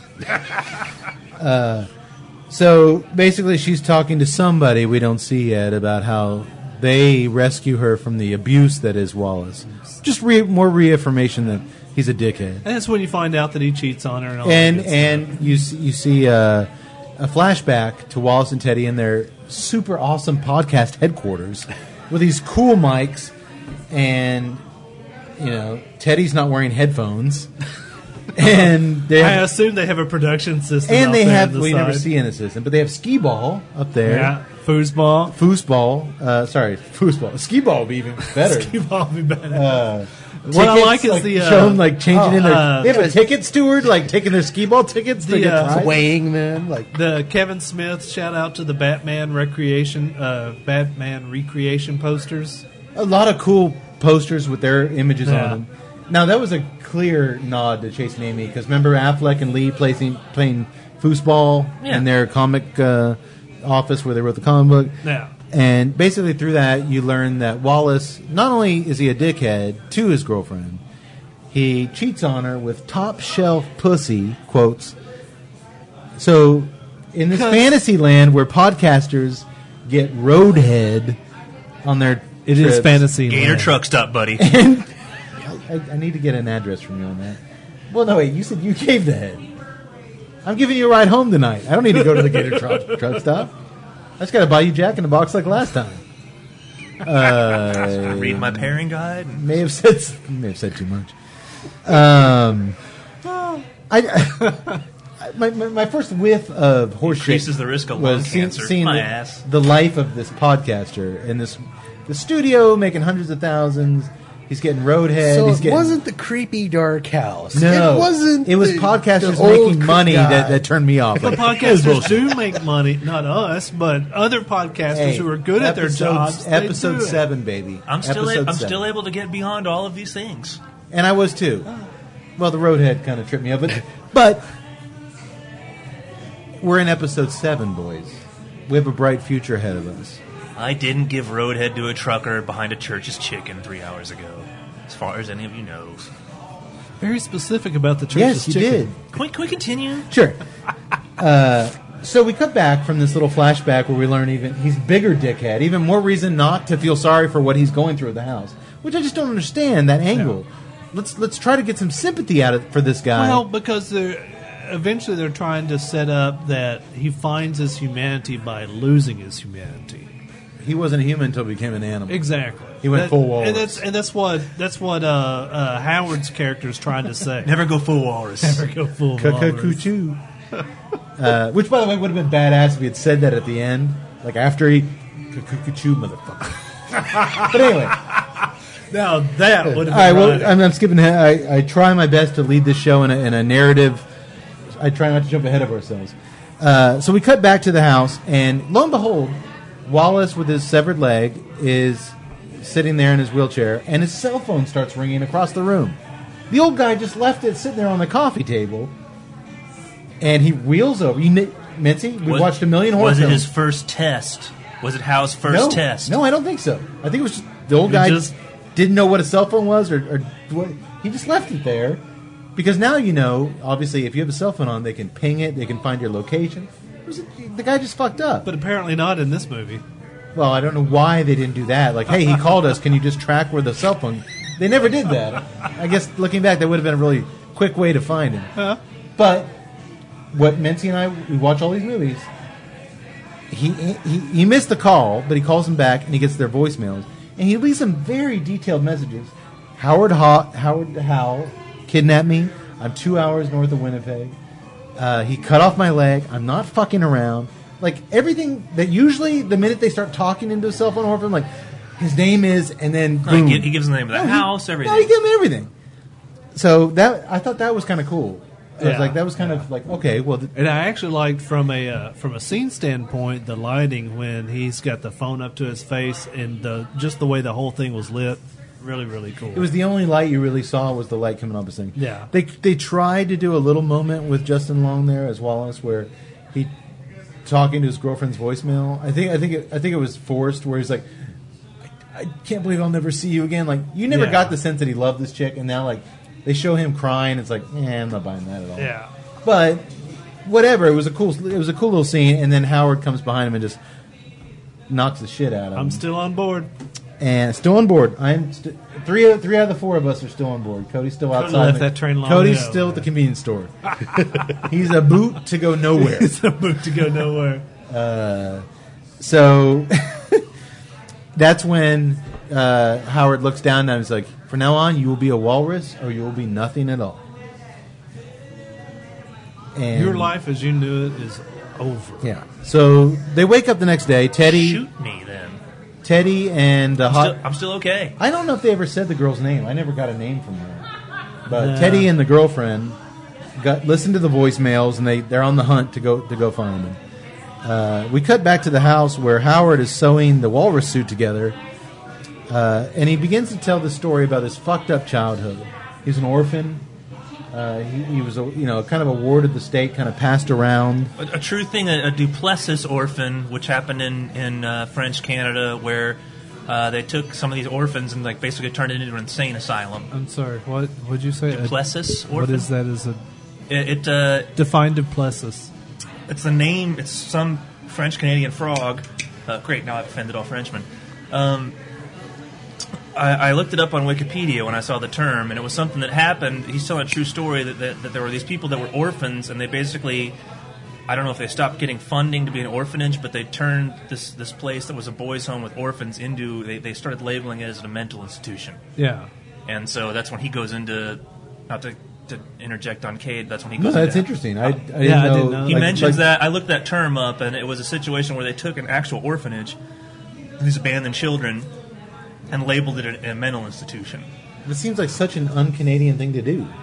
S2: So basically, she's talking to somebody we don't see yet about how they rescue her from the abuse that is Wallace. Just more reaffirmation that he's a dickhead.
S3: And that's when you find out that he cheats on her. And all that good stuff.
S2: And you see a flashback to Wallace and Teddy in their super awesome podcast headquarters with these cool mics, and Teddy's not wearing headphones, and they
S3: I
S2: have,
S3: assume they have a production system.
S2: and
S3: out
S2: they
S3: there
S2: have
S3: on the
S2: we never
S3: side.
S2: see an assistant, but they have skee ball up there.
S3: Yeah, foosball.
S2: Foosball. Skee ball would be even better.
S3: Skee ball would be better. What I
S2: Tickets,
S3: like is the
S2: show them changing in their. They have
S3: uh,
S2: a ticket steward taking their skee ball tickets. to
S3: The,
S2: get
S3: uh,
S2: tried.
S5: Weighing them like
S3: the Kevin Smith shout out to the Batman recreation posters.
S2: A lot of cool posters with their images on them. Now, that was a clear nod to Chasing Amy, because remember Affleck and Lee playing foosball in their comic office where they wrote the comic book?
S3: Yeah.
S2: And basically through that, you learn that Wallace, not only is he a dickhead to his girlfriend, he cheats on her with top-shelf pussy, quotes. So, in this fantasy land where podcasters get roadhead on their
S3: It
S2: trips,
S3: is fantasy.
S4: Gator
S3: land.
S4: truck stop, buddy.
S2: I need to get an address from you on that. Well, no, wait, you said you gave the head. I'm giving you a ride home tonight. I don't need to go to the Gator truck stop. I just got to buy you Jack in the Box like last time.
S4: Read my pairing guide.
S2: May have said too much. My first whiff of horse shit
S4: Increases the risk of lung
S2: was
S4: cancer.
S2: seeing
S4: My
S2: the,
S4: ass.
S2: the life of this podcaster in the studio, making hundreds of thousands. He's getting roadhead.
S5: So
S2: He's
S5: it
S2: getting,
S5: wasn't the creepy dark house.
S2: No,
S5: It wasn't.
S2: It was
S5: the
S2: podcasters
S5: old
S2: making money
S5: guy.
S2: that turned me off.
S3: But
S2: Like,
S3: podcasters do make money, not us, but other podcasters
S2: hey,
S3: who are good at their jobs. they
S2: Episode
S3: do it.
S2: 7, baby.
S4: I'm still
S2: Episode 7.
S4: still able to get beyond all of these things.
S2: And I was too. Well, the roadhead kind of tripped me up, but we're in episode 7, boys. We have a bright future ahead of us.
S4: I didn't give roadhead to a trucker behind a church's chicken 3 hours ago, as far as any of you know.
S3: Very specific about the church's
S2: Yes, you
S3: chicken.
S2: did.
S4: Can we continue?
S2: Sure. So we cut back from this little flashback where we learn he's bigger dickhead, even more reason not to feel sorry for what he's going through at the house, which I just don't understand that angle. Let's try to get some sympathy out of for this guy.
S3: Well, because eventually they're trying to set up that he finds his humanity by losing his humanity.
S2: he wasn't a human until he became an animal.
S3: Exactly.
S2: He went full walrus.
S3: And that's what Howard's character is trying to say.
S4: Never go full walrus.
S3: Never go full walrus.
S2: Cuckoo. Which, by the way, would have been badass if he had said that at the end, like after he cuckoo, motherfucker. But anyway.
S3: Now that would have
S2: All right,
S3: been
S2: well,
S3: right.
S2: I'm skipping ahead. I try my best to lead this show in a narrative. I try not to jump ahead of ourselves. So we cut back to the house, and lo and behold, Wallace with his severed leg is sitting there in his wheelchair, and his cell phone starts ringing across the room. The old guy just left it sitting there on the coffee table, and he wheels over. Mincy, we watched a million horror
S4: Was it
S2: films.
S4: his first test? Was it Hal's first test?
S2: No, I don't think so. I think it was just the old guy
S3: just-
S2: didn't know what a cell phone was, or what, he just left it there. Because now you know, obviously, if you have a cell phone on, they can ping it, they can find your location. The guy just fucked up.
S3: But apparently not in this movie.
S2: Well, I don't know why they didn't do that. Like, hey, he called us, can you just track where the cell phone... They never did that. I guess, looking back, that would have been a really quick way to find him.
S3: Huh?
S2: But what Mincy and I, we watch all these movies. He missed the call, but he calls them back, and he gets their voicemails. And he leaves some very detailed messages. Howard Howell kidnapped me. I'm 2 hours north of Winnipeg. He cut off my leg. I'm not fucking around. Like, everything that usually, the minute they start talking into a cell phone horror film, like, his name is, and then boom.
S4: He gives the name of the house, everything.
S2: No, he gave me everything. So I thought that was kind of cool. I was
S3: Yeah.
S2: like, that was kind of like, okay, well,
S3: And I actually liked from a scene standpoint the lighting when he's got the phone up to his face and just the way the whole thing was lit. Really, really cool.
S2: it was the only light you really saw was the light coming off his thing.
S3: Yeah.
S2: They tried to do a little moment with Justin Long there as Wallace where he talking to his girlfriend's voicemail. I think it was forced where he's like, I can't believe I'll never see you again. Like, you never
S3: Yeah.
S2: got the sense that he loved this chick, and now like they show him crying. It's like, I'm not buying that at all.
S3: Yeah.
S2: But whatever, it was a cool little scene, and then Howard comes behind him and just knocks the shit out of him.
S3: I'm still on board.
S2: And still on board. I'm three out of the four of us are still on board. Cody's still
S3: Cody
S2: outside.
S3: left that train long
S2: Cody's
S3: ago,
S2: still
S3: man.
S2: at the convenience store. He's a boot to go nowhere.
S3: It's a boot to go nowhere.
S2: So that's when Howard looks down and he's like, "From now on, you will be a walrus, or you will be nothing at all." And
S3: Your life as you knew it is over.
S2: yeah. So they wake up the next day.
S4: Shoot me then.
S2: Teddy, and the hot.
S4: I'm still okay.
S2: I don't know if they ever said the girl's name. I never got a name from her. But
S3: No.
S2: Teddy and the girlfriend listened to the voicemails, and they're on the hunt to go find them. We cut back to the house where Howard is sewing the walrus suit together, and he begins to tell the story about his fucked up childhood. He's an orphan. He was, kind of a ward of the state, kind of passed around.
S4: A true thing, a Duplessis orphan, which happened in French Canada, where they took some of these orphans and basically turned it into an insane asylum.
S3: I'm sorry. What would you say?
S4: Duplessis orphan.
S3: What is that? Is a
S4: define
S3: Duplessis?
S4: It's the name. It's some French Canadian frog. Great. Now I've offended all Frenchmen. I looked it up on Wikipedia when I saw the term, and it was something that happened. He's telling a true story that there were these people that were orphans, and they basically, I don't know if they stopped getting funding to be an orphanage, but they turned this place that was a boys' home with orphans into, they started labeling it as a mental institution.
S3: Yeah.
S4: And so that's when he goes into, not to interject on Cade, that's when he
S2: No,
S4: goes
S2: that's
S4: into...
S2: interesting. I didn't know.
S4: He mentions that. I looked that term up, and it was a situation where they took an actual orphanage, these abandoned children, and labeled it a mental institution.
S2: It seems like such an un-Canadian thing to do.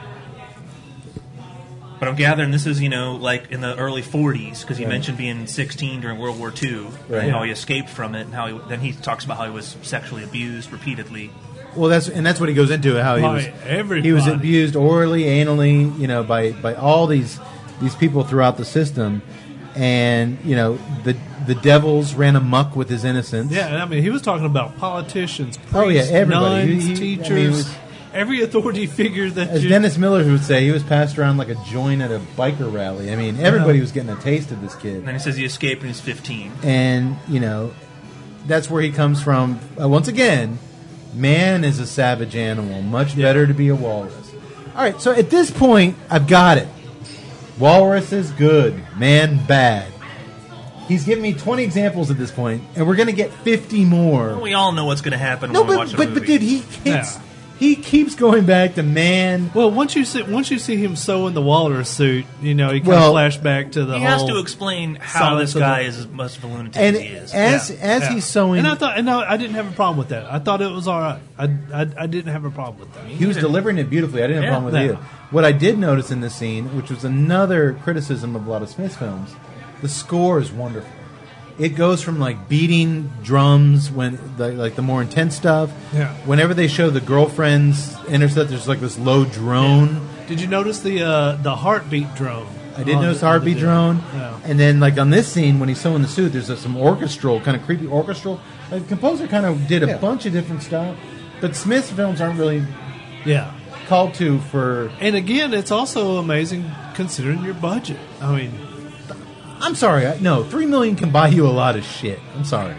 S4: But I'm gathering this is, like in the early 40s, because he
S2: Right.
S4: mentioned being 16 during World War II,
S2: Right.
S4: and how he escaped from it, and then he talks about how he was sexually abused repeatedly.
S2: Well, that's what he goes into, how
S3: By everybody.
S2: he was abused orally, anally, by all these people throughout the system, and the devils ran amok with his innocence.
S3: Yeah, I mean, he was talking about politicians, priests,
S2: Oh, yeah, everybody.
S3: nuns,
S2: He-
S3: teachers,
S2: I mean, it was-
S3: every authority figure that
S2: As
S3: you...
S2: Dennis Miller would say, he was passed around like a joint at a biker rally. I mean, everybody was getting a taste of this kid.
S4: And then he says he escaped when he was 15.
S2: And, that's where he comes from. Once again, man is a savage animal. Much better to be a walrus. All right, so at this point, I've got it. Walrus is good, man bad. He's given me 20 examples at this point, and we're going to get 50 more.
S4: Well, we all know what's going to happen
S2: No,
S4: when we watch the movie.
S2: but dude, he keeps going back to man.
S3: Well, once you see him sewing the walrus suit, he kind of flash back to the
S4: he
S3: whole...
S4: has to explain how
S3: Silence
S4: this
S3: of
S4: guy
S3: the-
S4: is as much of a lunatic
S2: And
S4: as he is.
S2: as he's sewing,
S3: And I didn't have a problem with that. I thought it was all right. I didn't have a problem with that.
S2: he was delivering it beautifully. I didn't have a problem with it
S3: Yeah.
S2: either. What I did notice in this scene, which was another criticism of a lot of Smith films, the score is wonderful. It goes from beating drums when the more intense stuff.
S3: Yeah.
S2: Whenever they show the girlfriends intercept, there's this low drone.
S3: Did you notice the heartbeat drone?
S2: I did notice the heartbeat drone.
S3: Yeah.
S2: And then on this scene when he's sewing the suit, there's some orchestral, kind of creepy orchestral. The composer kind of did a bunch of different stuff, but Smith's films aren't really
S3: Yeah.
S2: called to for.
S3: And again, it's also amazing considering your budget. I mean,
S2: I'm sorry, no, $3 million can buy you a lot of shit. I'm sorry.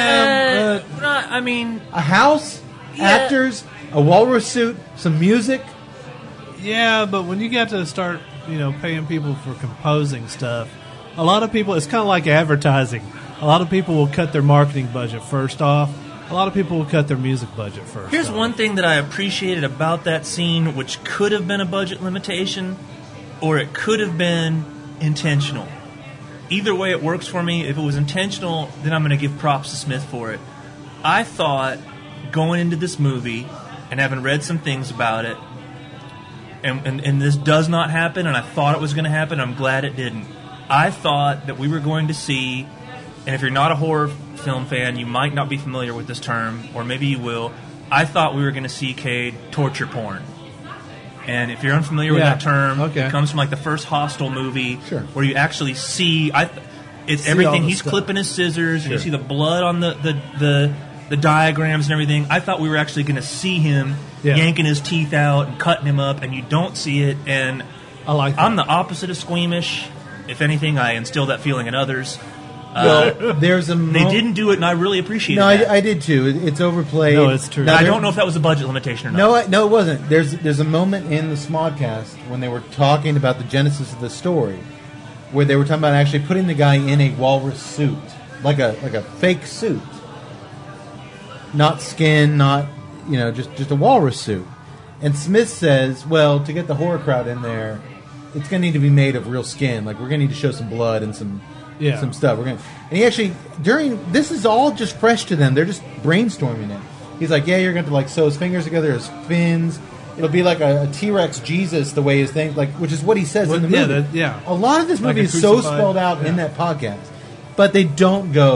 S4: I mean,
S2: A house, actors, a walrus suit, some music.
S3: yeah, but when you got to start, paying people for composing stuff, a lot of people, it's kind of like advertising. A lot of people will cut their marketing budget first off. A lot of people will cut their music budget first
S4: here's
S3: off.
S4: one thing that I appreciated about that scene, which could have been a budget limitation, or it could have been intentional. Either way, it works for me. If it was intentional, then I'm going to give props to Smith for it. I thought, going into this movie, and having read some things about it, and this does not happen, and I thought it was going to happen, I'm glad it didn't. I thought that we were going to see, and if you're not a horror film fan, you might not be familiar with this term, or maybe you will, I thought we were going to see Cade torture porn. And if you're unfamiliar with
S3: Yeah.
S4: that term,
S3: Okay.
S4: it comes from the first Hostel movie,
S2: Sure.
S4: where you actually see it's
S3: See
S4: everything.
S3: all the
S4: He's
S3: stuff.
S4: clipping his scissors, and you see the blood on the diagrams and everything. I thought we were actually going to see him
S3: Yeah.
S4: yanking his teeth out and cutting him up, and you don't see it. And
S3: I like that.
S4: I'm the opposite of squeamish. If anything, I instill that feeling in others.
S2: There's a
S4: They didn't do it, and I really appreciated
S2: No,
S4: that.
S2: I did too. It's overplayed.
S3: No, it's true.
S2: Now,
S4: I
S2: there-
S4: don't know if that was a budget limitation or not.
S2: No, it wasn't. There's a moment in the Smodcast when they were talking about the genesis of the story, where they were talking about actually putting the guy in a walrus suit, like a fake suit, not skin, not just a walrus suit. And Smith says, well, to get the horror crowd in there, it's going to need to be made of real skin. Like we're going to need to show some blood and some stuff. And he actually this is all just fresh to them. They're just brainstorming it. He's like, yeah, you're going to sew his fingers together, his fins. It'll be like a T-Rex Jesus, the way his thing, which is what he says in the movie.
S3: Yeah,
S2: A lot of this
S3: Like
S2: movie
S3: a
S2: is so
S3: crucified-
S2: spelled out in
S3: yeah.
S2: that podcast, but they don't go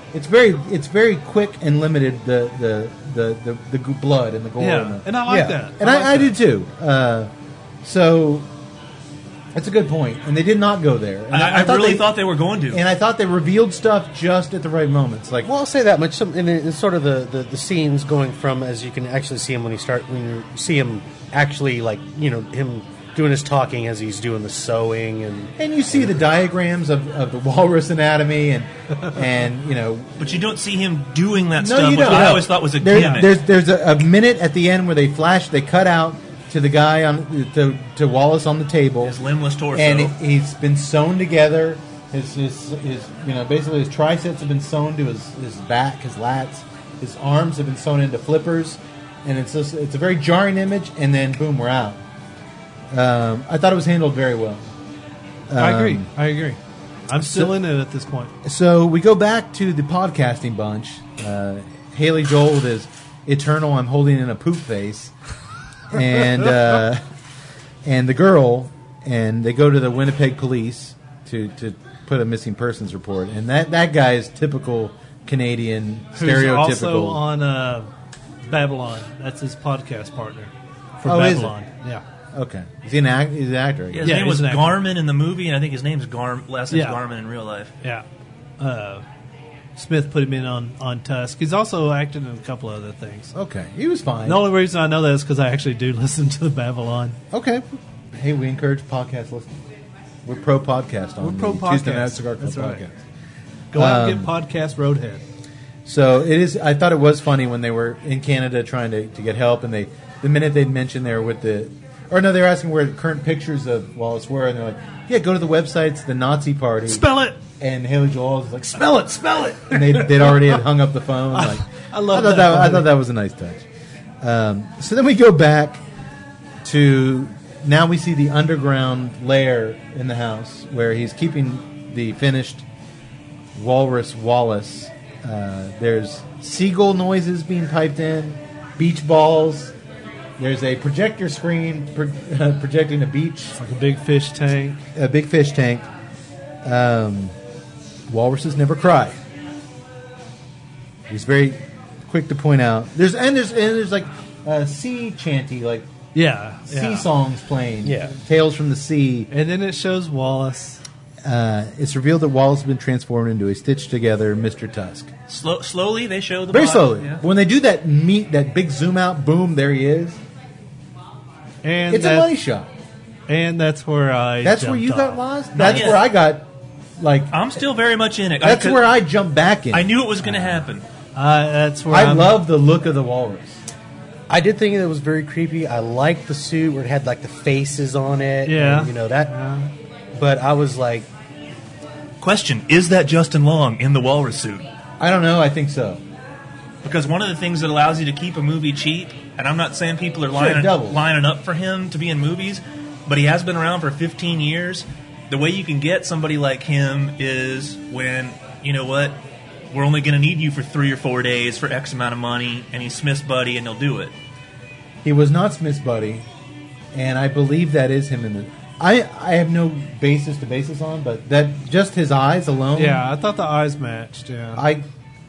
S2: it's very quick and limited. The blood and the gore.
S3: Yeah, and I like that.
S2: And I do too. So that's a good point. And they did not go there. And
S4: I really thought they were going to.
S2: And I thought they revealed stuff just at the right moments. Like,
S5: Well, I'll say that much. And it's sort of the scenes going from, as you can actually see him when you see him actually, like, him doing his talking as he's doing the sewing,
S2: and you see the diagrams of the walrus anatomy and
S4: But you don't see him doing that
S2: No,
S4: stuff,
S2: you
S4: which
S2: don't.
S4: I always thought was a gimmick.
S2: There's a minute at the end where they cut out to the guy to Wallace on the table,
S4: His limbless torso.
S2: and he's been sewn together. His basically his triceps have been sewn to his back, his lats. His arms have been sewn into flippers, and it's a very jarring image. And then boom, we're out. I thought it was handled very well.
S3: I agree. I'm still in it at this point.
S2: So we go back to the podcasting bunch. Haley Joel with his eternal "I'm holding in a poop face," and the girl, and they go to the Winnipeg police to put a missing persons report. And that guy is typical Canadian,
S3: Who's
S2: stereotypical.
S3: also on Babylon. That's his podcast partner for
S2: Oh, is it?
S3: Babylon. Yeah.
S2: Okay, he's an actor. I
S4: Yeah,
S2: guess.
S4: his
S3: Yeah,
S4: name
S3: he's
S4: was
S3: an actor.
S4: Garmin in the movie, and I think his name's last name's
S3: Yeah.
S4: Garmin in real life.
S3: Yeah. Smith put him in on Tusk. He's also acted in a couple other things.
S2: Okay, he was fine.
S3: The only reason I know that is because I actually do listen to the Babylon.
S2: Okay. Hey, we encourage podcast listening. We're pro podcast on
S3: We're pro
S2: the Tuesday
S3: podcast.
S2: Night Cigar Club
S3: That's right.
S2: podcast.
S3: Go out and get Podcast Roadhead.
S2: So it is. I thought it was funny when they were in Canada trying to get help, and the minute they'd mentioned they were with they were asking where the current pictures of Wallace were, and they're like, yeah, go to the websites, the Nazi Party.
S3: Spell it!
S2: And Haley Joel was like, spell it, spell it. And they'd already had hung up the phone. Like,
S3: I love
S2: thought
S3: that.
S2: I thought that was a nice touch. So then we go back to, now we see the underground lair in the house where he's keeping the finished walrus Wallace. There's seagull noises being piped in, beach balls. There's a projector screen projecting a beach,
S3: Like a big fish tank.
S2: a big fish tank. Walruses never cry. He's very quick to point out. There's like sea chanty, like
S3: Yeah.
S2: sea songs playing.
S5: Yeah.
S2: Tales from the Sea.
S3: And then it shows Wallace.
S2: It's revealed that Wallace has been transformed into a stitched together Mr. Tusk.
S4: Slowly, they show the
S2: Very
S4: body.
S2: slowly.
S4: Yeah.
S2: When they do that big zoom out, boom, there he is.
S3: And
S2: It's a money shot.
S3: And that's where I
S2: That's where
S3: jumped
S2: you got
S3: off.
S2: lost? That's
S4: yet.
S2: where I got, like,
S4: I'm still very much in it.
S2: that's where I jumped back in.
S4: I knew it was going to happen.
S3: That's where
S2: I love the look of the walrus.
S5: I did think it was very creepy. I liked the suit where it had like the faces on it.
S3: Yeah.
S5: and, that. But I was like,
S4: Question: is that Justin Long in the walrus suit?
S2: I don't know. I think so.
S4: Because one of the things that allows you to keep a movie cheap, and I'm not saying people are
S2: double.
S4: lining up for him to be in movies, but he has been around for 15 years. The way you can get somebody like him is when, you know what, we're only going to need you for 3 or 4 days for X amount of money, and he's Smith's buddy, and he'll do it.
S2: He was not Smith's buddy, and I believe that is him in the. I have no basis to base this on, but that just his eyes alone.
S3: Yeah, I thought the eyes matched. Yeah.
S2: I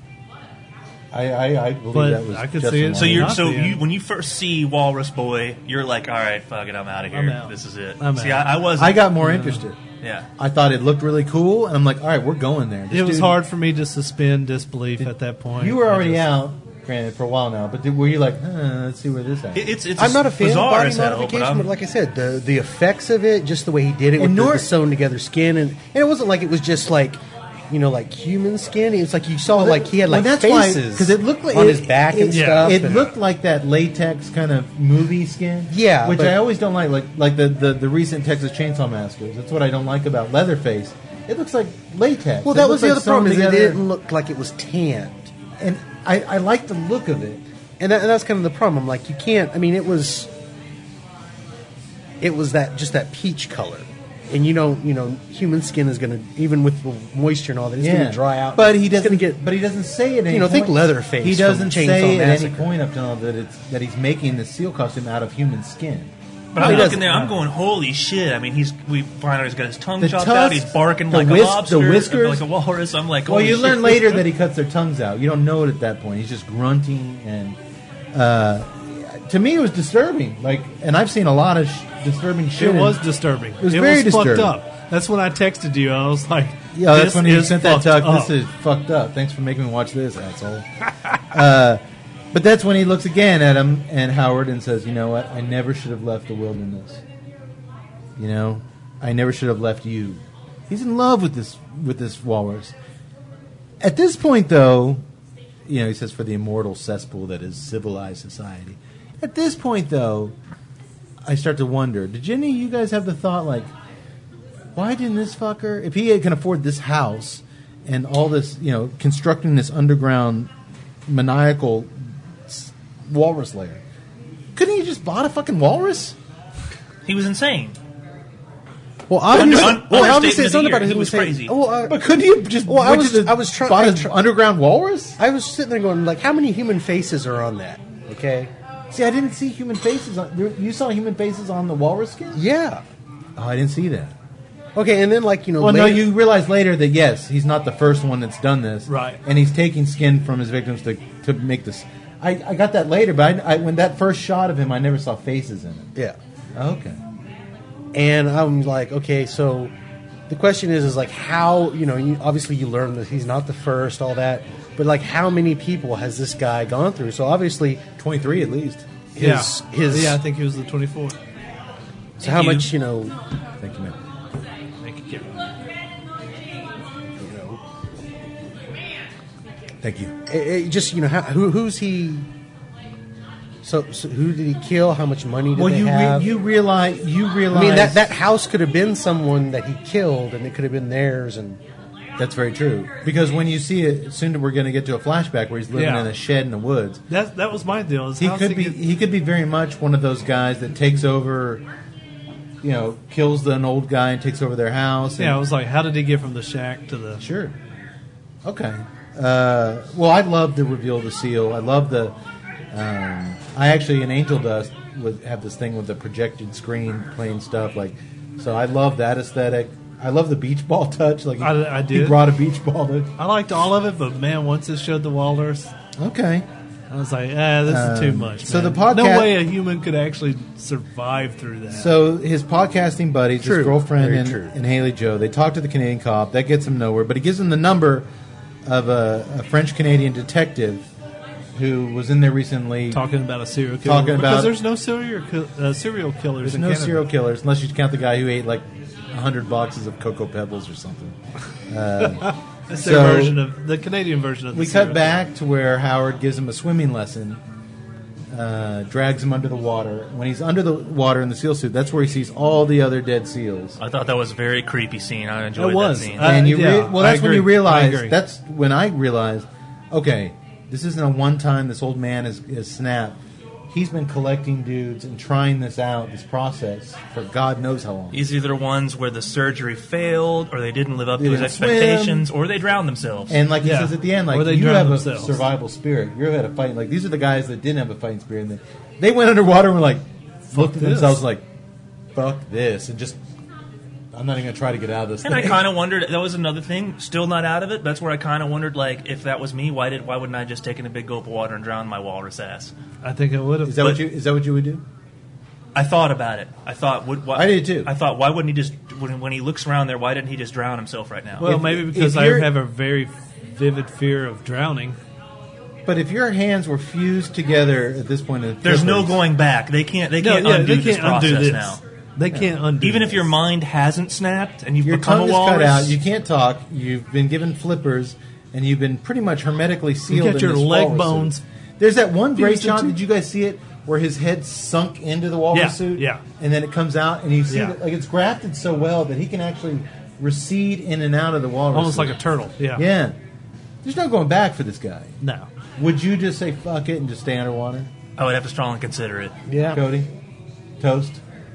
S2: believe
S3: But
S2: that was.
S3: I could
S2: Justin
S3: see it.
S2: Long.
S4: So
S3: Not the
S4: you
S3: end.
S4: when you first see Walrus Boy, you're like, all right, fuck it, I'm out of here.
S3: I'm out.
S4: This is it.
S3: I'm
S4: See,
S3: out.
S4: I was.
S2: I got more interested.
S4: Yeah.
S2: I thought it looked really cool, and I'm like, all right, we're going there. This
S3: It was
S2: dude-
S3: hard for me to suspend disbelief at that point.
S2: You were
S3: I
S2: already
S3: just-
S2: out, granted, for a while now, but were you like, let's see where this at?
S4: It's
S5: I'm not a fan of
S4: bizarre
S5: body
S4: as hell,
S5: modification,
S4: but
S5: but
S4: I'm,
S5: like I said, the effects of it, just the way he did it with
S2: And
S5: the sewn together skin, and it wasn't like it was just like, like human skin. It was like you saw like he had like faces
S2: because it looked like
S5: on his back and stuff.
S2: It
S5: and-
S2: looked like that latex kind of movie skin.
S5: Yeah,
S2: which
S5: but-
S2: I always don't like the recent Texas Chainsaw Massacres. That's what I don't like about Leatherface. It looks like latex.
S5: Well,
S2: It
S5: that
S2: looks
S5: was the
S2: like
S5: other
S2: sewn
S5: problem. Is it
S2: together.
S5: didn't look like it was tanned,
S2: And I like the look of it.
S5: and that's kind of the problem. Like you can't. I mean, it was that just that peach color, and human skin is going to, even with the moisture and all that, it's going to dry out.
S2: But he
S5: It's
S2: doesn't
S5: gonna get.
S2: But he doesn't say it. At any
S5: think
S2: point.
S5: Leatherface
S2: He
S5: from
S2: doesn't
S5: Chainsaw
S2: say at any
S5: Massacre.
S2: point up to now that he's making the seal costume out of human skin.
S4: But I'm
S5: He
S4: looking
S5: doesn't.
S4: there. I'm going, holy shit! I mean, we find out he's got his tongue
S2: The
S4: chopped
S2: tusks,
S4: out. He's barking
S2: the
S4: like
S2: whis-
S4: a lobster,
S2: the whiskers.
S4: like a walrus. I'm like,
S2: Well,
S4: holy
S2: you
S4: shit.
S2: learn later that he cuts their tongues out. You don't know it at that point. He's just grunting, and to me, it was disturbing. Like, and I've seen a lot of disturbing shit.
S3: It was disturbing.
S2: It was very disturbing.
S3: fucked up. That's when I texted you. I was like,
S2: Yeah, that's
S3: this
S2: when you
S3: is
S2: sent that
S3: fucked
S2: tuck.
S3: up.
S2: This is fucked up. Thanks for making me watch this, asshole. But that's when he looks again at him and Howard and says, "You know what? I never should have left the wilderness. You know, I never should have left you." He's in love with this walrus. At this point, though, you know, he says, "For the immortal cesspool that is civilized society." At this point, though, I start to wonder: did any of you guys have the thought, like, why didn't this fucker, if he can afford this house and all this, you know, constructing this underground maniacal walrus lair, couldn't he just bought a fucking walrus?
S4: He was insane.
S5: Well, obviously,
S4: Understatement
S5: it's
S4: of the
S5: not about
S4: year.
S5: him
S4: He was
S5: saying-
S4: crazy.
S2: But couldn't you just?
S5: Well, I
S2: went
S5: was-
S2: to the-
S5: I was try-
S2: bought
S5: I
S2: an
S5: try-
S2: underground walrus.
S5: I was sitting there going, like, how many human faces are on that? Okay.
S2: See, I didn't see human faces. You saw human faces on the walrus skin?
S5: Yeah.
S2: Oh, I didn't see that.
S5: Okay, and then, like, you know,
S2: Well, no,
S5: later-
S2: you realize later that yes, he's not the first one that's done this,
S3: Right.
S2: And he's taking skin from his victims to make this. I got that later, but I when that first shot of him, I never saw faces in it.
S5: Yeah.
S2: Okay.
S5: And I'm like, okay, so the question is like, how, you know, obviously you learn that he's not the first, all that, but like, how many people has this guy gone through? So obviously,
S2: 23 at least.
S3: Yeah,
S5: his
S3: I think he was the 24th.
S5: so how
S4: you.
S5: much, you know,
S2: Thank you, man.
S3: Thank you.
S2: Thank you.
S5: just, you know, who's he? So who did he kill? How much money did
S2: Well,
S5: they
S2: you
S5: have?
S2: realize.
S5: I mean, that house could have been someone that he killed, and it could have been theirs, and
S2: That's very true. Because when you see it, soon we're going to get to a flashback where he's living
S3: Yeah.
S2: in a shed in the woods.
S3: That was my deal. Is
S2: He
S3: how's
S2: could be
S3: get-
S2: he could be very much one of those guys that takes over, you know, kills an old guy and takes over their house.
S3: Yeah, I
S2: And,
S3: was like, how did he get from the shack to the?
S2: sure. Okay. Well, I love the reveal of the seal. I love the. I actually in Angel Dust would have this thing with the projected screen playing stuff like. So I love that aesthetic. I love the beach ball touch. Like
S3: I
S2: he
S3: did.
S2: brought a beach ball to.
S3: I liked all of it, but man, once it showed the walrus,
S2: Okay.
S3: I was like, this is too much.
S2: so
S3: man.
S2: the podcast-
S3: no way a human could actually survive through that.
S2: So his podcasting buddies,
S5: True.
S2: his girlfriend
S5: Very
S2: and,
S5: true.
S2: and Haley Joe, they talk to the Canadian cop. That gets him nowhere, but he gives him the number of a French-Canadian detective who was in there recently.
S3: Talking about a serial killer.
S2: Talking about-
S3: because there's no serial killers
S2: There's
S3: in
S2: no
S3: Canada.
S2: serial killers, unless you count the guy who ate like 100 boxes of Cocoa Pebbles or something.
S3: That's
S2: So-
S3: their version of the Canadian version of the
S2: We
S3: serial
S2: cut back to where Howard gives him a swimming lesson, drags him under the water. When he's under the water in the seal suit, that's where he sees all the other dead seals.
S4: I thought that was a very creepy scene. I enjoyed
S3: It was.
S4: that scene.
S3: I-
S2: And you
S3: yeah,
S2: well,
S3: I
S2: that's when you
S3: agree. I
S2: realize.
S3: agree.
S2: That's when I realized. Okay, this isn't a one time. This old man is snapped. He's been collecting dudes and trying this out, this process, for God knows how long.
S4: He's either ones where the surgery failed, or they didn't live up
S2: They
S4: to his
S2: didn't swim.
S4: expectations, or they drowned themselves.
S2: And like he
S3: Yeah.
S2: says at the end, like
S3: Or they
S2: you
S3: drown
S2: have
S3: themselves.
S2: a survival spirit. You had a fight. Like these are the guys that didn't have a fighting spirit. And they went underwater and were like, looked at
S3: this.
S2: themselves like, "Fuck this," and just. I'm not even gonna try to get out of this.
S4: And I
S2: thing.
S4: kind of wondered. That was another thing. Still not out of it. That's where I kind of wondered, like, if that was me, why wouldn't I just taken a big gulp of water and drown my walrus ass?
S3: I think I would have.
S2: Is that what you would do?
S4: I thought about it. I thought,
S2: I did too.
S4: I thought, why wouldn't he just when he looks around there? Why didn't he just drown himself right now?
S3: Well,
S2: If-
S3: maybe because
S2: if
S3: I
S2: you're-
S3: have a very vivid fear of drowning.
S2: But if your hands were fused together at this point, in the
S4: There's no
S2: flippers-
S4: going back. They can't undo
S3: they
S4: this
S3: can't
S4: process
S3: undo this.
S4: now.
S3: They can't undo.
S4: Even if
S3: this.
S4: your mind hasn't snapped and you've
S2: Your
S4: become
S2: tongue
S4: a
S2: is
S4: walrus,
S2: cut out. You can't talk. You've been given flippers, and you've been pretty much hermetically sealed.
S3: got
S2: in
S3: your
S2: this
S3: leg
S2: walrus
S3: bones
S2: suit. There's that one great
S3: fused
S2: shot.
S3: into-
S2: Did you guys see it? Where his head sunk into the walrus
S3: Yeah,
S2: suit,
S3: yeah.
S2: and then it comes out, and you see
S3: Yeah.
S2: that, like it's grafted so well that he can actually recede in and out of the walrus.
S3: almost
S2: suit.
S3: like a turtle. Yeah.
S2: Yeah. There's no going back for this guy.
S3: No.
S2: Would you just say fuck it and just stay underwater,
S4: I would have to strongly consider it.
S5: yeah.
S2: Cody? Toast.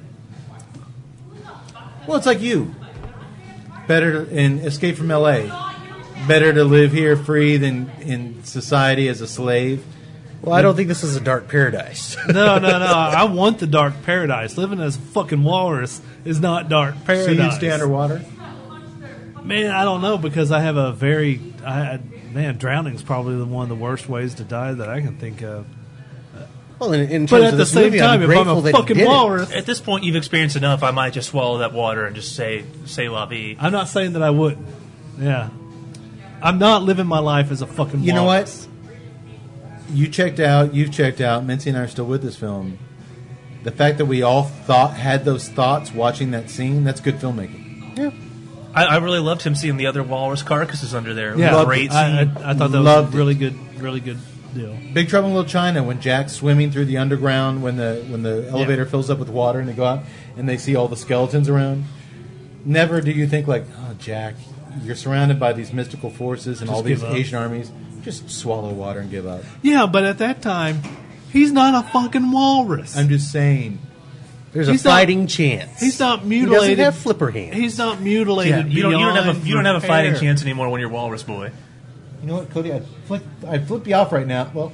S2: Well, it's like you. Better to, in Escape from L.A. Better to live here free than in society as a slave.
S5: Well, I don't think this is a dark paradise.
S3: No. I want the dark paradise. Living as a fucking walrus is not dark
S2: So
S3: paradise.
S2: you'd stay underwater?
S3: Man, I don't know because I have a drowning's probably one of the worst ways to die that I can think of.
S5: Well, in terms
S3: But
S5: of
S3: at the
S5: this
S3: same
S5: movie,
S3: time,
S5: I'm
S3: if I'm
S5: grateful
S3: a
S5: that he
S3: fucking
S5: did it.
S3: walrus,
S4: At this point, you've experienced enough. I might just swallow that water and just say la vie.
S3: I'm not saying that I wouldn't. Yeah. I'm not living my life as a fucking walrus.
S2: You know what? You checked out. You've checked out. Mincy and I are still with this film. The fact that we all had those thoughts watching that scene, that's good filmmaking.
S5: Yeah.
S4: I really loved him seeing the other walrus carcasses under there. It was
S3: Yeah,
S4: a great scene.
S3: I thought that
S2: Loved
S3: was a really good deal.
S2: Big Trouble in Little China, when Jack's swimming through the underground, when the elevator fills up with water and they go out and they see all the skeletons around. Never do you think like, oh, Jack, you're surrounded by these mystical forces and
S3: Just
S2: all these
S3: give up.
S2: Asian armies. Just swallow water and give up.
S3: Yeah, but at that time, he's not a fucking walrus.
S2: I'm just saying.
S5: There's
S3: He's
S5: a
S3: not-
S5: fighting chance.
S3: He's not
S5: He
S3: mutilated.
S5: doesn't have flipper hands.
S3: He's not
S4: Yeah,
S3: mutilated.
S4: you don't have a
S3: beyond
S4: fighting
S3: repair.
S4: chance anymore when you're Walrus Boy.
S2: You know what, Cody? I'd flip you off right now. Well,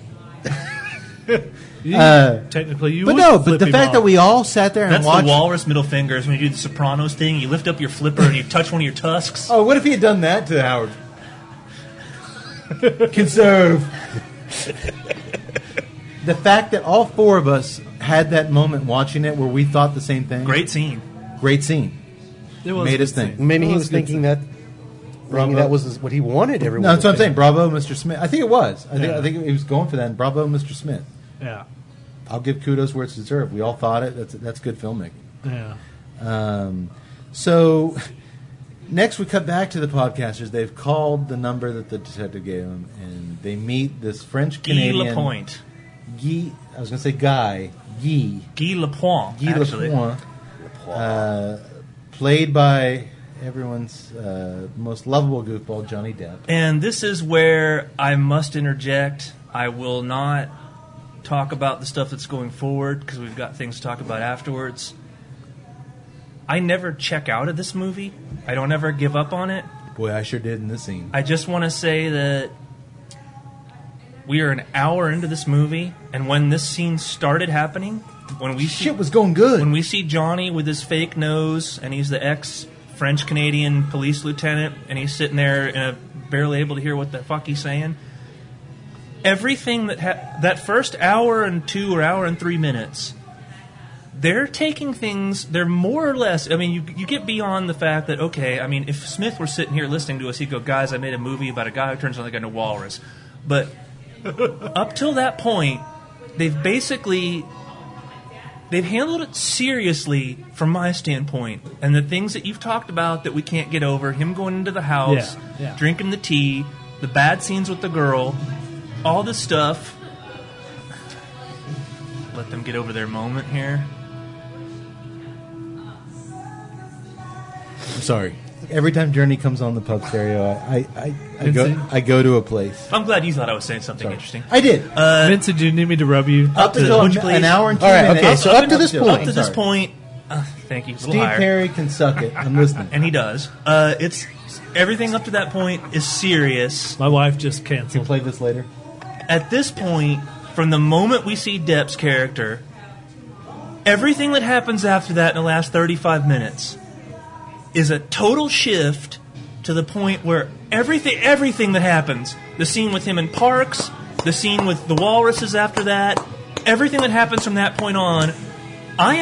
S3: Technically, you
S2: but
S3: would
S2: no. But
S3: flip
S2: the
S3: him
S2: fact
S3: off.
S2: that we all sat there and
S4: That's
S2: watched.
S4: the Walrus middle fingers when you do the Sopranos thing. You lift up your flipper and you touch one of your tusks.
S2: Oh, what if he had done that to Howard? Conserve. The fact that all four of us had that moment watching it where we thought the same thing.
S4: Great scene.
S2: Great scene.
S3: It was
S2: made
S3: a
S2: us
S3: good
S2: think.
S3: scene.
S5: Maybe
S3: It
S5: he
S3: was
S5: was
S3: a good
S5: thinking
S3: scene.
S5: that. Maybe
S2: Bravo.
S5: that was what he wanted everyone.
S2: No, that's
S5: to
S2: what I'm saying.
S5: think.
S2: Bravo, Mr. Smith. I think it was. I
S3: Yeah.
S2: think he was going for that. And bravo, Mr. Smith.
S3: Yeah,
S2: I'll give kudos where it's deserved. We all thought it. That's good filmmaking.
S3: yeah.
S2: So next we cut back to the podcasters. They've called the number that the detective gave them, and they meet this French
S4: Guy
S2: Canadian
S4: Lapointe.
S2: Guy. I was going to say Guy.
S4: Guy Lapointe,
S2: Guy
S4: actually.
S2: Lapointe, played by everyone's most lovable goofball, Johnny Depp.
S4: And this is where I must interject. I will not talk about the stuff that's going forward because we've got things to talk about afterwards. I never check out of this movie. I don't ever give up on it.
S2: Boy, I sure did in this scene.
S4: I just want to say that we are an hour into this movie, and when this scene started happening, when we see,
S2: Shit was going good.
S4: when we see Johnny with his fake nose, and he's the ex-French Canadian police lieutenant, and he's sitting there barely able to hear what the fuck he's saying. Everything that first hour and 2 or hour and 3 minutes, they're taking things, they're more or less, I mean, you get beyond the fact that, okay, I mean, if Smith were sitting here listening to us, he'd go, guys, I made a movie about a guy who turns out like a walrus. But up till that point, they've handled it seriously from my standpoint. And the things that you've talked about that we can't get over, him going into the house,
S3: Yeah.
S4: drinking the tea, the bad scenes with the girl, all this stuff. Let them get over their moment here.
S2: I'm sorry. Every time Journey comes on the pub stereo, I go to a place.
S4: I'm glad you thought I was saying something interesting.
S2: I did.
S3: Vincent, do you need me to rub you?
S2: Up
S4: to-
S2: to
S4: would you please?
S2: an hour and 2
S5: All right,
S2: minutes.
S5: okay, so up to this
S2: I'm
S5: point.
S4: Up to this
S2: sorry.
S4: point, thank you. A little
S2: Steve
S4: higher.
S2: Perry can suck it. I'm listening.
S4: And he does. It's everything up to that point is serious.
S3: My wife just
S2: Can
S3: canceled.
S2: play this later.
S4: At this point, from the moment we see Depp's character, everything that happens after that in the last 35 minutes is a total shift to the point where everything that happens, the scene with him in Parks, the scene with the walruses after that, everything that happens from that point on, I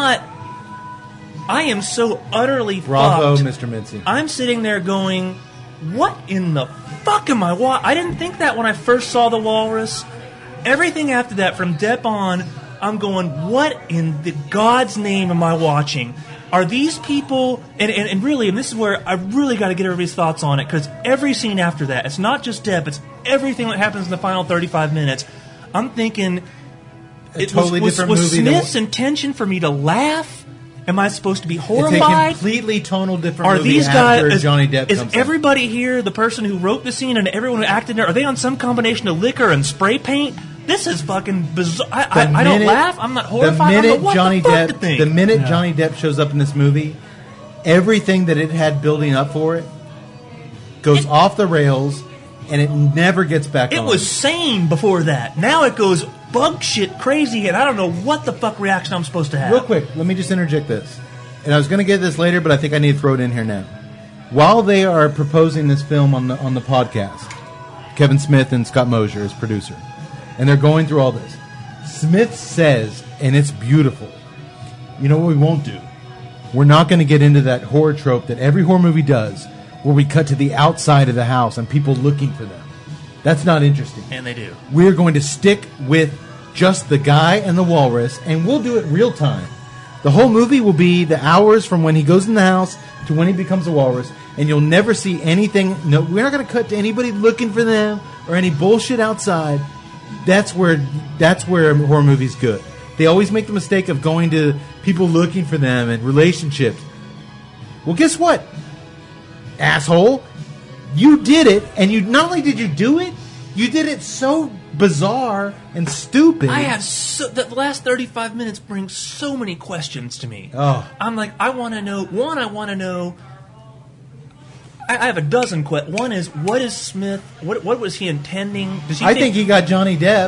S4: am so utterly
S2: Bravo,
S4: fucked.
S2: Mr. Mincy.
S4: I'm sitting there going, what in the fuck am I watching? I didn't think that when I first saw The Walrus. Everything after that, from Depp on, I'm going, what in the God's name am I watching? Are these people, and really, and this is where I really got to get everybody's thoughts on it, because every scene after that, it's not just Depp, it's everything that happens in the final 35 minutes. I'm thinking,
S2: A totally different
S4: was
S2: movie than
S4: Smith's intention for me to laugh? Am I supposed to be
S2: It's a
S4: horrified?
S2: completely tonal different
S4: Are
S2: movie
S4: these
S2: after
S4: guys?
S2: Johnny Depp
S4: is
S2: comes in.
S4: everybody here the person who wrote the scene and everyone who acted there? Are they on some combination of liquor and spray paint? This is fucking bizarre. I don't laugh. I'm not horrified.
S2: The
S4: I'm
S2: minute
S4: like, what
S2: Johnny
S4: the fuck to
S2: Depp,
S4: think?
S2: the minute Johnny Depp shows up in this movie, everything that it had building up for it goes off the rails. and it never gets back on.
S4: It was sane before that. Now it goes bug shit crazy, and I don't know what the fuck reaction I'm supposed to have.
S2: Real quick, let me just interject this. And I was going to get this later, but I think I need to throw it in here now. While they are proposing this film on the podcast, Kevin Smith and Scott Mosier as producer, and they're going through all this, Smith says, and it's beautiful, you know what we won't do? We're not going to get into that horror trope that every horror movie does, where we cut to the outside of the house and people looking for them. That's not interesting.
S4: And they do.
S2: We're going to stick with just the guy and the walrus, and we'll do it real time. The whole movie will be the hours from when he goes in the house to when he becomes a walrus, and you'll never see anything. No, we're not going to cut to anybody looking for them or any bullshit outside. That's where horror movies good. They always make the mistake of going to people looking for them and relationships. Well, guess what, asshole? You did it, and you not only did you do it, you did it so bizarre and stupid.
S4: I have the last 35 minutes brings so many questions to me.
S2: Oh.
S4: I'm like, I want to know. One, I want to know. I have a dozen questions. One is, what is Smith? What was he intending? Does he
S2: I think he got Johnny Depp,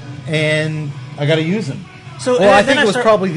S2: and I got to use him.
S4: So
S5: Well, I think it was probably,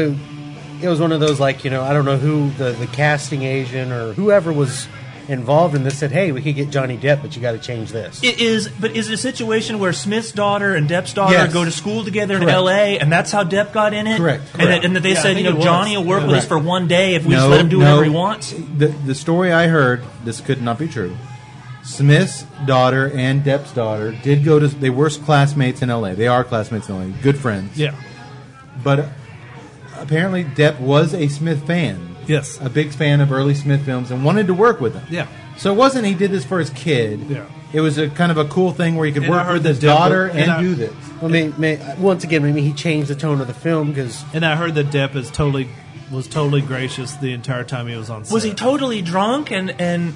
S5: it was one of those, like, I don't know who the casting agent or whoever was involved in this said, hey, we could get Johnny Depp, but you got to change this.
S4: It is, but is it a situation where Smith's daughter and Depp's daughter
S2: Yes.
S4: go to school together
S2: Correct.
S4: in L.A., and that's how Depp got in it?
S2: Correct.
S4: And that they
S3: Yeah, I
S4: said,
S3: think it was.
S4: Johnny will work with us for one day if we
S2: No,
S4: just let him do
S2: no.
S4: whatever he wants?
S2: The story I heard, this could not be true. Smith's daughter and Depp's daughter did go to. They were classmates in L.A. They are classmates in L.A. Good friends.
S3: Yeah.
S2: But apparently Depp was a Smith fan.
S3: Yes.
S2: A big fan of early Smith films and wanted to work with him.
S3: Yeah.
S2: So it wasn't he did this for his kid.
S3: Yeah.
S2: It was a kind of a cool thing where he could
S3: And I
S2: work
S3: heard
S2: with
S3: that
S2: his
S3: Depp
S2: daughter
S3: was-
S2: and
S3: and I-
S2: do this.
S5: Once again, maybe he changed the tone of the film because
S3: And I heard that Depp was totally gracious the entire time he was on set.
S4: Was he totally drunk? And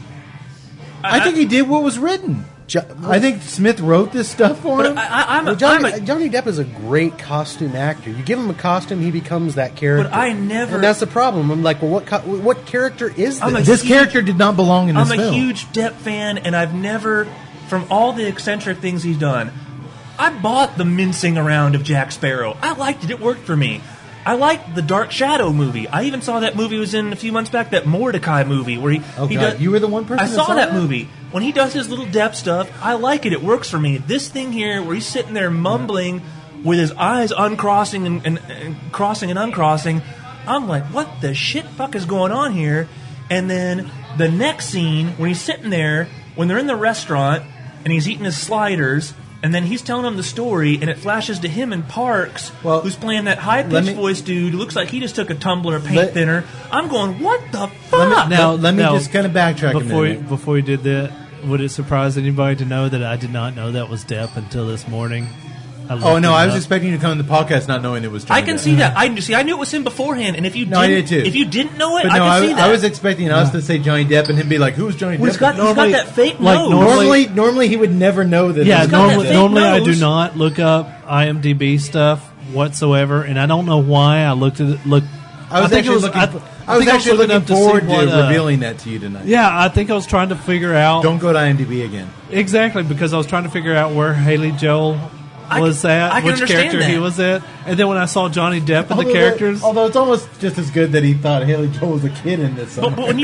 S2: I think he did what was written. I think Smith wrote this stuff for him.
S5: Johnny Depp is a great costume actor. You give him a costume, he becomes that character.
S4: But I never-
S5: And that's the problem. I'm like, well, what character is
S4: I'm
S5: this?
S2: This character did not belong in this
S4: I'm a
S2: film.
S4: huge Depp fan, and I've never, from all the eccentric things he's done, I bought the mincing around of Jack Sparrow. I liked it. It worked for me. I liked the Dark Shadow movie. I even saw that movie was in a few months back, that Mordecai movie where he
S2: Oh,
S4: he
S2: God.
S4: does.
S2: You were the one person
S4: I
S2: that
S4: saw
S2: saw
S4: that
S2: that?
S4: movie. When he does his little Depp stuff, I like it. It works for me. This thing here, where he's sitting there mumbling with his eyes uncrossing and crossing and uncrossing, I'm like, what the shit fuck is going on here? And then the next scene, when he's sitting there, when they're in the restaurant and he's eating his sliders, and then he's telling them the story, and it flashes to him in Parks,
S2: Well,
S4: who's playing that high-pitched
S2: let me-
S4: voice dude who looks like he just took a tumbler of paint
S2: Let-
S4: thinner. I'm going, what the fuck?
S2: Let me just kind of backtrack a minute.
S3: Before you did that, would it surprise anybody to know that I did not know that was Depp until this morning?
S2: Oh no, I was expecting you to come on the podcast not knowing it was Johnny
S4: I can
S2: Depp.
S4: see that. I knew it was him beforehand, and if you
S2: No, I
S4: didn't,
S2: did too.
S4: if you didn't know it,
S2: But
S4: I
S2: no,
S4: can see that.
S2: I was expecting us to say Johnny Depp and him be like, "Who's Johnny
S4: Well,
S2: Depp?"
S4: he's got that fake
S3: like,
S4: nose.
S2: Normally he would never know that.
S3: Yeah,
S2: this
S4: got that
S2: was
S4: fake
S3: normally I do
S4: nose.
S3: not look up IMDb stuff whatsoever, and I don't know why I looked at it.
S2: I was
S3: think it
S2: actually
S3: was-
S2: looking.
S3: I
S2: I was
S3: think I was
S2: actually
S3: looking
S2: looking
S3: up to see
S2: forward
S3: what,
S2: to revealing that to you tonight.
S3: Yeah, I think I was trying to figure out
S2: Don't go to IMDb again.
S3: exactly because I was trying to figure out where Haley Joel was
S4: I
S3: at,
S4: can
S3: which
S4: understand
S3: character
S4: that.
S3: he was at, and then when I saw Johnny Depp and the
S2: Although
S3: characters,
S2: although it's almost just as good that he thought Haley Joel was a kid in this.
S4: But when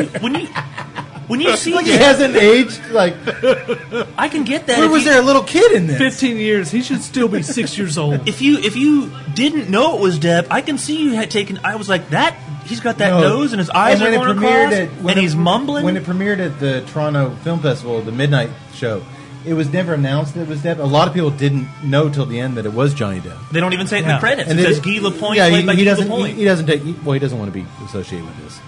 S4: you see
S2: Like he
S4: that,
S2: hasn't aged. Like
S4: I can get that.
S2: where
S4: if
S2: was
S4: you-
S2: there a little kid in this?
S3: 15 years, he should still be 6 years old.
S4: If you didn't know it was Depp, I can see you had taken. I was like, that. He's got that
S2: No.
S4: nose and his eyes
S2: And
S4: are
S2: when it
S4: going
S2: premiered
S4: across,
S2: at- when
S4: and he's
S2: it-
S4: mumbling.
S2: When it premiered at the Toronto Film Festival, the midnight show, it was never announced that it was Depp. A lot of people didn't know till the end that it was Johnny Depp.
S4: they don't even say it in the
S3: Yeah.
S4: credits.
S2: And
S4: it
S2: then
S4: says Guy Lapointe
S2: yeah,
S4: played by
S2: he
S4: Guy
S2: doesn't.
S4: Lapointe.
S2: He doesn't take. Well, he doesn't want to be associated with this.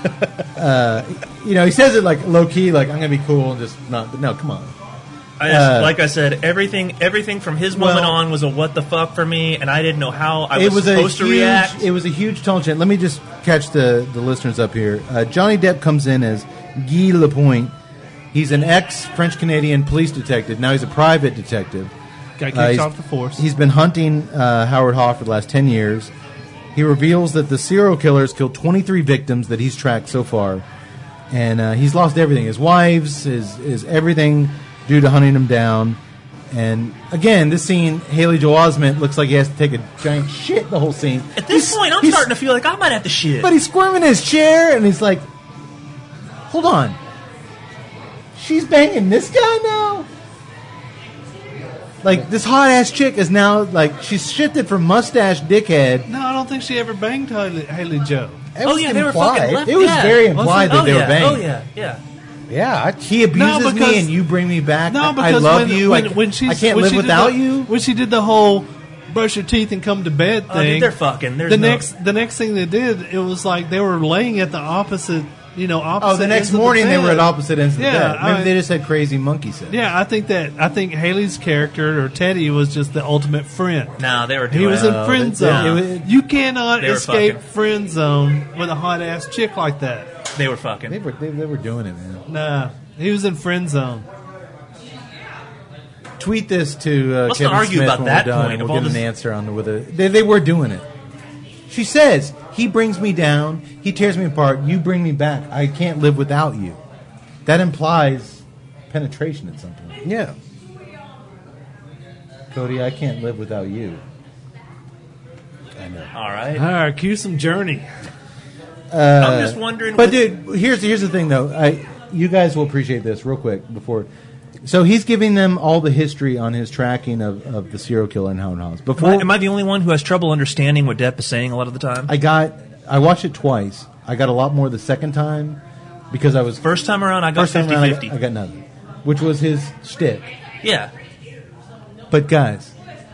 S2: He says it like low key, like I'm gonna be cool and just not. But no, come on.
S4: Like I said, everything from his moment
S2: Well-
S4: on was a what the fuck for me, and I didn't know how I was,
S2: It was
S4: supposed to react.
S2: It was a huge tone change. Let me just catch the listeners up here. Johnny Depp comes in as Guy Lapointe. He's an ex-French Canadian police detective. Now he's a private detective.
S3: Got kicked
S2: He's-
S3: off the force.
S2: He's been hunting Howard Hawks for the last 10 years. He reveals that the serial killer has killed 23 victims that he's tracked so far. And he's lost everything. His wives, his everything. due to hunting him down. And again, this scene, Haley Joel Osment looks like he has to take a giant shit the whole scene.
S4: At this point, I'm starting to feel like I might have to shit.
S2: But he's squirming in his chair, and he's like, hold on. She's banging this guy now? Like, this hot-ass chick is now, like, she's shifted from mustache dickhead.
S3: No, I don't think she ever banged Haley Joe.
S2: It was
S4: they were fucking left.
S2: It was very implied that they were banging.
S5: Yeah,
S2: He abuses me and you bring me back.
S3: No,
S2: I
S3: because
S2: love you. I can't live without you.
S3: When she did the whole brush your teeth and come to bed thing,
S4: dude, they're fucking.
S3: The next thing they did, it was like they were laying at the opposite. Opposite.
S2: Oh, the next morning they were at opposite ends of the bed. Maybe they just had crazy monkey sex.
S3: Yeah, I think Haley's character or Teddy was just the ultimate friend.
S4: No, they were doing
S3: He was in friend zone. You cannot escape
S4: fucking.
S3: friend zone with a hot ass chick like that.
S4: They were fucking.
S2: They were doing it, man.
S3: Nah, he was in friend zone.
S2: Tweet this to
S4: Let's
S2: Kevin
S4: not argue
S2: Smith
S4: about
S2: when
S4: that
S2: we're done.
S4: point of
S2: We'll
S4: all
S2: get an
S4: this-
S2: answer on whether they were doing it. She says, he brings me down, he tears me apart, you bring me back. I can't live without you. That implies penetration at some point.
S5: yeah.
S2: Cody, I can't live without you.
S5: I know.
S4: All right.
S3: All right, cue some Journey.
S4: I'm just wondering.
S2: But dude, here's the thing though. You guys will appreciate this real quick before. So he's giving them all the history on his tracking of the serial killer in Howard House. Before
S4: Am I the only one who has trouble understanding what Depp is saying a lot of the time?
S2: I watched it twice. I got a lot more the second time because I was
S4: First time around, I got
S2: first time around,
S4: 50-50.
S2: I got nothing, which was his shtick.
S4: Yeah.
S2: But guys,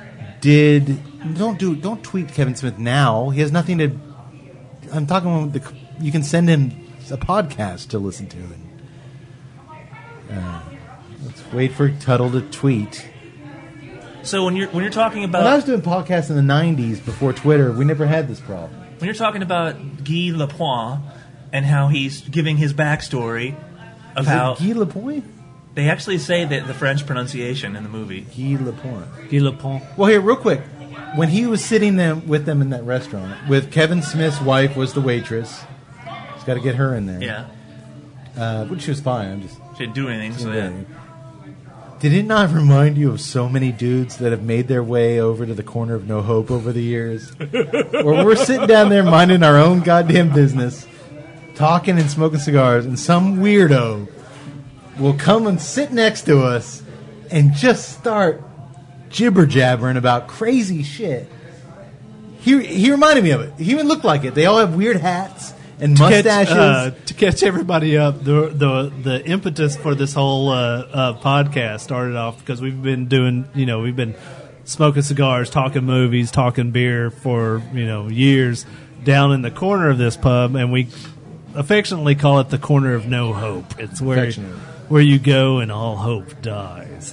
S2: don't tweet Kevin Smith now. He has nothing to. I'm talking about you can send him a podcast to listen to. Let's wait for Tuttle to tweet.
S4: So when you're talking about
S2: When I was doing podcasts in the 90s before Twitter, we never had this problem.
S4: when you're talking about Guy Lapointe and how he's giving his backstory of
S2: Is
S4: how
S2: it Guy Lapointe?
S4: they actually say that the French pronunciation in the movie.
S2: Guy Lapointe.
S3: Guy Lapointe.
S2: Well, here, real quick. When he was sitting with them in that restaurant, with Kevin Smith's wife was the waitress. He's got to get her in there.
S4: Yeah.
S2: Which was fine. I'm just.
S4: She didn't do anything. So yeah.
S2: Did it not remind you of so many dudes that have made their way over to the corner of No Hope over the years? Where we're sitting down there minding our own goddamn business, talking and smoking cigars, and some weirdo will come and sit next to us and just start jibber-jabbering about crazy shit. He reminded me of it. He even looked like it. They all have weird hats and mustaches.
S3: To catch everybody up, the impetus for this whole podcast started off because we've been we've been smoking cigars, talking movies, talking beer for years down in the corner of this pub, and we affectionately call it the corner of no hope. It's where you go and all hope dies.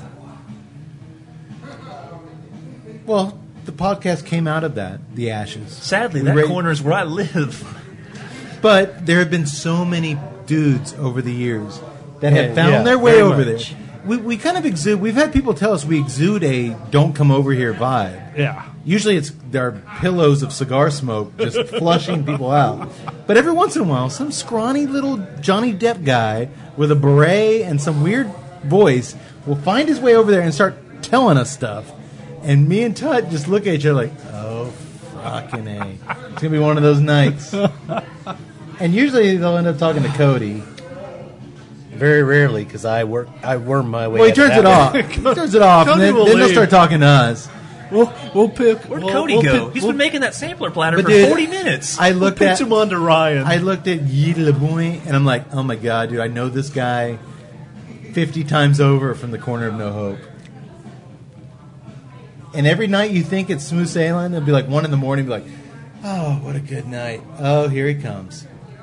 S2: Well, the podcast came out of that, the ashes.
S4: Sadly,
S2: We
S4: that
S2: ra-
S4: corner is where I live.
S2: But there have been so many dudes over the years that have found
S5: yeah,
S2: their way
S5: very
S2: over
S5: much.
S2: there. We kind of exude. We've had people tell us we exude a "don't come over here" vibe.
S3: Yeah.
S2: Usually, it's our pillows of cigar smoke just flushing people out. But every once in a while, some scrawny little Johnny Depp guy with a beret and some weird voice will find his way over there and start telling us stuff. And me and Tut just look at each other like, "Oh, fucking A. It's gonna be one of those nights." And usually they'll end up talking to Cody.
S5: Very rarely, because I worm my way.
S2: Well, he
S5: out of
S2: turns
S5: that
S2: it off. He turns it off, and
S3: Cody
S2: then
S3: will
S2: they'll
S3: leave.
S2: start talking to us.
S3: We'll pick.
S4: Where'd
S3: we'll-
S4: Cody
S3: we'll
S4: go?
S3: pick-
S4: He's
S3: we'll-
S4: been making that sampler platter
S2: But
S4: for
S2: dude,
S4: 40 minutes.
S2: I
S3: we'll
S2: looked
S3: pitch
S2: at
S3: him on to Ryan.
S2: I looked at Yi LeBoy, and I'm like, oh my god, dude, I know this guy 50 times over from the corner of No Hope. And every night you think it's smooth sailing, it'll be like 1 a.m, be like, oh, what a good night. Oh, here he comes.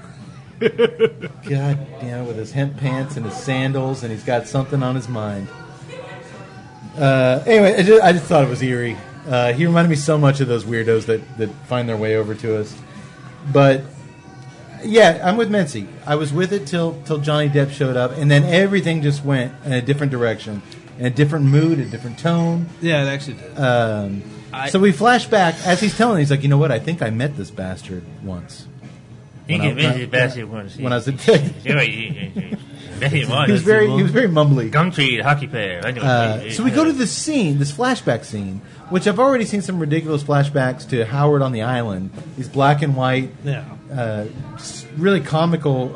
S2: God damn it, with his hemp pants and his sandals, and he's got something on his mind. Anyway, I just thought it was eerie. He reminded me so much of those weirdos that find their way over to us. But yeah, I'm with Mency. I was with it till Johnny Depp showed up, and then everything just went in a different direction, in a different mood, a different tone.
S3: Yeah, it actually did.
S2: So we flash back as he's telling. He's like, you know what? I think I met this bastard once. When I was a kid.
S4: He was.
S2: He was very mumbly.
S4: Gumtree, hockey player.
S2: So we go to this scene, this flashback scene, which I've already seen some ridiculous flashbacks to Howard on the island. These black and white, really comical,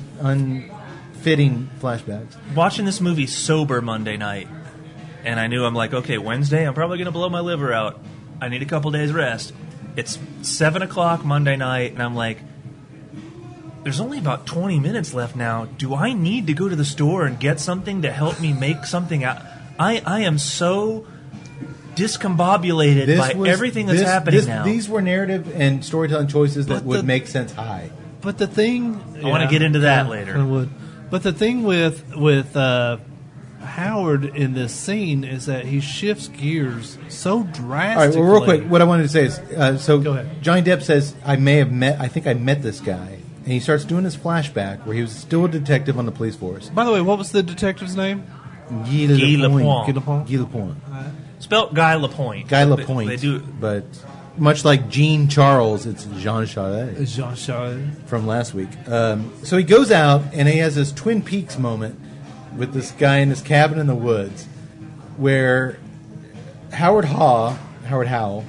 S2: unfitting flashbacks.
S4: Watching this movie sober Monday night, and I knew I'm like, okay, Wednesday, I'm probably going to blow my liver out. I need a couple days rest. It's 7 o'clock Monday night, and I'm like, there's only about 20 minutes left now. Do I need to go to the store and get something to help me make something out? I am so discombobulated by everything that's happening now.
S2: These were narrative and storytelling choices that would make sense high.
S3: But the thing...
S4: I want to get into that later.
S3: I would. But the thing with Howard in this scene is that he shifts gears so drastically.
S2: All right, well, real quick, what I wanted to say is,
S3: Go ahead.
S2: Johnny Depp says, I think I met this guy. And he starts doing his flashback where he was still a detective on the police force.
S3: By the way, what was the detective's name?
S2: Guy Lapointe.
S4: Spelt Guy Lapointe.
S2: Guy Lapointe.
S4: They do.
S2: But much like Jean Charles, it's Jean Charest
S3: Jean Charest
S2: from last week. So he goes out and he has this Twin Peaks moment with this guy in this cabin in the woods where Howard Howell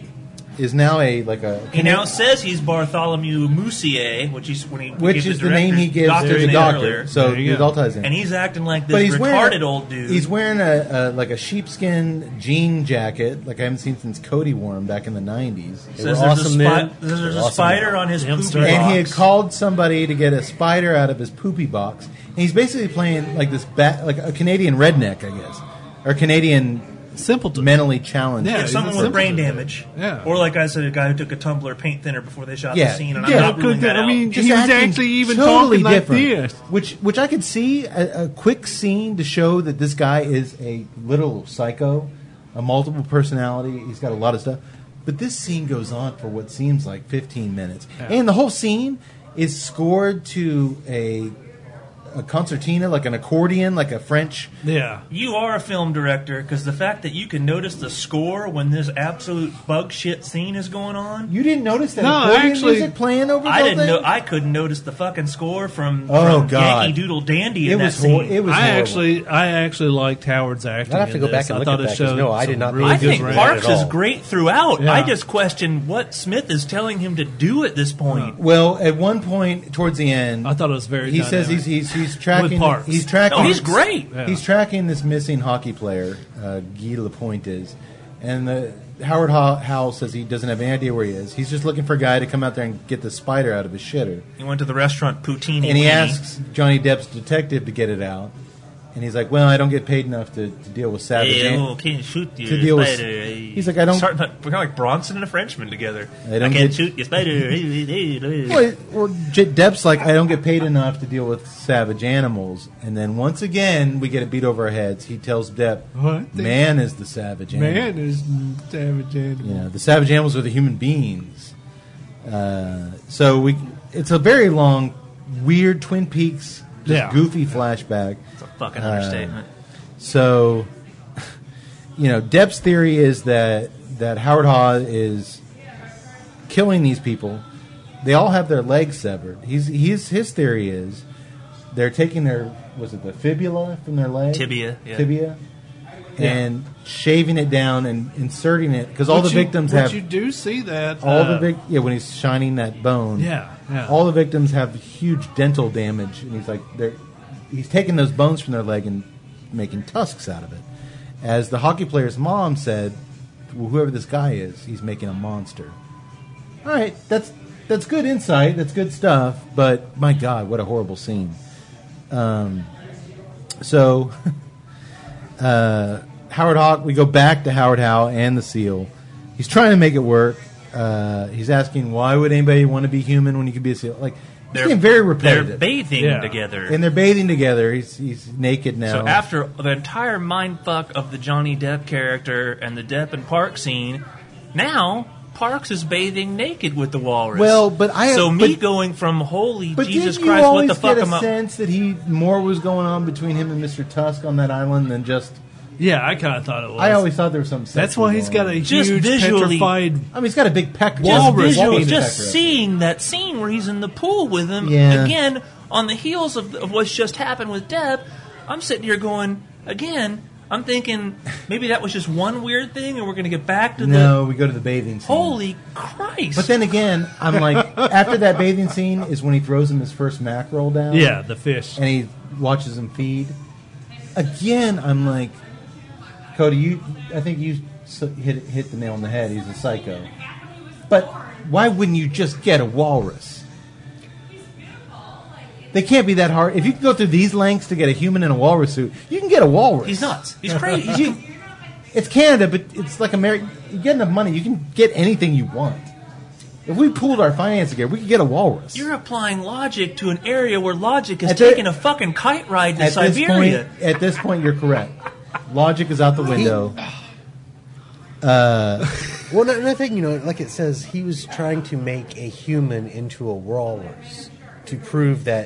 S2: is now
S4: He now says he's Bartholomew Moussier, which is
S2: the name he gives to the doctor. So it all ties in.
S4: And he's acting like this retarded old dude.
S2: He's wearing a sheepskin jean jacket like I haven't seen since Cody wore him back in the 90s.
S4: Says there's a spider on his poopy box.
S2: And he had called somebody to get a spider out of his poopy box. And he's basically playing like this like a Canadian redneck, I guess, or Canadian
S3: simpleton,
S2: mentally challenged.
S4: Yeah, someone with brain damage.
S3: Yeah.
S4: Or like I said, a guy who took a tumbler of paint thinner before they shot the scene, and I'm not ruling that out.
S3: I mean,
S2: Just
S3: he was
S2: acting
S3: actually even
S2: totally
S3: talking
S2: different,
S3: like this.
S2: which I could see a quick scene to show that this guy is a literal psycho, a multiple personality. He's got a lot of stuff. But this scene goes on for what seems like 15 minutes. Yeah. And the whole scene is scored to a concertina, like an accordion, like a French.
S3: Yeah.
S4: You are a film director, because the fact that you can notice the score when this absolute bug shit scene is going on.
S2: You didn't notice that accordion music playing over the whole thing?
S4: I couldn't notice the fucking score from
S2: God.
S4: Yankee Doodle Dandy in that scene.
S2: It was horrible.
S3: I actually liked Howard's acting.
S5: I'd have to go back and look at that, because no, I did not.
S4: I think Parks is great throughout.
S3: Yeah.
S4: I just question what Smith is telling him to do at this point.
S2: Well, at one point towards the end,
S3: I thought it was very.
S2: He says he's tracking. He's tracking.
S4: Oh, he's great.
S3: Yeah.
S2: He's tracking this missing hockey player, Guy Lapointe is, and Howard Howell says he doesn't have any idea where he is. He's just looking for a guy to come out there and get the spider out of his shitter.
S4: He went to the restaurant Poutine,
S2: and he asks Johnny Depp's detective to get it out. And he's like, well, I don't get paid enough to deal with savage.
S4: Can't shoot you,
S2: to deal
S4: spider.
S2: He's like, I don't.
S4: We're kind of like Bronson and a Frenchman together.
S2: I
S4: can't shoot you, spider.
S2: Well, Depp's like, I don't get paid enough to deal with savage animals. And then once again, we get it beat over our heads. He tells Depp, man is the savage animal.
S3: Man is the savage animal.
S2: Yeah, the savage animals are the human beings. So it's a very long, weird Twin Peaks, goofy flashback.
S4: Fucking understatement.
S2: So, Depp's theory is that Howard Haw is killing these people. They all have their legs severed. His theory is they're taking the fibula from their leg?
S4: Tibia.
S2: And shaving it down and inserting it, because all the victims have.
S3: But you do see that.
S2: When he's shining that bone.
S3: Yeah.
S2: All the victims have huge dental damage, and he's like, he's taking those bones from their leg and making tusks out of it. As the hockey player's mom said, well, whoever this guy is, he's making a monster. All right, that's good insight. That's good stuff. But my God, what a horrible scene. So Howard Hawk, we go back to Howard Howe and the seal. He's trying to make it work. He's asking, why would anybody want to be human when you could be a seal? Like, it's getting very repetitive.
S4: They're bathing together.
S2: And they're bathing together. He's naked now.
S4: So after the entire mindfuck of the Johnny Depp character and the Depp and Parks scene, now Parks is bathing naked with the walrus.
S2: Well, but
S4: going from holy
S2: but
S4: Jesus
S2: didn't
S4: Christ,
S2: you
S4: what the
S2: always
S4: fuck
S2: get
S4: am
S2: a
S4: I?
S2: sense that more was going on between him and Mr. Tusk on that island than just.
S3: Yeah, I kind of thought it was.
S2: I always thought there was something.
S3: That's why he's got a
S4: Just
S3: huge
S4: visually-
S3: petrified.
S2: I mean, he's got a big peck.
S4: Just
S2: walrus
S4: visually,
S2: pecker.
S4: just seeing that scene where he's in the pool with him
S2: Yeah.
S4: again. on the heels of what's just happened with Deb, I'm sitting here going, again, I'm thinking maybe that was just one weird thing, and we're going to get back to
S2: No, we go to the bathing scene.
S4: Holy Christ!
S2: But then again, I'm like, after that bathing scene is when he throws him his first mackerel down.
S3: Yeah, the fish.
S2: And he watches him feed. Again, I'm like, Cody, I think you hit the nail on the head. He's a psycho. But why wouldn't you just get a walrus? They can't be that hard. If you can go through these lengths to get a human in a walrus suit, you can get a walrus.
S4: He's nuts. He's crazy.
S2: It's Canada, but it's like America. You get enough money, you can get anything you want. If we pooled our finances together, we could get a walrus.
S4: You're applying logic to an area where logic is taking a fucking kite ride to Siberia.
S2: At this point, you're correct. Logic is out the window.
S5: Well, another thing, like it says, he was trying to make a human into a walrus to prove that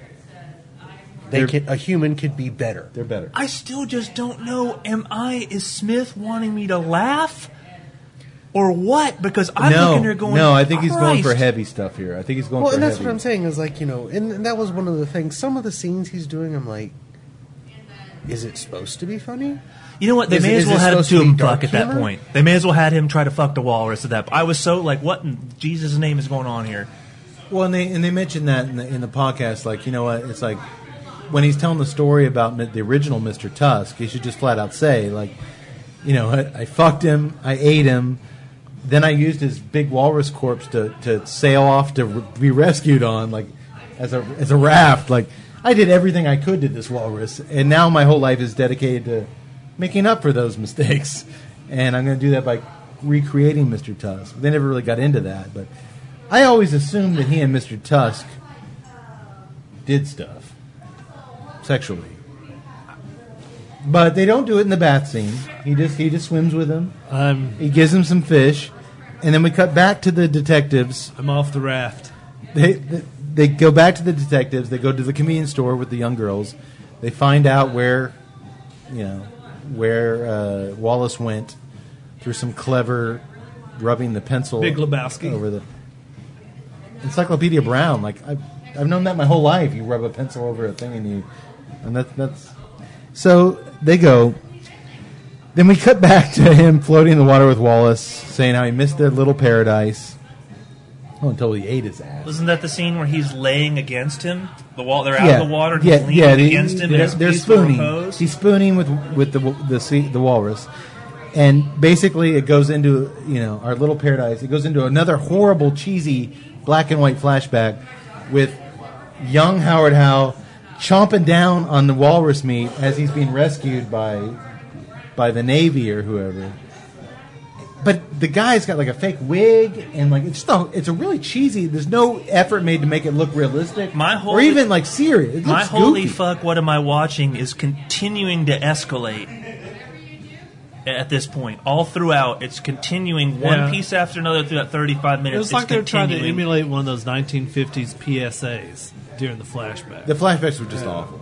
S5: a human could be better.
S2: They're better.
S4: I still just don't know. Is Smith wanting me to laugh? Or what? Because I'm looking there going,
S2: no, I think he's going for
S4: Christ.
S2: heavy stuff here. I think he's going for
S5: and that's
S2: heavy.
S5: what I'm saying is like, and that was one of the things. Some of the scenes he's doing, I'm like, is it supposed to be funny?
S4: You know what? They may as well had him do him fuck at that point. They may as well had him try to fuck the walrus at that point. I was so like, what in Jesus' name is going on here?
S2: Well, and they mentioned that in the podcast, like, you know what? It's like when he's telling the story about the original Mr. Tusk, he should just flat out say, like, I fucked him, I ate him, then I used his big walrus corpse to sail off to be rescued on, like, as a raft. Like, I did everything I could to this walrus, and now my whole life is dedicated to making up for those mistakes. And I'm going to do that by recreating Mr. Tusk. They never really got into that, but I always assumed that he and Mr. Tusk did stuff sexually. But they don't do it in the bath scene. He just swims with him. He gives him some fish, and then we cut back to the detectives.
S3: I'm off the raft.
S2: They go back to the detectives. They go to the convenience store with the young girls. They find out where Wallace went through some clever rubbing the pencil.
S3: Big Lebowski
S2: over the Encyclopedia Brown. Like I've known that my whole life. You rub a pencil over a thing and that's. So they go. Then we cut back to him floating in the water with Wallace, saying how he missed their little paradise. Oh, until he ate his ass.
S4: Wasn't that the scene where he's laying against him? They're out of the water and he's leaning against him.
S2: They're spooning. He's spooning with the walrus. And basically it goes into, our little paradise. It goes into another horrible, cheesy black and white flashback with young Howard Howe chomping down on the walrus meat as he's being rescued by the Navy or whoever. But the guy's got like a fake wig and like it's a really cheesy. There's no effort made to make it look realistic or even like serious.
S4: My holy fuck! What am I watching? Is continuing to escalate at this point. All throughout, it's continuing one piece after another throughout 35 minutes.
S3: It was like they're trying to emulate one of those 1950s PSAs during the flashback.
S2: The flashbacks were just awful.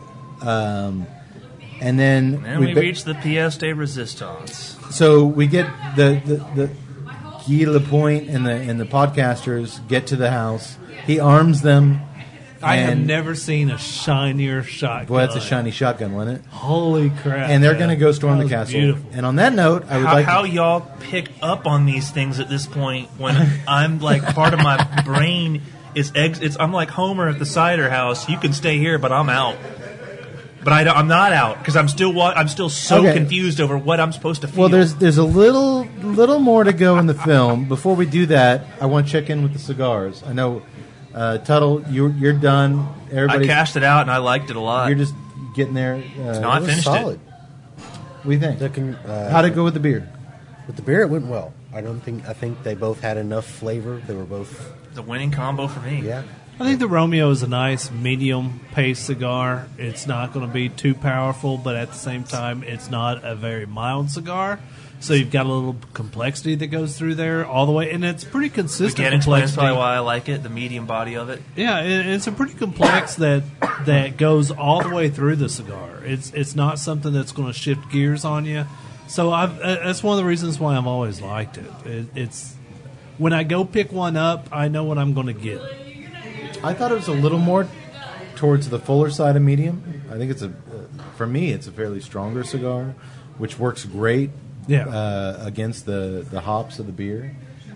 S2: And then
S4: we reach the pièce de résistance.
S2: So we get the Guy Lapointe and the podcasters get to the house. He arms them.
S3: I have never seen a shinier shotgun.
S2: Boy, that's a shiny shotgun, wasn't it?
S3: Holy crap!
S2: And they're going to go storm the castle.
S3: Beautiful.
S2: And on that note, I would like
S4: how y'all pick up on these things at this point when I'm like part of my brain is I'm like Homer at the cider house. You can stay here, but I'm out. But I'm not out because I'm still so confused over what I'm supposed to feel.
S2: Well, there's a little more to go in the film. Before we do that, I want to check in with the cigars. I know, Tuttle, you're done.
S4: I cashed it out and I liked it a lot.
S2: You're just getting there.
S4: No, I finished
S5: solid.
S2: What do you think? How'd it go with the beer?
S5: With the beer, it went well. I think they both had enough flavor. They were both
S4: the winning combo for me.
S5: Yeah.
S3: I think the Romeo is a nice medium-paced cigar. It's not going to be too powerful, but at the same time, it's not a very mild cigar. So you've got a little complexity that goes through there all the way, and it's pretty consistent.
S4: Again, explains probably why I like it, the medium body of it.
S3: Yeah, it's a pretty complex that goes all the way through the cigar. It's not something that's going to shift gears on you. So that's one of the reasons why I've always liked it. It's when I go pick one up, I know what I'm going to get.
S2: I thought it was a little more towards the fuller side of medium. I think it's for me, it's a fairly stronger cigar, which works great against the hops of the beer.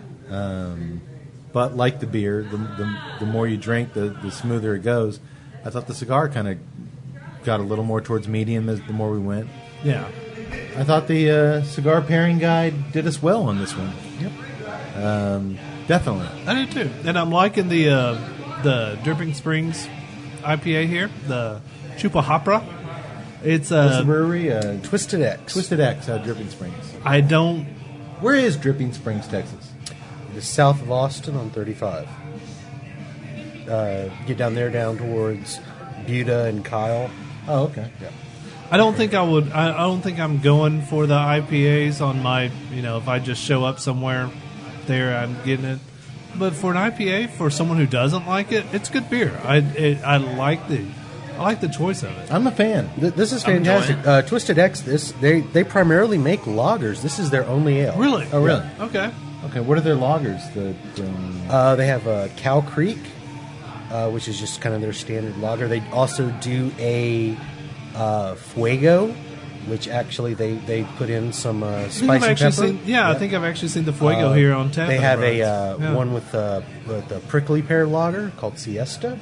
S2: But like the beer, the more you drink, the smoother it goes. I thought the cigar kind of got a little more towards medium as the more we went.
S3: Yeah.
S2: I thought the cigar pairing guide did us well on this one.
S3: Yep.
S2: Definitely.
S3: I do too. And I'm liking the Dripping Springs IPA here, the Chupa Hapra. It's
S2: What's the brewery?
S5: Twisted X.
S2: Twisted X out of Dripping Springs.
S3: I don't.
S2: Where is Dripping Springs, Texas?
S5: It is south of Austin on 35. Get down there, down towards Buda and Kyle.
S2: Oh, okay.
S5: Yeah.
S3: I don't think I would. I don't think I'm going for the IPAs on my. If I just show up somewhere, there I'm getting it. But for an IPA, for someone who doesn't like it, it's good beer. I like the choice of it.
S2: I'm a fan.
S5: This is fantastic. Twisted X. They primarily make lagers. This is their only ale.
S3: Really?
S2: Oh, really?
S3: Yeah. Okay.
S2: Okay, what are their lagers?
S5: They have Cow Creek, which is just kind of their standard lager. They also do a Fuego, which actually they put in some spicy pepper.
S3: I think I've actually seen the Fuego here on tap.
S5: They have a one with the prickly pear lager called Siesta.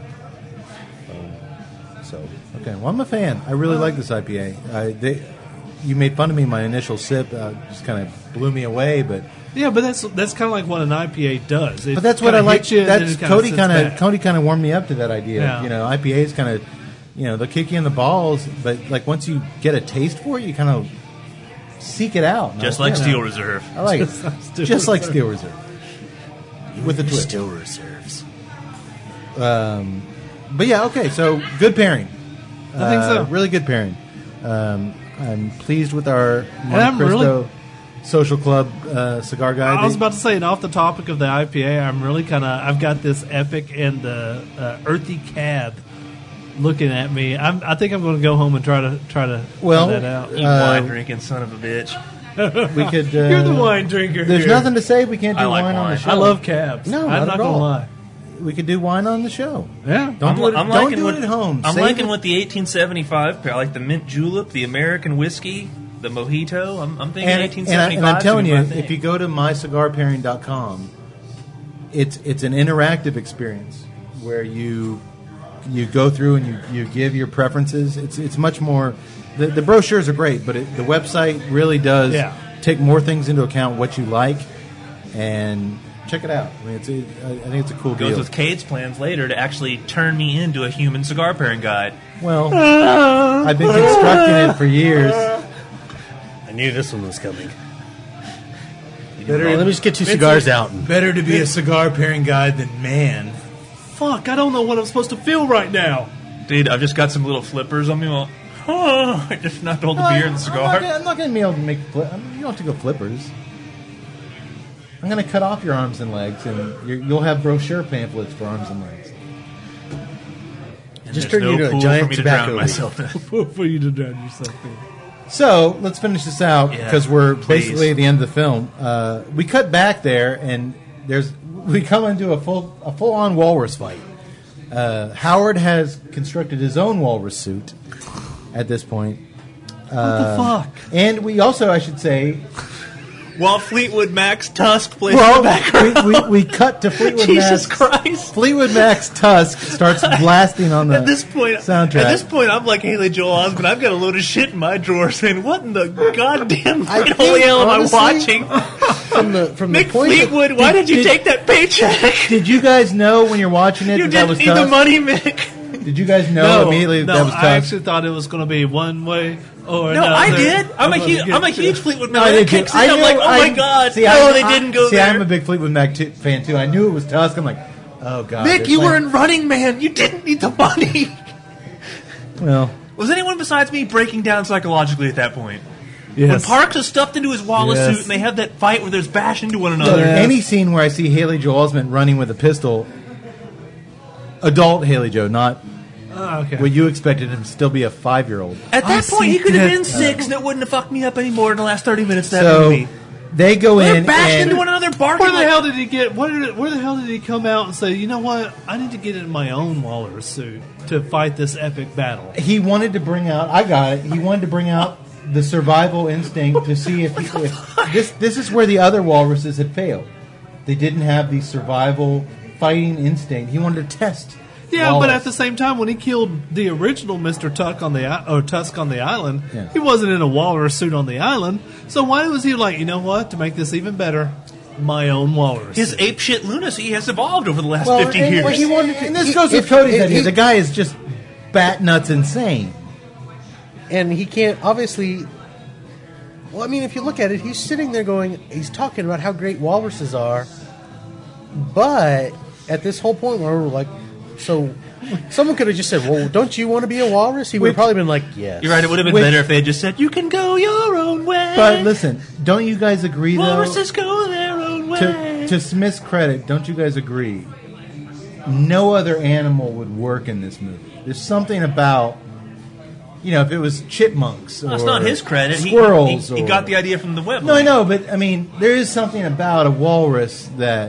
S2: Okay, well, I'm a fan. I really like this IPA. You made fun of me in my initial sip. Just kind of blew me away, but
S3: yeah, but that's kind of like what an IPA does.
S2: But that's what I like. That's Cody kind of warmed me up to that idea.
S3: Yeah.
S2: IPAs kind of, they'll kick you in the balls, but like once you get a taste for it, you kind of seek it out.
S4: Just like Steel Reserve.
S2: I like it. Just like Steel Reserve. With a twist.
S5: Steel Reserves.
S2: But yeah, okay, so good pairing.
S3: I think so.
S2: Really good pairing. I'm pleased with our Monte
S3: I'm
S2: Cristo Social Club cigar guide.
S3: I was about to say, and off the topic of the IPA, I'm really I've got this Epic and the Earthy Cab looking at me. I think I'm going to go home and try to find that out.
S4: You wine drinking son of a bitch.
S2: We could.
S3: You're the wine drinker.
S2: There's
S3: here.
S2: nothing to say. We can't do
S4: like
S2: wine on the
S4: wine.
S2: show.
S3: I love cabs.
S2: No,
S3: I'm
S2: not
S3: not
S2: at
S3: going to
S2: all.
S3: lie.
S2: We could do wine on the show.
S3: Yeah.
S2: Don't do it at home.
S4: I'm
S2: Save
S4: liking
S2: it.
S4: what the 1875 pair. I like the mint julep, the American whiskey, the mojito. I'm thinking 1875.
S2: And I'm telling you,
S4: should be my thing.
S2: if you go to mycigarpairing.com, it's an interactive experience where you go through and you give your preferences. It's much more. The brochures are great, but the website really does take more things into account what you like, and check it out. I mean, I think it's a cool
S4: goes
S2: deal.
S4: with Cade's plans later to actually turn me into a human cigar pairing guide.
S2: Well, I've been constructing it for years.
S5: I knew this one was coming.
S2: Better,
S5: let me just get two cigars out.
S2: Better to be a cigar pairing guide than man.
S3: Fuck, I don't know what I'm supposed to feel right now.
S4: Dude, I've just got some little flippers on me. I just not hold the beer and the cigar.
S2: I'm not going to be able to make you don't have to go flippers. I'm going to cut off your arms and legs, and you'll have brochure pamphlets for arms and legs.
S5: Just
S4: There's
S5: turn you into a
S4: pool
S5: giant
S4: for me to
S5: tobacco
S4: drown
S5: leaf.
S4: myself in.
S3: For you to drown yourself in.
S2: So let's finish this out
S4: Yeah,
S2: because we're
S4: please.
S2: basically at the end of the film. We cut back there, and we come into a full on walrus fight. Howard has constructed his own walrus suit at this point.
S3: What the fuck?
S2: And we also, I should say,
S4: While Fleetwood Mac's Tusk plays in the background.
S2: we cut to Fleetwood
S4: Jesus
S2: Mac's
S4: Christ.
S2: Fleetwood Mac's Tusk starts blasting on the
S4: At this point,
S2: soundtrack.
S4: I'm like Haley Joel Osment. I've got a load of shit in my drawer saying, "What in the goddamn
S2: I think,
S4: holy hell am I
S2: honestly,
S4: watching?"
S5: From the
S4: Mick
S5: point of-
S4: Fleetwood, why did you take that paycheck?
S2: Did you guys know when you're watching it
S4: You
S2: that
S4: didn't
S2: was
S4: need the
S2: Tusk?
S4: money, Mick.
S2: Did you guys know immediately that was Tusk?
S3: I actually thought it was going to be one way or
S4: No,
S3: another.
S4: I did. I'm a huge Fleetwood Mac.
S2: I
S4: When
S2: did
S4: it
S2: too.
S4: kicks in, I'm like, oh my god,
S2: See,
S4: no, they didn't go
S2: see,
S4: there.
S2: I'm a big Fleetwood Mac fan too. I knew it was Tusk. I'm like, oh god.
S4: Mick,
S2: they're
S4: you were
S2: playing-
S4: in Running Man. You didn't need the money.
S2: Well,
S4: Was anyone besides me breaking down psychologically at that point?
S3: Yes.
S4: When Parks is stuffed into his Wallace
S2: Yes.
S4: suit and they have that fight where there's bash into one another.
S2: any scene where I see Haley Joel Osment running with a pistol, adult Haley Joe, not
S3: okay.
S2: what you expected him to still be a 5-year-old.
S4: At
S3: I
S4: that point,
S3: see
S4: he could have
S3: that.
S4: been 6 and it wouldn't have fucked me up anymore in the last 30 minutes of that
S2: So
S4: movie.
S2: They go
S4: They're
S2: in
S4: bashed
S2: and
S4: into one another, barking.
S3: Where the
S4: like-
S3: hell did he get? Where the hell did he come out and say, you know what? I need to get in my own walrus suit to fight this epic battle.
S2: he wanted to bring out. I got it. He wanted to bring out the survival instinct to see if this is where the other walruses had failed. They didn't have the survival fighting instinct. He wanted to test.
S3: Yeah,
S2: Wallace.
S3: but at the same time, when he killed the original Mr. Tusk on the island,
S2: Yeah.
S3: he wasn't in a walrus suit on the island. So why was he like, you know what? To make this even better, my own walrus.
S4: His
S3: suit.
S4: apeshit lunacy has evolved over the last
S2: Well,
S4: 50
S2: and-
S4: years.
S2: well, he wanted to, and this goes with Cody's idea. The guy is just bat nuts insane.
S5: And he can't, obviously... Well, I mean, if you look at it, he's sitting there going... He's talking about how great walruses are. But at this whole point where we're like... So, someone could have just said, well, don't you want to be a walrus? He would have probably been like, yes.
S4: You're right. It would have been
S2: Which-
S4: better if they had just said, "You can go your own way."
S2: But listen, don't you guys agree, though?
S4: walruses go their own way.
S2: To Smith's credit, don't you guys agree? No other animal would work in this movie. There's something about, if it was chipmunks or
S4: Well, it's not his credit.
S2: squirrels.
S4: He
S2: or,
S4: got the idea from the web.
S2: No, I know, but I mean, there is something about a walrus that.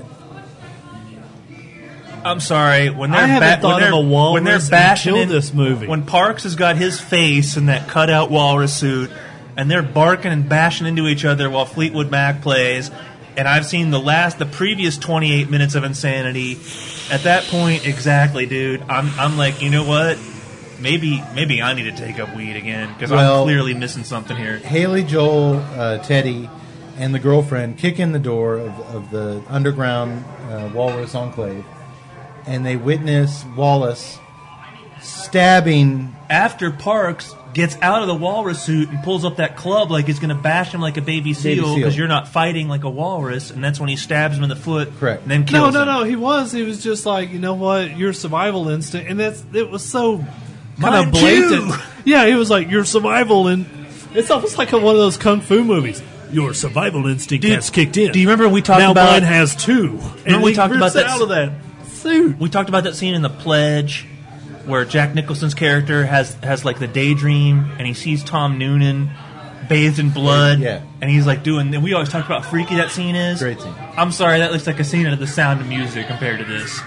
S4: I'm sorry. When they're
S3: I haven't thought of a walrus
S4: when they're bashing
S3: until
S4: in
S3: this movie.
S4: When Parks has got his face in that cutout walrus suit, and they're barking and bashing into each other while Fleetwood Mac plays, and I've seen the previous 28 minutes of insanity. At that point, exactly, dude. I'm like, you know what? Maybe I need to take up weed again because
S2: Well,
S4: I'm clearly missing something here.
S2: Haley Joel, Teddy, and the girlfriend kick in the door of the underground walrus enclave, and they witness Wallace stabbing.
S4: After Parks gets out of the walrus suit and pulls up that club like he's going to bash him like a baby seal
S2: seal.
S4: because you're not fighting like a walrus, and that's when he stabs him in the foot.
S2: Correct.
S4: And then kills him.
S3: No. He was just like, you know what? Your survival instinct, and it was so kind
S4: Mine
S3: of blatant.
S4: too.
S3: Yeah, he was like, your survival, and it's almost like one of those kung fu movies. Your survival instinct
S4: Dude,
S3: has kicked in.
S4: do you remember when we talked
S3: now
S4: about-
S3: mine has too? And
S4: we
S3: he
S4: talked about
S3: rips
S4: that
S3: out of that suit.
S4: We talked about that scene in The Pledge where Jack Nicholson's character has like the daydream and he sees Tom Noonan bathed in blood.
S2: Yeah.
S4: And he's like doing, and we always talk about how freaky that scene is.
S2: Great scene.
S4: I'm sorry, that looks like a scene out of The Sound of Music compared to this.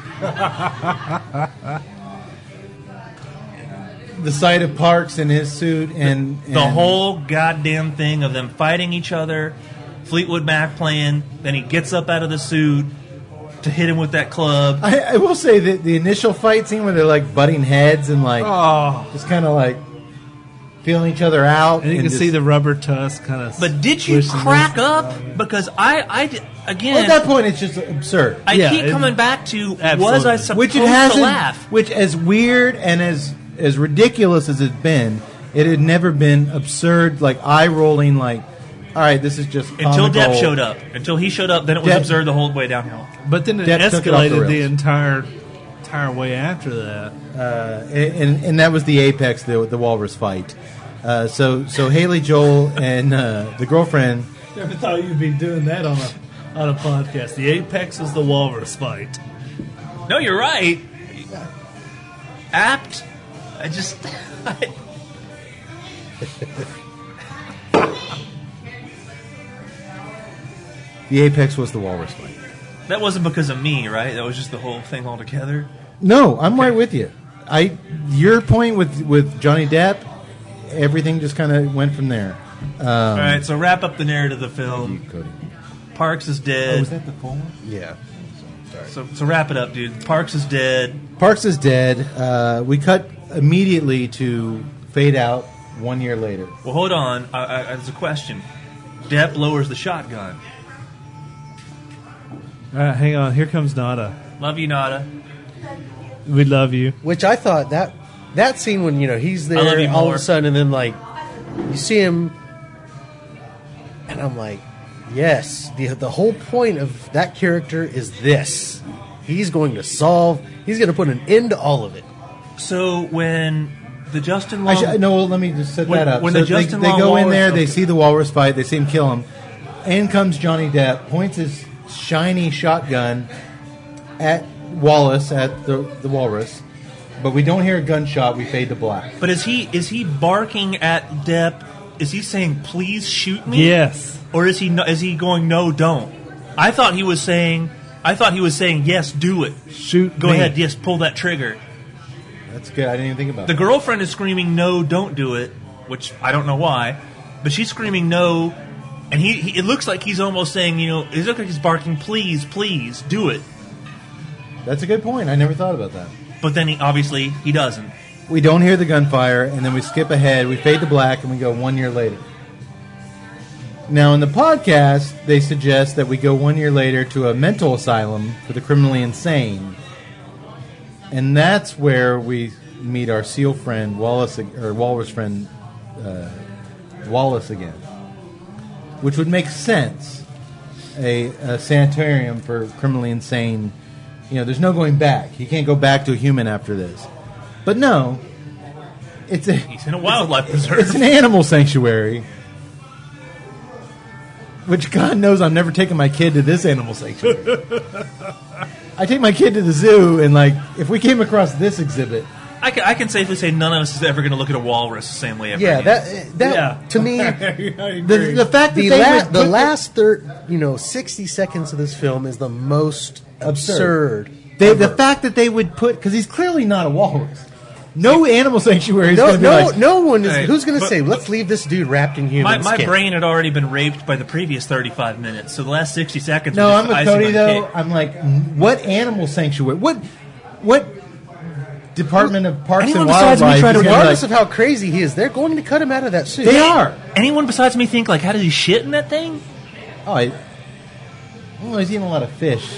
S2: The sight of Parks in his suit and
S4: The whole goddamn thing of them fighting each other, Fleetwood Mac playing, then he gets up out of the suit to hit him with that club.
S2: I will say that the initial fight scene where they're like butting heads and like just kind of like feeling each other out,
S3: And you can
S2: just-
S3: see the rubber tusk kind of.
S4: But did you crack up? Because I did, again,
S2: Well, at that point, it's just absurd.
S4: I
S3: Yeah,
S4: keep
S3: it-
S4: coming back to, was
S3: Absolutely.
S4: I supposed
S2: Which it
S4: to
S2: hasn't.
S4: laugh?
S2: Which, as weird and as ridiculous as it's been, it had never been absurd, like eye rolling. Like, all right, this is just
S4: Until Depp
S2: comical.
S4: showed up. Until he showed up, then it was
S2: Depp-
S4: absurd the whole way downhill.
S3: But then it
S2: Depp took it off the
S3: escalated the
S2: rails.
S3: entire way after that.
S2: And that was the apex, the walrus fight. So Haley Joel and the girlfriend.
S3: Never thought you'd be doing that on a podcast. The apex is the walrus fight.
S4: No, you're right. Apt. I just.
S2: The apex was the walrus fight.
S4: That wasn't because of me, right? That was just the whole thing altogether.
S2: No, I'm right with you. Your point with Johnny Depp, everything just kind of went from there.
S4: All right, so wrap up the narrative of the film.
S2: Cody.
S4: Parks is dead.
S2: Oh, was that the full one?
S5: Yeah.
S4: So wrap it up, dude. Parks is dead.
S2: Parks is dead. We cut immediately to fade out 1 year later.
S4: Well, hold on. There's a question. Depp lowers the shotgun.
S3: Hang on. Here comes Nada.
S4: Love you, Nada.
S3: We love you.
S5: Which I thought that scene when he's
S4: I love
S5: there
S4: you
S5: all
S4: more.
S5: of a sudden and then like you see him and I'm like, yes, the whole point of that character is this. He's going to put an end to all of it.
S4: So when the Justin Long...
S2: No, let me just set
S4: When-
S2: that up.
S4: when
S2: So
S4: the Justin
S2: they
S4: Long
S2: go in
S4: walrus-
S2: there, they
S4: okay.
S2: see the walrus fight, they see him kill him. In comes Johnny Depp, points his shiny shotgun at Wallace, at the walrus, but we don't hear a gunshot. We fade to black.
S4: But is he barking at Depp saying please shoot me?
S3: Yes.
S4: Or is he going no, don't? I thought he was saying yes, do it.
S3: Shoot
S4: Go
S3: me.
S4: ahead, yes, pull that trigger.
S2: That's good. I didn't even think about
S4: The
S2: that.
S4: girlfriend is screaming no, don't do it, which I don't know why, but she's screaming no, and he it looks like he's almost saying, it looks like he's barking please, please, do it.
S2: That's a good point. I never thought about that.
S4: But then he doesn't.
S2: We don't hear the gunfire, and then we skip ahead. We fade to black, and we go 1 year later. Now, in the podcast, they suggest that we go 1 year later to a mental asylum for the criminally insane. And that's where we meet our SEAL friend, Walrus friend, Wallace again. Which would make sense. A sanitarium for criminally insane. There's no going back. He can't go back to a human after this. But no, he's
S4: in a wildlife preserve.
S2: It's an animal sanctuary. Which God knows I'm never taking my kid to this animal sanctuary. I take my kid to the zoo, and if we came across this exhibit,
S4: I can safely say none of us is ever going to look at a walrus the same way ever
S5: Yeah,
S4: again.
S5: that to me,
S2: the fact that
S5: the last 60 seconds of this film is the most absurd.
S2: The fact that they would put, because he's clearly not a walrus. No animal sanctuary is going to be like,
S5: no one is.
S4: Hey,
S5: who's going to say, let's leave this dude wrapped in human
S4: my
S5: skin?
S4: brain had already been raped by the previous 35 minutes, so the last 60 seconds
S2: No,
S4: was
S2: I'm
S4: just
S2: with
S4: icing
S2: Cody
S4: on the
S2: though.
S4: cake.
S2: I'm like, what animal sanctuary? What Department of Parks
S4: Anyone
S2: and
S4: besides me
S2: Wildlife?
S4: try to
S2: is gonna be
S5: Regardless
S2: like,
S5: of how crazy he is, they're going to cut him out of that suit.
S2: they are.
S4: Anyone besides me think, how does he shit in that thing?
S2: He's eating a lot of fish.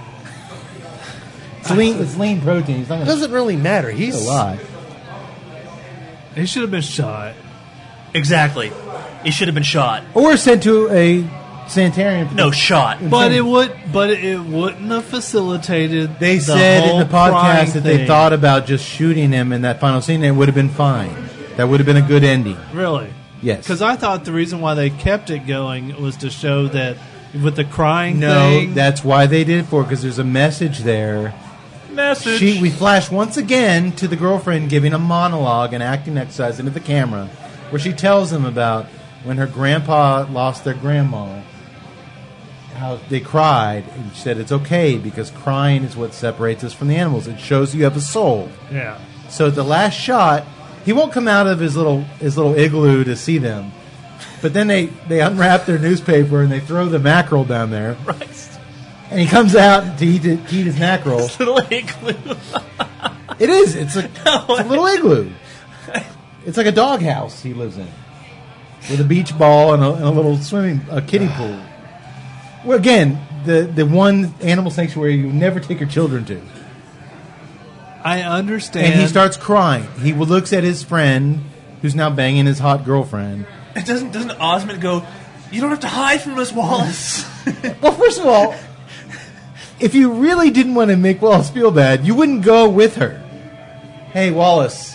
S2: It's lean protein. He's not
S5: It
S2: going to
S5: doesn't really matter.
S2: eat
S5: He's
S2: a lot.
S3: He should have been shot.
S4: Exactly. He should have been shot.
S2: Or sent to a sanitarium.
S4: No, shot.
S3: But it wouldn't have facilitated.
S2: They
S3: the
S2: said in
S3: whole
S2: the
S3: crying
S2: podcast that they
S3: thing.
S2: thought about just shooting him in that final scene, and it would have been fine. That would have been a good ending.
S3: Really?
S2: Yes.
S3: Because I thought the reason why they kept it going was to show that with the crying
S2: No,
S3: thing.
S2: that's why they did it for, because there's a message there.
S4: Message.
S2: We flash once again to the girlfriend giving a monologue and acting exercise into the camera, where she tells them about when her grandpa lost their grandma, how they cried, and she said it's okay because crying is what separates us from the animals. It shows you have a soul.
S3: Yeah.
S2: So at the last shot, he won't come out of his little igloo to see them, but then they unwrap their newspaper and they throw the mackerel down there.
S4: Right.
S2: And he comes out to eat his mackerel.
S4: Little igloo.
S2: It is. It's a little igloo. It's like a doghouse he lives in, with a beach ball and a little kiddie pool. Well, again, the one animal sanctuary you never take your children to.
S3: I understand.
S2: And he starts crying. He looks at his friend, who's now banging his hot girlfriend.
S4: It doesn't Osmond go, you don't have to hide from us, Wallace.
S2: Well, first of all, if you really didn't want to make Wallace feel bad, you wouldn't go with her. Hey, Wallace.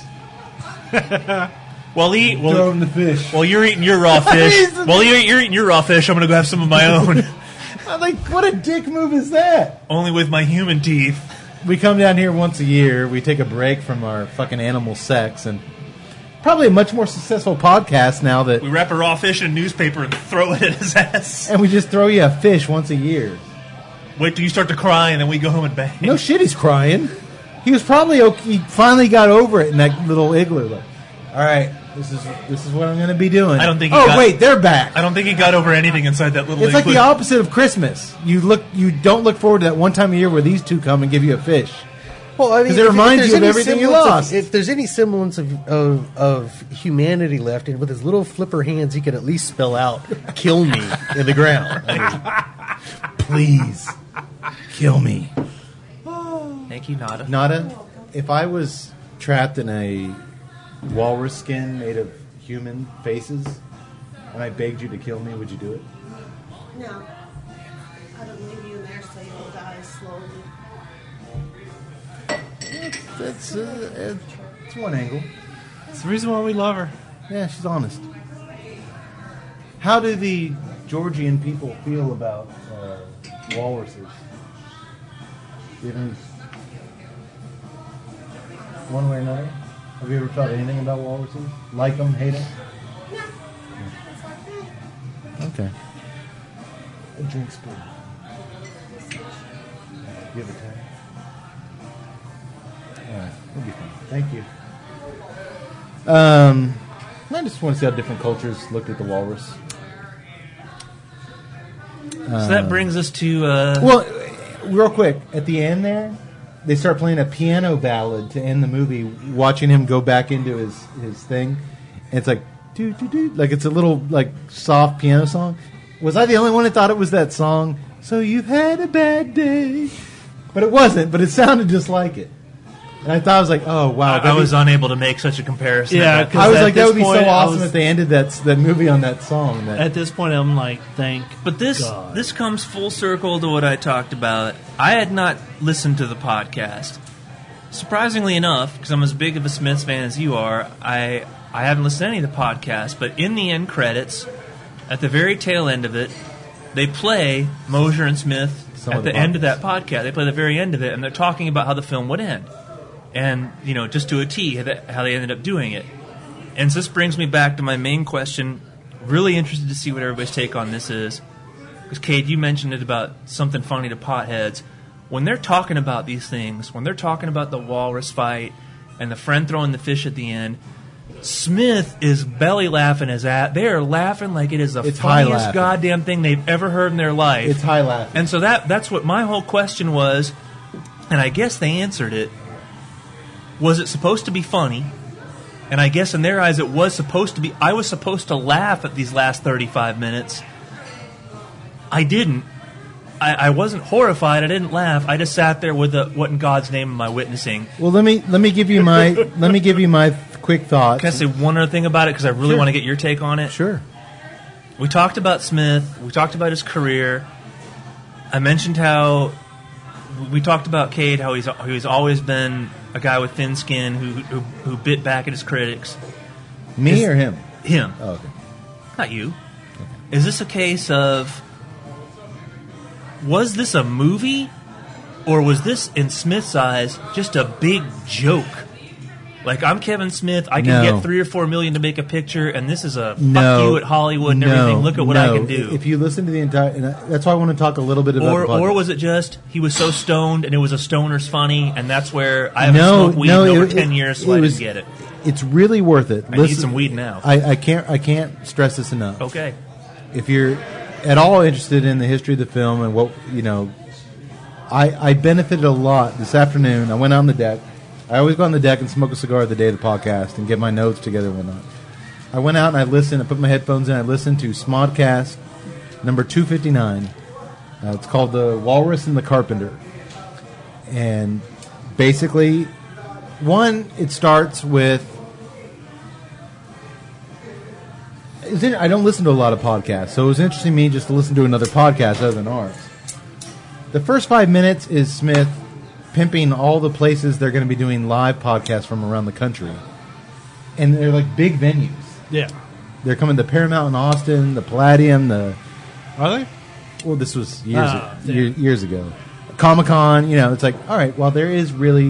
S4: Throw
S2: him the fish.
S4: While you're eating your raw fish, while you're eating your raw fish, I'm going to go have some of my own.
S2: I'm like, what a dick move is that?
S4: Only with my human teeth.
S2: We come down here once a year. We take a break from our fucking animal sex, and probably a much more successful podcast now that.
S4: We wrap a raw fish in a newspaper and throw it at his ass.
S2: And we just throw you a fish once a year.
S4: Wait till you start to cry, and then we go home and bang.
S2: No shit, he's crying. He was probably okay. He finally got over it in that little igloo. Like, all right, this is what I'm going to be doing.
S4: I don't think.
S2: Wait, they're back.
S4: I don't think he got over anything inside that little.
S2: It's like
S4: igloo.
S2: the opposite of Christmas. You don't look forward to that one time a year where these two come and give you a fish.
S5: Well, I mean,
S2: 'Cause it reminds you of everything you lost.
S5: If there's any semblance of humanity left, and with his little flipper hands, he could at least spell out "kill me" in the ground. I mean,
S2: Please, kill me.
S4: Thank you, Nada.
S2: Nada, if I was trapped in a walrus skin made of human faces, and I begged you to kill me, would you do it?
S6: No. I don't leave you in there so you'll die slowly.
S2: That's one angle.
S3: It's the reason why we love her.
S2: Yeah, she's honest. How do the Georgian people feel about walruses? Do you have any, one way or another? Have you ever thought anything about walruses? Like them, hate them?
S6: No.
S2: Okay. A drink spoon. You have a tag? All right, we'll be fine. Thank you. I just want to see how different cultures looked at the walrus.
S4: So that brings us to...
S2: Well, real quick, at the end there, they start playing a piano ballad to end the movie, watching him go back into his thing. And it's like, doo, doo, doo, like it's a little like soft piano song. Was I the only one that thought it was that song? So you've had a bad day. But it wasn't, but it sounded just like it. And I thought, I was like, oh, wow.
S4: I was unable to make such a comparison.
S3: Yeah,
S4: at that
S2: I was
S3: at
S2: like, that
S3: this
S2: would be so
S3: point, I
S2: awesome
S3: was-
S2: if they ended that movie on that song.
S3: At this point, I'm like, thank
S4: But this
S3: God.
S4: this comes full circle to what I talked about. I had not listened to the podcast. Surprisingly enough, because I'm as big of a Smiths fan as you are, I haven't listened to any of the podcasts. But in the end credits, at the very tail end of it, they play Mosier and Smith
S2: Some
S4: at
S2: of
S4: the
S2: the
S4: end of that
S2: podcasts.
S4: podcast. They play the very end of it, and they're talking about how the film would end. And, just to a T, how they ended up doing it. And so this brings me back to my main question. Really interested to see what everybody's take on this is. Because, Cade, you mentioned it about something funny to potheads. When they're talking about these things, when they're talking about the walrus fight and the friend throwing the fish at the end, Smith is belly laughing his ass. They are laughing like it is the
S2: It's high
S4: funniest
S2: laughing.
S4: goddamn thing they've ever heard in their life.
S2: It's high laughing.
S4: And so that's what my whole question was, and I guess they answered it. Was it supposed to be funny? And I guess in their eyes it was supposed to be. I was supposed to laugh at these last 35 minutes. I didn't. I wasn't horrified. I didn't laugh. I just sat there with what in God's name am I witnessing?
S2: Well, let me give you my quick thoughts.
S4: Can I say one other thing about it? Because I really
S2: Sure.
S4: want to get your take on it.
S2: Sure.
S4: We talked about Smith. We talked about his career. I mentioned how we talked about Cade, how he's always been a guy with thin skin who bit back at his critics.
S2: Me or him?
S4: Him,
S2: Oh, okay.
S4: not you. Is this a case of, was this a movie, or was this, in Smith's eyes, just a big joke? Like, I'm Kevin Smith, I can
S2: No.
S4: get $3 or $4 million to make a picture, and this is a fuck
S2: No.
S4: you at Hollywood and
S2: No.
S4: everything. Look at what I
S2: No.
S4: can do.
S2: If you listen to the entire, and that's why I want to talk a little bit about.
S4: Or
S2: the podcast.
S4: was it just he was so stoned and it was a stoner's funny, and that's where I haven't
S2: No,
S4: smoked weed
S2: no,
S4: in over
S2: it-
S4: 10 years, so
S2: it
S4: I
S2: was-
S4: didn't get it.
S2: It's really worth it.
S4: I need some weed now.
S2: I can't stress this enough.
S4: Okay.
S2: If you're at all interested in the history of the film and what I benefited a lot this afternoon. I went on the deck. I always go on the deck and smoke a cigar the day of the podcast and get my notes together and whatnot. I went out and I listened. I put my headphones in. I listened to Smodcast number 259. It's called The Walrus and the Carpenter. And basically, it starts with... I don't listen to a lot of podcasts, so it was interesting to me just to listen to another podcast other than ours. The first 5 minutes is Smith pimping all the places they're going to be doing live podcasts from around the country. And they're like big venues.
S3: Yeah.
S2: They're coming to Paramount in Austin, the Palladium,
S3: Are they?
S2: well, this was
S3: damn.
S2: years ago. Comic-Con, it's like, all right, well, there is really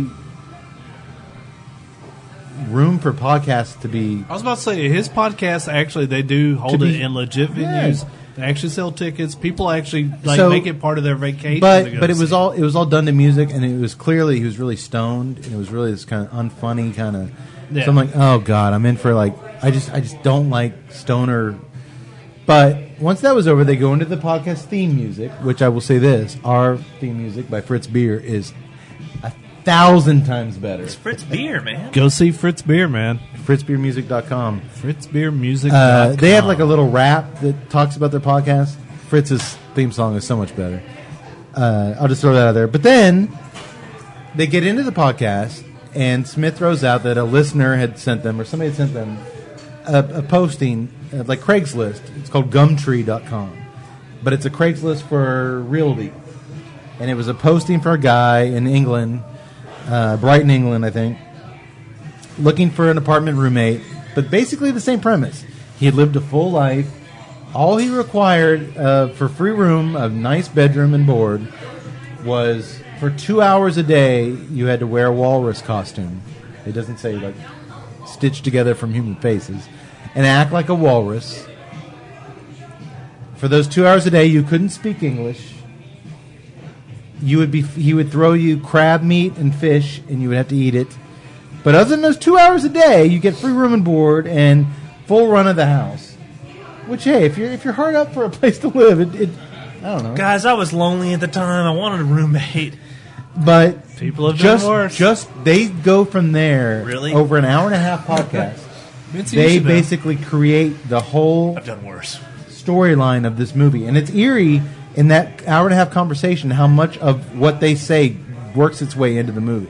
S2: room for podcasts to be...
S3: I was about to say, his podcast, actually, they do hold
S2: To
S3: it
S2: be-
S3: in legit
S2: Yeah.
S3: venues. They actually sell tickets. People actually
S2: So-
S3: make it part of their vacation. to
S2: But
S3: go
S2: it was
S3: see.
S2: all done to music, and it was clearly he was really stoned, and it was really this kind of unfunny kind of.
S3: Yeah.
S2: So I'm like, oh god, I'm in for I just don't like stoner. But once that was over, they go into the podcast theme music, which I will say this: our theme music by Fritz Beer is 1,000 times better.
S4: It's Fritz Beer, man.
S3: Go see Fritz Beer, man.
S2: FritzBeermusic.com.
S3: FritzBeermusic.com.
S2: They have like a little rap that talks about their podcast. Fritz's theme song is so much better. I'll just throw that out there. But then they get into the podcast, and Smith throws out that a listener had sent them, or somebody had sent them, a posting, like Craigslist. It's called Gumtree.com. But it's a Craigslist for realty. And it was a posting for a guy in England, Brighton, England, I think, looking for an apartment roommate, but basically the same premise. He had lived a full life. All he required for free room, a nice bedroom and board, was for 2 hours a day you had to wear a walrus costume. It doesn't say like stitched together from human faces, and act like a walrus for those 2 hours a day, you couldn't speak English. He would throw you crab meat and fish, and you would have to eat it. But other than those 2 hours a day, you get free room and board and full run of the house. Which, hey, if you're hard up for a place to live, it I don't know.
S4: Guys, I was lonely at the time. I wanted a roommate.
S2: But
S3: People have done worse.
S2: they go from there.
S4: Really?
S2: Over an hour and a half podcast.
S3: Vince, you
S2: They
S3: should know.
S2: basically create the whole
S4: I've done worse.
S2: storyline of this movie, and it's eerie in that hour and a half conversation how much of what they say works its way into the movie.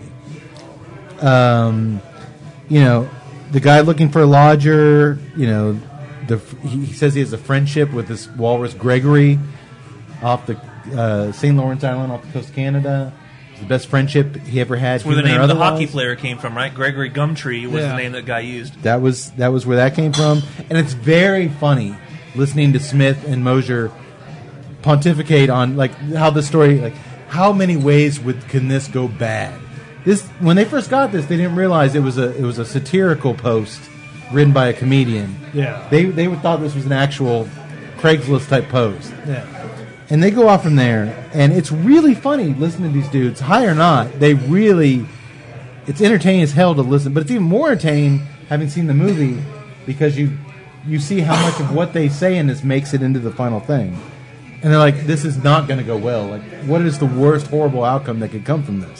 S2: You know, the guy looking for a lodger. You know, he says he has a friendship with this walrus Gregory off the St. Lawrence Island off the coast of Canada. It's the best friendship he ever had.
S4: That's where the
S2: human
S4: name
S2: or
S4: of the
S2: otherwise.
S4: hockey player came from, right? Gregory Gumtree was
S3: Yeah.
S4: the name that guy used.
S2: That was where that came from, and it's very funny listening to Smith and Mosier pontificate on like how the story, like how many ways can this go bad. This when they first got this, they didn't realize it was a satirical post written by a comedian.
S3: Yeah.
S2: They thought this was an actual Craigslist type post.
S3: Yeah.
S2: And they go off from there, and it's really funny listening to these dudes, high or not. It's entertaining as hell to listen, but it's even more entertaining having seen the movie because you see how much of what they say in this makes it into the final thing. And they're like, this is not going to go well. Like, what is the worst horrible outcome that could come from this?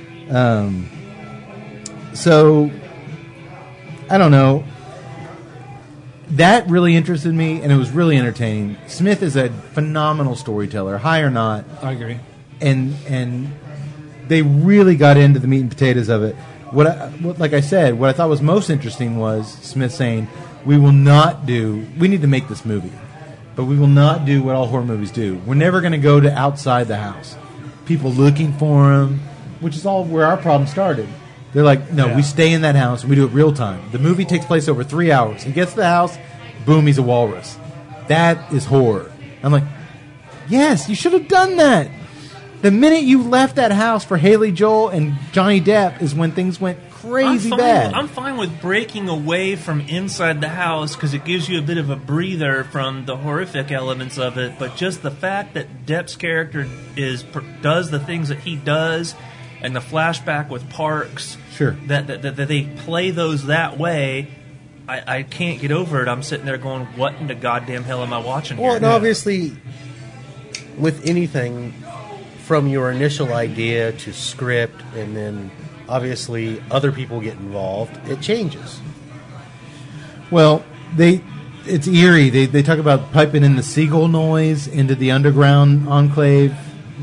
S2: So, I don't know. That really interested me, and it was really entertaining. Smith is a phenomenal storyteller, high or not,
S3: I agree.
S2: and they really got into the meat and potatoes of it. Like I said, what I thought was most interesting was Smith saying, we need to make this movie, but we will not do what all horror movies do. We're never going to go to outside the house. People looking for him, which is all where our problem started. They're like, no, we stay in that house and we do it real time. The movie takes place over 3 hours. He gets to the house, boom, he's a walrus. That is horror. I'm like, yes, you should have done that. The minute you left that house for Haley Joel and Johnny Depp is when things went crazy bad.
S4: I'm fine with breaking away from inside the house because it gives you a bit of a breather from the horrific elements of it. But just the fact that Depp's character does the things that he does, and the flashback with Parks,
S2: Sure.
S4: that they play those that way, I can't get over it. I'm sitting there going, what in the goddamn hell am I watching here?
S5: Well, and obviously, with anything, from your initial idea to script, and then obviously other people get involved, it changes.
S2: Well, it's eerie. They talk about piping in the seagull noise into the underground enclave.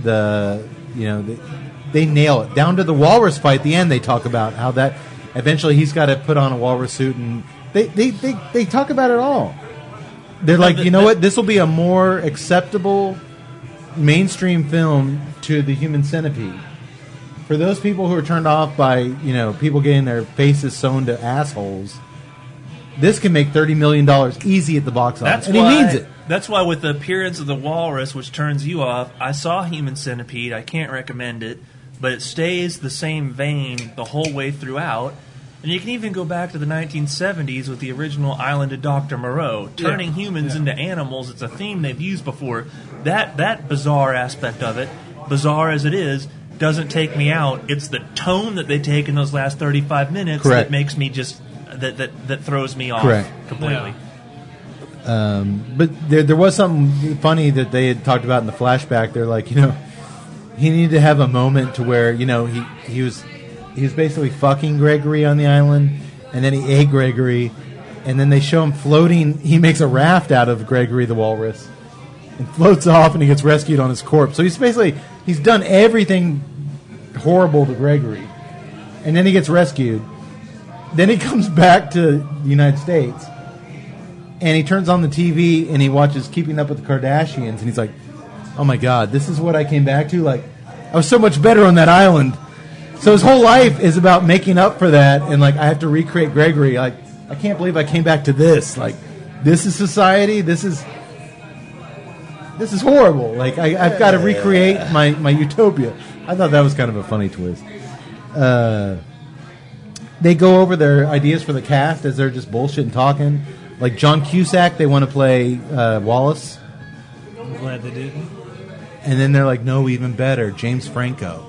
S2: They nail it down to the walrus fight at the end. They talk about how that eventually he's got to put on a walrus suit, and they talk about it all. They're like, you know what? This will be a more acceptable mainstream film to the Human Centipede. For those people who are turned off by people getting their faces sewn to assholes, this can make $30 million easy at the box office, and he means it.
S4: That's why, with the appearance of the walrus, which turns you off, I saw Human Centipede. I can't recommend it, but it stays the same vein the whole way throughout. And you can even go back to the 1970s with the original Island of Dr. Moreau. Turning humans into animals, it's a theme they've used before. That bizarre aspect of it, bizarre as it is, doesn't take me out. It's the tone that they take in those last 35 minutes that makes me just... That throws me off completely.
S3: Yeah.
S2: But there was something funny that they had talked about in the flashback. They're like, he needed to have a moment to where, he was basically fucking Gregory on the island, and then he ate Gregory, and then they show him floating. He makes a raft out of Gregory the walrus and floats off, and he gets rescued on his corpse. So he's done everything horrible to Gregory, and then he gets rescued. Then he comes back to the United States, and he turns on the TV, and he watches Keeping Up with the Kardashians, and he's like, oh my God, this is what I came back to? Like, I was so much better on that island. So his whole life is about making up for that, and like, I have to recreate Gregory. Like, I can't believe I came back to this. Like, this is society. This is horrible. Like, I've got to recreate my utopia. I thought that was kind of a funny twist. They go over their ideas for the cast as they're just bullshitting talking. Like John Cusack, they want to play Wallace.
S3: glad they didn't.
S2: And then they're like, no, even better, James Franco.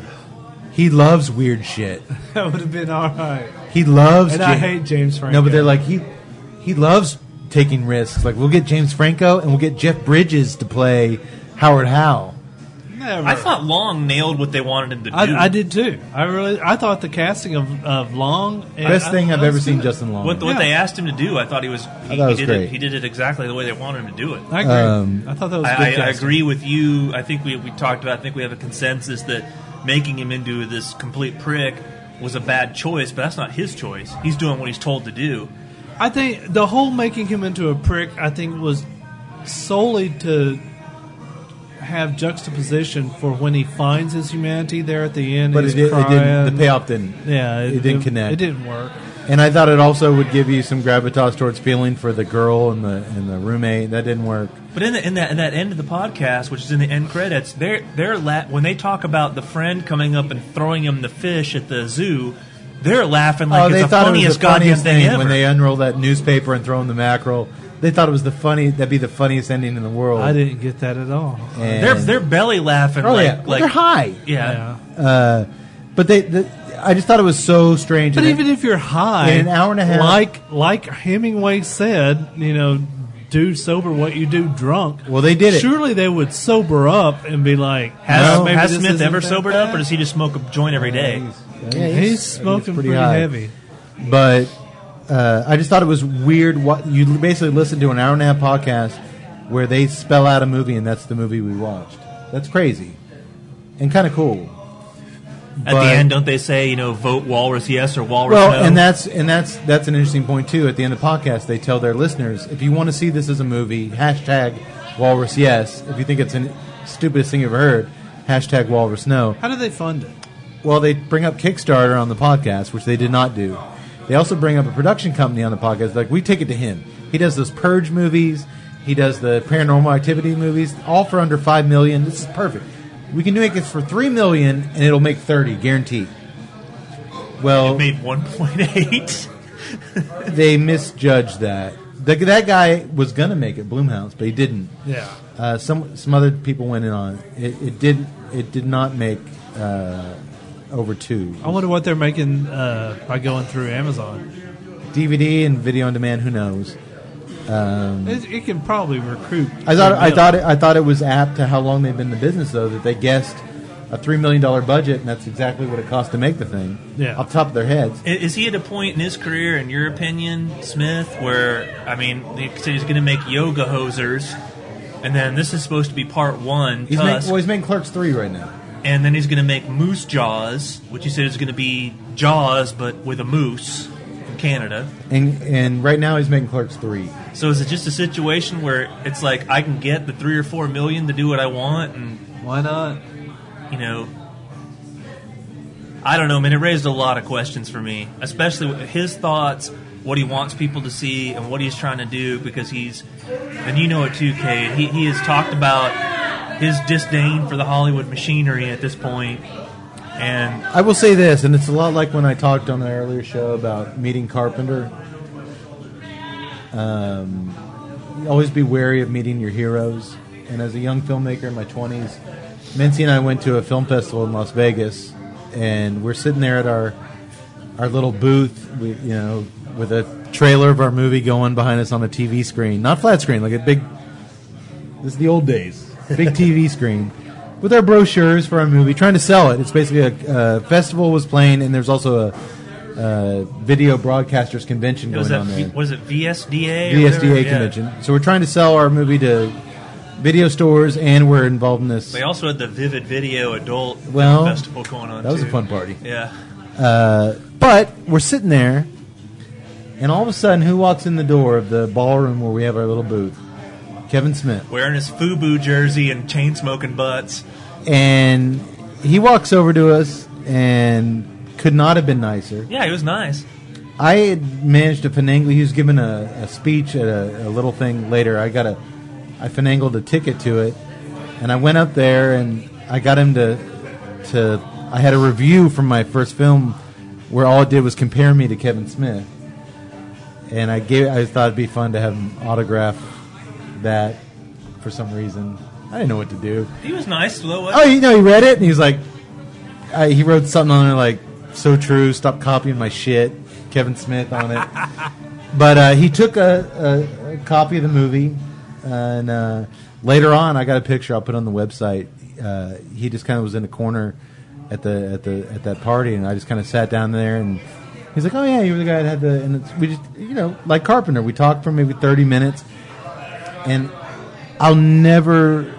S2: He loves weird shit.
S3: That would have been all right.
S2: He loves.
S3: And I hate James Franco.
S2: No, but they're like he loves taking risks. Like, we'll get James Franco and we'll get Jeff Bridges to play Howard Howe.
S3: Never.
S4: I thought Long nailed what they wanted him to do.
S3: I did too. I thought the casting of Long.
S2: Best thing I've ever seen Justin Long.
S4: What they asked him to do, I thought he did
S2: great.
S4: it. He did it exactly the way they wanted him to do it.
S3: I agree. I thought that was good
S4: I
S3: casting.
S4: agree with you. I think we talked about. I think we have a consensus that making him into this complete prick was a bad choice, but that's not his choice. He's doing what he's told to do.
S3: I think the whole making him into a prick, I think, was solely to have juxtaposition for when he finds his humanity there at the end.
S2: But
S3: he's
S2: it didn't.
S3: crying.
S2: The payoff didn't.
S3: Yeah,
S2: it didn't connect.
S3: It didn't work.
S2: And I thought it also would give you some gravitas towards feeling for the girl and the roommate. That didn't work.
S4: But in that end of the podcast, which is in the end credits, when they talk about the friend coming up and throwing him the fish at the zoo, they're laughing like it's the funniest goddamn thing ever.
S2: When they unroll that newspaper and throw in the mackerel. They thought it was that'd be the funniest ending in the world.
S3: I didn't get that at all.
S2: And
S4: they're belly laughing.
S2: Oh,
S4: like,
S2: yeah. Well,
S4: like
S2: they're high.
S4: Yeah.
S2: But I just thought it was so strange.
S3: But even if you're high,
S2: in an hour and a half,
S3: like Hemingway said, do sober what you do drunk.
S2: Well, they did it.
S3: Surely they would sober up and be like,
S4: Has Smith ever sobered up, or does he just smoke a joint every day?
S3: He's smoking pretty heavy.
S2: But I just thought it was weird. What you basically listen to an hour and a half podcast where they spell out a movie, and that's the movie we watched. That's crazy and kind of cool.
S4: At the end, don't they say, vote Walrus yes or Walrus
S2: no?
S4: no?
S2: And that's an interesting point too. At the end of the podcast, they tell their listeners, if you want to see this as a movie, # Walrus yes. If you think it's the stupidest thing you've ever heard, # Walrus no.
S3: How do they fund it?
S2: Well, they bring up Kickstarter on the podcast, which they did not do. They also bring up a production company on the podcast. Like, we take it to him. He does those Purge movies. He does the Paranormal Activity movies, all for under $5 million. This is perfect. We can make it for $3 million, and it'll make 30, guaranteed. Well,
S4: it made 1.8.
S2: They misjudged that. That guy was gonna make it, Blumhouse, but he didn't.
S3: Yeah.
S2: Some other people went in on it. It did not make over 2.
S3: I wonder what they're making by going through Amazon.
S2: DVD and video on demand. Who knows?
S3: It can probably recruit.
S2: I thought it was apt to how long they've been in the business, though, that they guessed a $3 million budget, and that's exactly what it cost to make the thing.
S3: Yeah.
S2: Off the top of their heads.
S4: Is he at a point in his career, in your opinion, Smith, where they said he's going to make Yoga Hosers, and then this is supposed to be part 1.
S2: He's making Clerks 3 right now.
S4: And then he's going to make Moose Jaws, which he said is going to be Jaws, but with a moose in Canada.
S2: And right now he's making Clerks 3.
S4: So is it just a situation where it's like I can get the $3 or $4 million to do what I want, and
S3: why not?
S4: I don't know, man. It raised a lot of questions for me, especially with his thoughts, what he wants people to see, and what he's trying to do. Because and you know it too, Cade. He has talked about his disdain for the Hollywood machinery at this point. And
S2: I will say this, and it's a lot like when I talked on an earlier show about meeting Carpenter. Always be wary of meeting your heroes. And as a young filmmaker in my 20s, Mincy and I went to a film festival in Las Vegas, and we're sitting there at our little booth, with a trailer of our movie going behind us on a TV screen, not flat screen, like a big. This is the old days, big TV screen, with our brochures for our movie, trying to sell it. It's basically a festival was playing, and there's also a video broadcasters convention going on there.
S4: What is it, VSDA?
S2: VSDA convention. Yeah. So we're trying to sell our movie to video stores, and we're involved in this.
S4: They also had the Vivid Video Adult Festival going on.
S2: That was
S4: too.
S2: a fun party.
S4: Yeah.
S2: But we're sitting there, and all of a sudden, who walks in the door of the ballroom where we have our little booth? Kevin Smith.
S4: Wearing his FUBU jersey and chain-smoking butts.
S2: And he walks over to us and could not have been nicer.
S4: Yeah, he was nice.
S2: I had managed to finagle. He was giving a speech at a little thing later. I finagled a ticket to it, and I went up there and I got him to. I had a review from my first film where all it did was compare me to Kevin Smith, and I thought it'd be fun to have him autograph that for some reason. I didn't know what to do.
S4: He was nice, though.
S2: Oh, he read it, and he's like, he wrote something on it like, "So true, stop copying my shit," Kevin Smith on it. But he took a copy of the movie, and later on, I got a picture I'll put on the website. He just kind of was in a corner at that party, and I just kind of sat down there, and he's like, "Oh yeah, you were the guy that had the," and we just, like Carpenter, we talked for maybe 30 minutes, and I'll never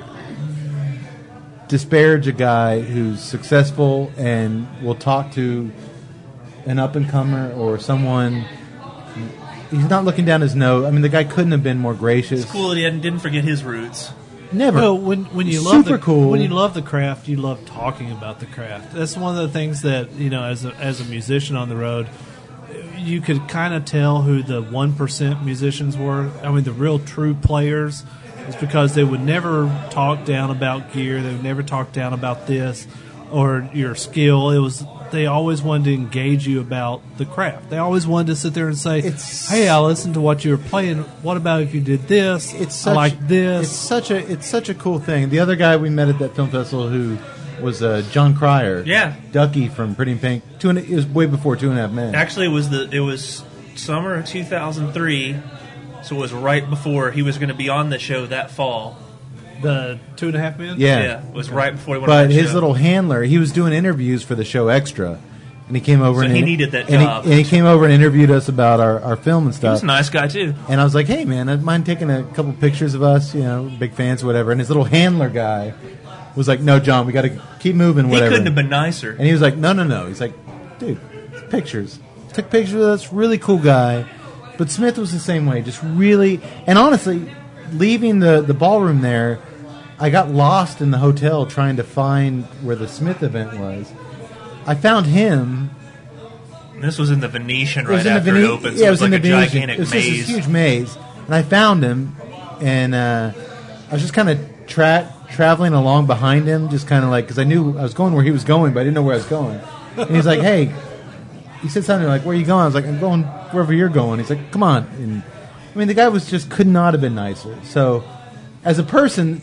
S2: disparage a guy who's successful and will talk to an up-and-comer or someone. He's not looking down his nose. I mean, the guy couldn't have been more gracious.
S4: It's cool that he didn't forget his roots.
S2: Never.
S3: Well, when you
S2: cool.
S3: When you love the craft, you love talking about the craft. That's one of the things that, as a musician on the road, you could kind of tell who the 1% musicians were. I mean, the real true players. It's because they would never talk down about gear. They would never talk down about this or your skill. They always wanted to engage you about the craft. They always wanted to sit there and say, "Hey, I listened to what you were playing. What about if you did this? I like this."
S2: It's such a cool thing. The other guy we met at that film festival who was John Cryer, Ducky from Pretty in Pink. It was way before 2.5 Men.
S4: Actually, it was summer of 2003. So it was right before he was going to be on the show that fall.
S3: The 2.5 Men?
S2: Yeah.
S4: It was right before he went
S2: But
S4: on that
S2: his
S4: show.
S2: little handler, he was doing interviews for the show Extra. And he came over
S4: So he needed that job.
S2: And he came over and interviewed us about our film and
S4: He
S2: stuff.
S4: was a nice guy, too.
S2: And I was like, "Hey, man, I'd mind taking a couple pictures of us, big fans, whatever." And his little handler guy was like, "No, John, we got to keep moving, whatever."
S4: He couldn't have been nicer.
S2: And he was like, no. He's like, "Dude, pictures." Took pictures with us, really cool guy. But Smith was the same way, just really... And honestly, leaving the ballroom there, I got lost in the hotel trying to find where the Smith event was. I found him.
S4: And this was in the Venetian right
S2: in
S4: after
S2: the
S4: it opened, so
S2: yeah,
S4: it was
S2: in
S4: like
S2: the
S4: a
S2: Venetian.
S4: gigantic
S2: It was just
S4: maze.
S2: this huge maze. And I found him, and I was just kind of traveling along behind him, just kind of like... Because I knew I was going where he was going, but I didn't know where I was going. And he's like, "Hey..." He said something like, "Where are you going?" I was like, "I'm going wherever you're going." He's like, "Come on." And, I mean, the guy could not have been nicer. So, as a person,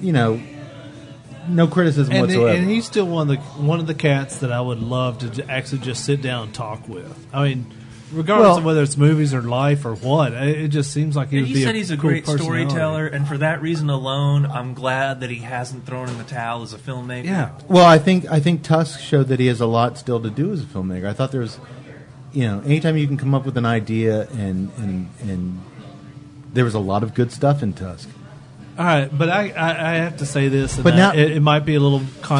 S2: no criticism whatsoever.
S3: And he's still one of the cats that I would love to actually just sit down and talk with. I mean, regardless of whether it's movies or life or what, it just seems like he would be
S4: said he's a
S3: cool
S4: great
S3: personality.
S4: storyteller, and for that reason alone, I'm glad that he hasn't thrown in the towel as a filmmaker.
S3: Yeah.
S2: Well, I think Tusk showed that he has a lot still to do as a filmmaker. I thought there was... anytime you can come up with an idea, and there was a lot of good stuff in Tusk.
S3: All right, but I have to say this, and
S2: But now-
S3: it might be a little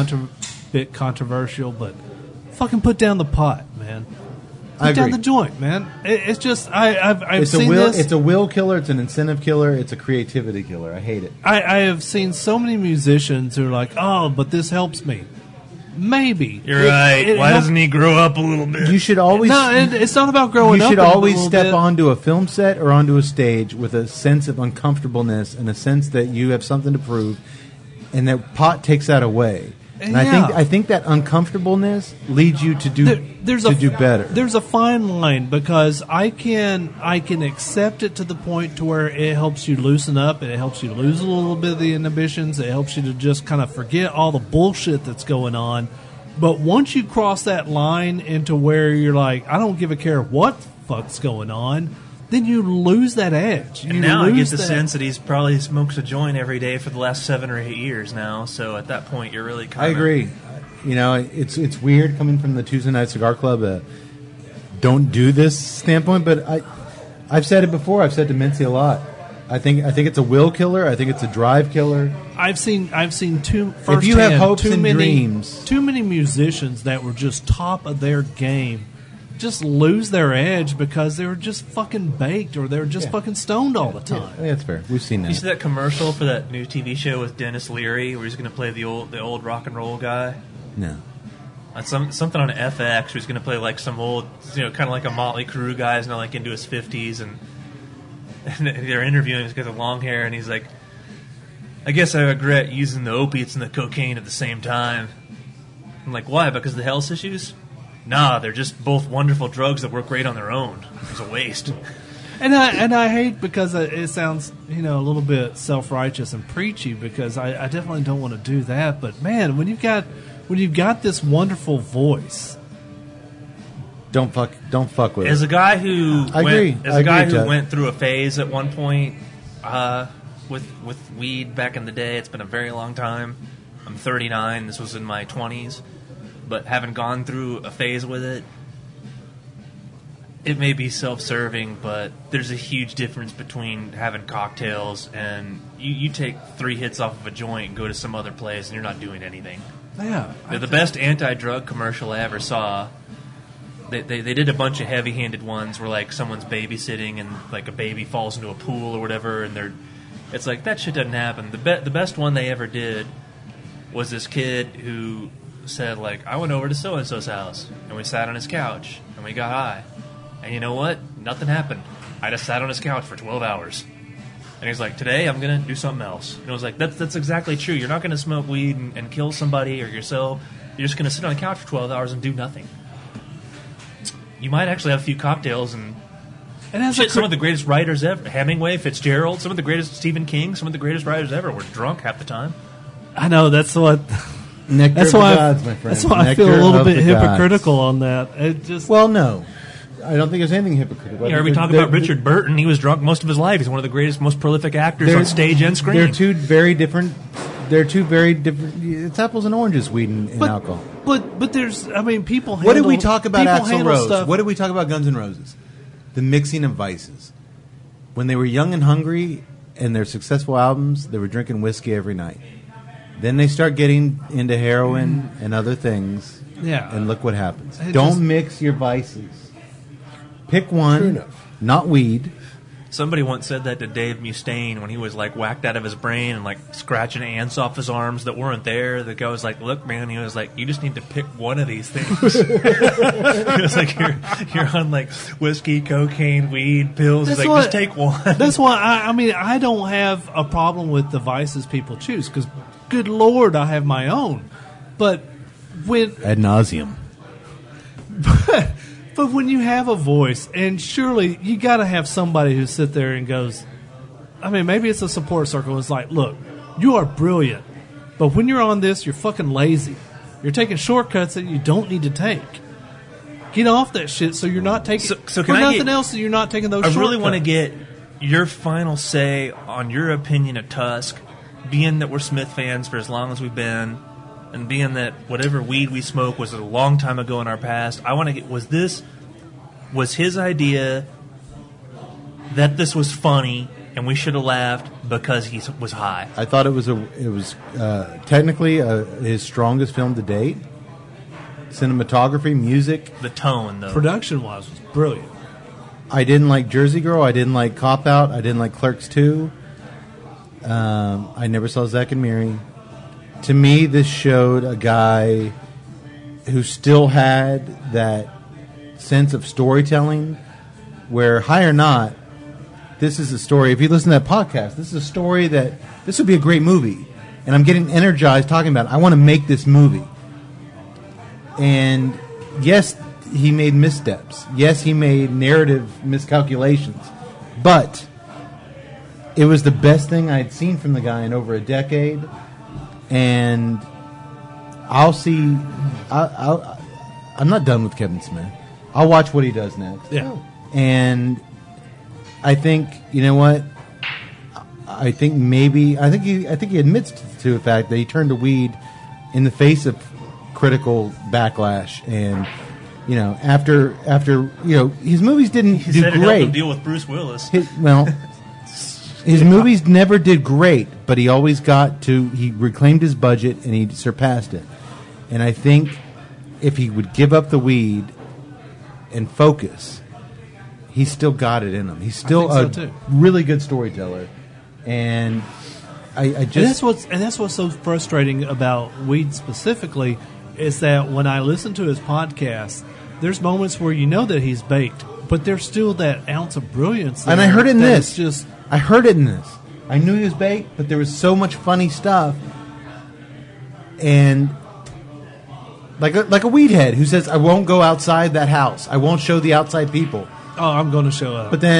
S3: bit controversial, but fucking put down the pot, man.
S2: I
S3: Put down
S2: agree.
S3: the joint, man. It's just I've
S2: It's
S3: seen this.
S2: It's a will killer. It's an incentive killer. It's a creativity killer. I hate it.
S3: I have seen so many musicians who are like, "Oh, but this helps me." Maybe
S4: You're right. Why doesn't he grow up a little bit?
S2: You should always...
S3: No, it's not about growing
S2: You
S3: up.
S2: should
S3: a
S2: always
S3: little
S2: step
S3: bit.
S2: onto a film set or onto a stage with a sense of uncomfortableness and a sense that you have something to prove, and that pot takes that away. And
S3: Yeah.
S2: I think that uncomfortableness leads you to do do better.
S3: There's a fine line because I can accept it to the point to where it helps you loosen up, and it helps you lose a little bit of the inhibitions. It helps you to just kind of forget all the bullshit that's going on. But once you cross that line into where you're like, I don't give a care what the fuck's going on, then you lose that edge.
S4: And now I get the sense that he's probably smokes a joint every day for the last 7 or 8 years now. So at that point, you're really kind
S2: I
S4: of...
S2: agree. It's weird coming from the Tuesday Night Cigar Club. Don't do this standpoint, but I've said it before. I've said to Mincy a lot. I think it's a will killer. I think it's a drive killer.
S3: I've seen too.
S2: If you have hopes
S3: too
S2: and
S3: many,
S2: dreams,
S3: too many musicians that were just top of their game just lose their edge because they were just fucking baked or they were just fucking stoned all the time.
S2: I think that's fair. We've seen that.
S4: You see that commercial for that new TV show with Dennis Leary where he's going to play the old rock and roll guy?
S2: No.
S4: Something on FX where he's going to play like some old, kind of like a Motley Crue guy, he's now like into his 50s, and they're interviewing him. He's got the long hair, and he's like, "I guess I regret using the opiates and the cocaine at the same time." I'm like, "Why? Because of the health issues?" Nah, they're just both wonderful drugs that work great on their own. It was a waste.
S3: And I hate because it sounds, a little bit self-righteous and preachy, because I definitely don't want to do that. But man, when you've got this wonderful voice,
S2: don't fuck with
S4: As
S2: it.
S4: a guy who
S2: I agree.
S4: As
S2: I
S4: a guy
S2: agree,
S4: who
S2: Chuck.
S4: went through a phase at one point with weed back in the day, it's been a very long time. I'm 39. This was in my 20s, but having gone through a phase with it, it may be self-serving, but there's a huge difference between having cocktails and you take 3 hits off of a joint and go to some other place and you're not doing anything.
S3: yeah,
S4: The best anti-drug commercial I ever saw, they did a bunch of heavy-handed ones where like someone's babysitting and like a baby falls into a pool or whatever, and it's like that shit doesn't happen. The best one they ever did was this kid who said like, I went over to so-and-so's house and we sat on his couch and we got high. And you know what? Nothing happened. I just sat on his couch for 12 hours. And he's like, today I'm going to do something else. And I was like, that's exactly true. You're not going to smoke weed and kill somebody or yourself. You're just going to sit on the couch for 12 hours and do nothing. You might actually have a few cocktails and
S3: as
S4: shit, some of the greatest writers ever. Hemingway, Fitzgerald, some of the greatest, Stephen King, some of the greatest writers ever were drunk half the time.
S3: I know that's what.
S2: Nectar
S3: That's
S2: of the
S3: why.
S2: gods, my friend.
S3: That's why I feel a
S2: Nectar
S3: little
S2: of
S3: bit
S2: the gods.
S3: hypocritical on that. It just.
S2: Well, no. I don't think there's anything hypocritical.
S4: You know, we talk about Richard Burton. He was drunk most of his life. He's one of the greatest, most prolific actors on stage and screen.
S2: They're two very different. It's apples and oranges, weed and alcohol.
S3: But there's. I mean, people.
S2: What did we talk about
S3: people
S2: Axl
S3: handle
S2: Rose?
S3: stuff-
S2: What did we talk about Guns N' Roses? The mixing of vices. When they were young and hungry and their successful albums, they were drinking whiskey every night. Then they start getting into heroin and other things.
S3: Yeah.
S2: And look what happens.
S3: It
S2: Don't
S3: just-
S2: mix your vices. Pick one, not weed.
S4: Somebody once said that to Dave Mustaine when he was like whacked out of his brain and like scratching ants off his arms that weren't there. The guy was like, "Look, man," he was like, "You just need to pick one of these things." He was like, "You're on like whiskey, cocaine, weed, pills." He's
S3: That's
S4: like,
S3: what-
S4: "Just take one."
S3: That's why I mean I don't have a problem with the vices people choose, because good Lord, I have my own. But when
S2: Ad nauseum.
S3: but when you have a voice, and surely you got to have somebody who sit there and goes, I mean, maybe it's a support circle. It's like, look, you are brilliant, but when you're on this, you're fucking lazy. You're taking shortcuts that you don't need to take. Get off that shit, so you're not taking.
S4: So
S3: for
S4: can I
S3: nothing
S4: get-
S3: else, so you're not taking those.
S4: I really want to
S3: shortcuts.
S4: get your final say on your opinion of Tusk, being that we're Smith fans for as long as we've been, and being that whatever weed we smoke was a long time ago in our past. I want to get, was his idea that this was funny and we should have laughed because he was high?
S2: I thought it was technically his strongest film to date. Cinematography, music.
S4: The tone, though.
S3: Production wise, was brilliant.
S2: I didn't like Jersey Girl. I didn't like Cop Out. I didn't like Clerks 2. I never saw Zack and Miri. To me, this showed a guy who still had that sense of storytelling where, high or not, this is a story. If you listen to that podcast, this is a story that this would be a great movie. And I'm getting energized talking about it. I want to make this movie. And yes, he made missteps. Yes, he made narrative miscalculations. But it was the best thing I'd seen from the guy in over a decade. And I'll see. I'm not done with Kevin Smith. I'll watch what he does next.
S3: Yeah.
S2: And I think, you know what? I think he admits to the fact that he turned to weed in the face of critical backlash, and after his movies didn't
S4: He
S2: do
S4: said it helped
S2: great.
S4: him deal with Bruce Willis.
S2: His movies never did great, but he always he reclaimed his budget and he surpassed it. And I think if he would give up the weed and focus, he's still got it in him. He's still
S3: I
S2: a
S3: think so, too.
S2: really good storyteller. And I just
S3: And that's what's so frustrating about weed specifically is that when I listen to his podcast, there's moments where you know that he's baked, but there's still that ounce of brilliance.
S2: And I
S3: there
S2: heard it in
S3: that
S2: this.
S3: is just
S2: I heard it in this. I knew he was baked, but there was so much funny stuff. And like a weed head who says, I won't go outside that house. I won't show the outside people.
S3: oh, I'm going to show up.
S2: But then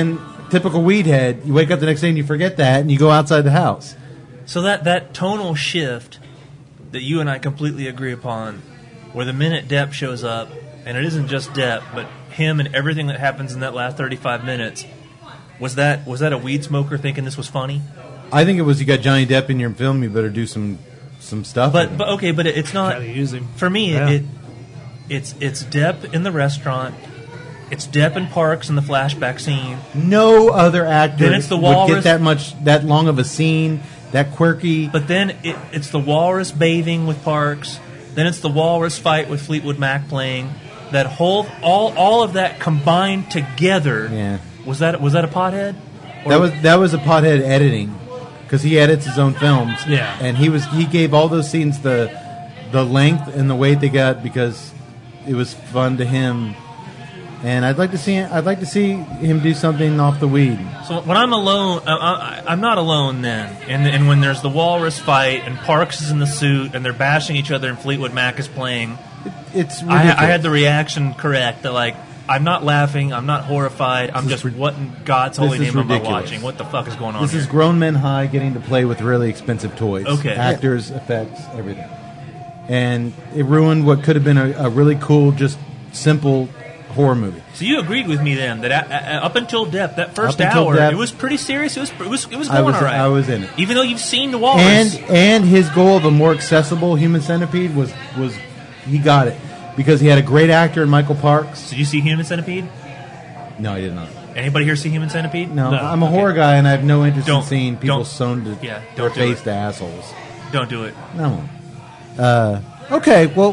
S2: typical weed head. You wake up the next day and you forget that, and you go outside the house.
S4: So that tonal shift that you and I completely agree upon, where the minute Depp shows up, and it isn't just Depp, but him and everything that happens in that last 35 minutes, was that a weed smoker thinking this was funny?
S2: I think it was, you got Johnny Depp in your film, you better do some stuff.
S4: But it's not.
S3: Gotta use him.
S4: For me,
S3: Yeah.
S4: it's Depp in the restaurant. It's Depp and Parks in the flashback scene.
S2: No other actor
S4: Then it's the
S2: would
S4: walrus.
S2: get that long of a scene, that quirky.
S4: But then it's the walrus bathing with Parks. Then it's the walrus fight with Fleetwood Mac playing. That whole all of that combined together.
S2: Yeah.
S4: Was that a pothead?
S2: That was a pothead editing, because he edits his own films.
S3: Yeah.
S2: And he gave all those scenes the length and the weight they got because it was fun to him. And I'd like to see him do something off the weed.
S4: So when I'm alone, I'm not alone then. And when there's the walrus fight and Parks is in the suit and they're bashing each other and Fleetwood Mac is playing,
S2: It's
S4: I
S2: ridiculous.
S4: had the reaction correct that like I'm not laughing, I'm not horrified, I'm just what in God's holy
S2: this is
S4: name am I
S2: ridiculous.
S4: watching? What the fuck is going on
S2: This
S4: here?
S2: is grown men high getting to play with really expensive toys.
S4: Okay.
S2: Actors, effects, everything. And it ruined what could have been a really cool, just simple horror movie.
S4: So you agreed with me then that up until Depp, that first
S2: Up until
S4: hour,
S2: Depp-
S4: it was pretty serious. It was going
S2: I was
S4: all right.
S2: I was in it.
S4: Even though you've seen the walrus.
S2: And his goal of a more accessible Human Centipede was he got it because he had a great actor in Michael Parks.
S4: Did you see Human Centipede?
S2: No, I did not.
S4: Anybody here see Human Centipede?
S2: No,
S3: No.
S2: I'm a
S4: Okay.
S2: horror guy and I have no interest in
S4: Don't-
S2: seeing people
S4: don't-
S2: sewn to
S4: yeah,
S2: their
S4: don't do
S2: face
S4: it.
S2: to assholes.
S4: Don't do it.
S2: No. Okay, well,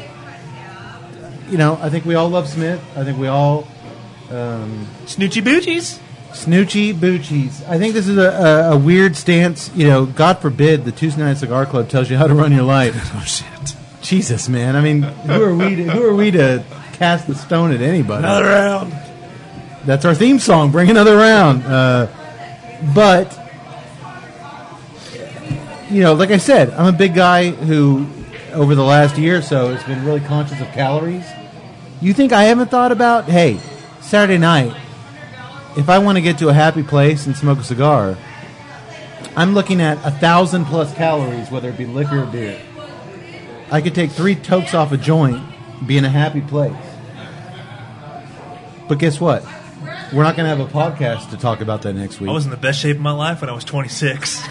S2: I think we all love Smith. I think we all
S4: Snoochie Boochies.
S2: Snoochie Boochies. I think this is a weird stance. God forbid the Tuesday Night Cigar Club tells you how to run your life.
S3: Oh shit!
S2: Jesus, man. I mean, who are we to cast the stone at anybody?
S3: Another round.
S2: That's our theme song. Bring another round. But like I said, I'm a big guy who, over the last year or so, has been really conscious of calories. You think I haven't thought about, hey, Saturday night, if I want to get to a happy place and smoke a cigar, I'm looking at 1,000+ calories, whether it be liquor or beer. I could take 3 tokes off a joint, be in a happy place. But guess what? We're not going to have a podcast to talk about that next week.
S4: I was in the best shape of my life when I was 26.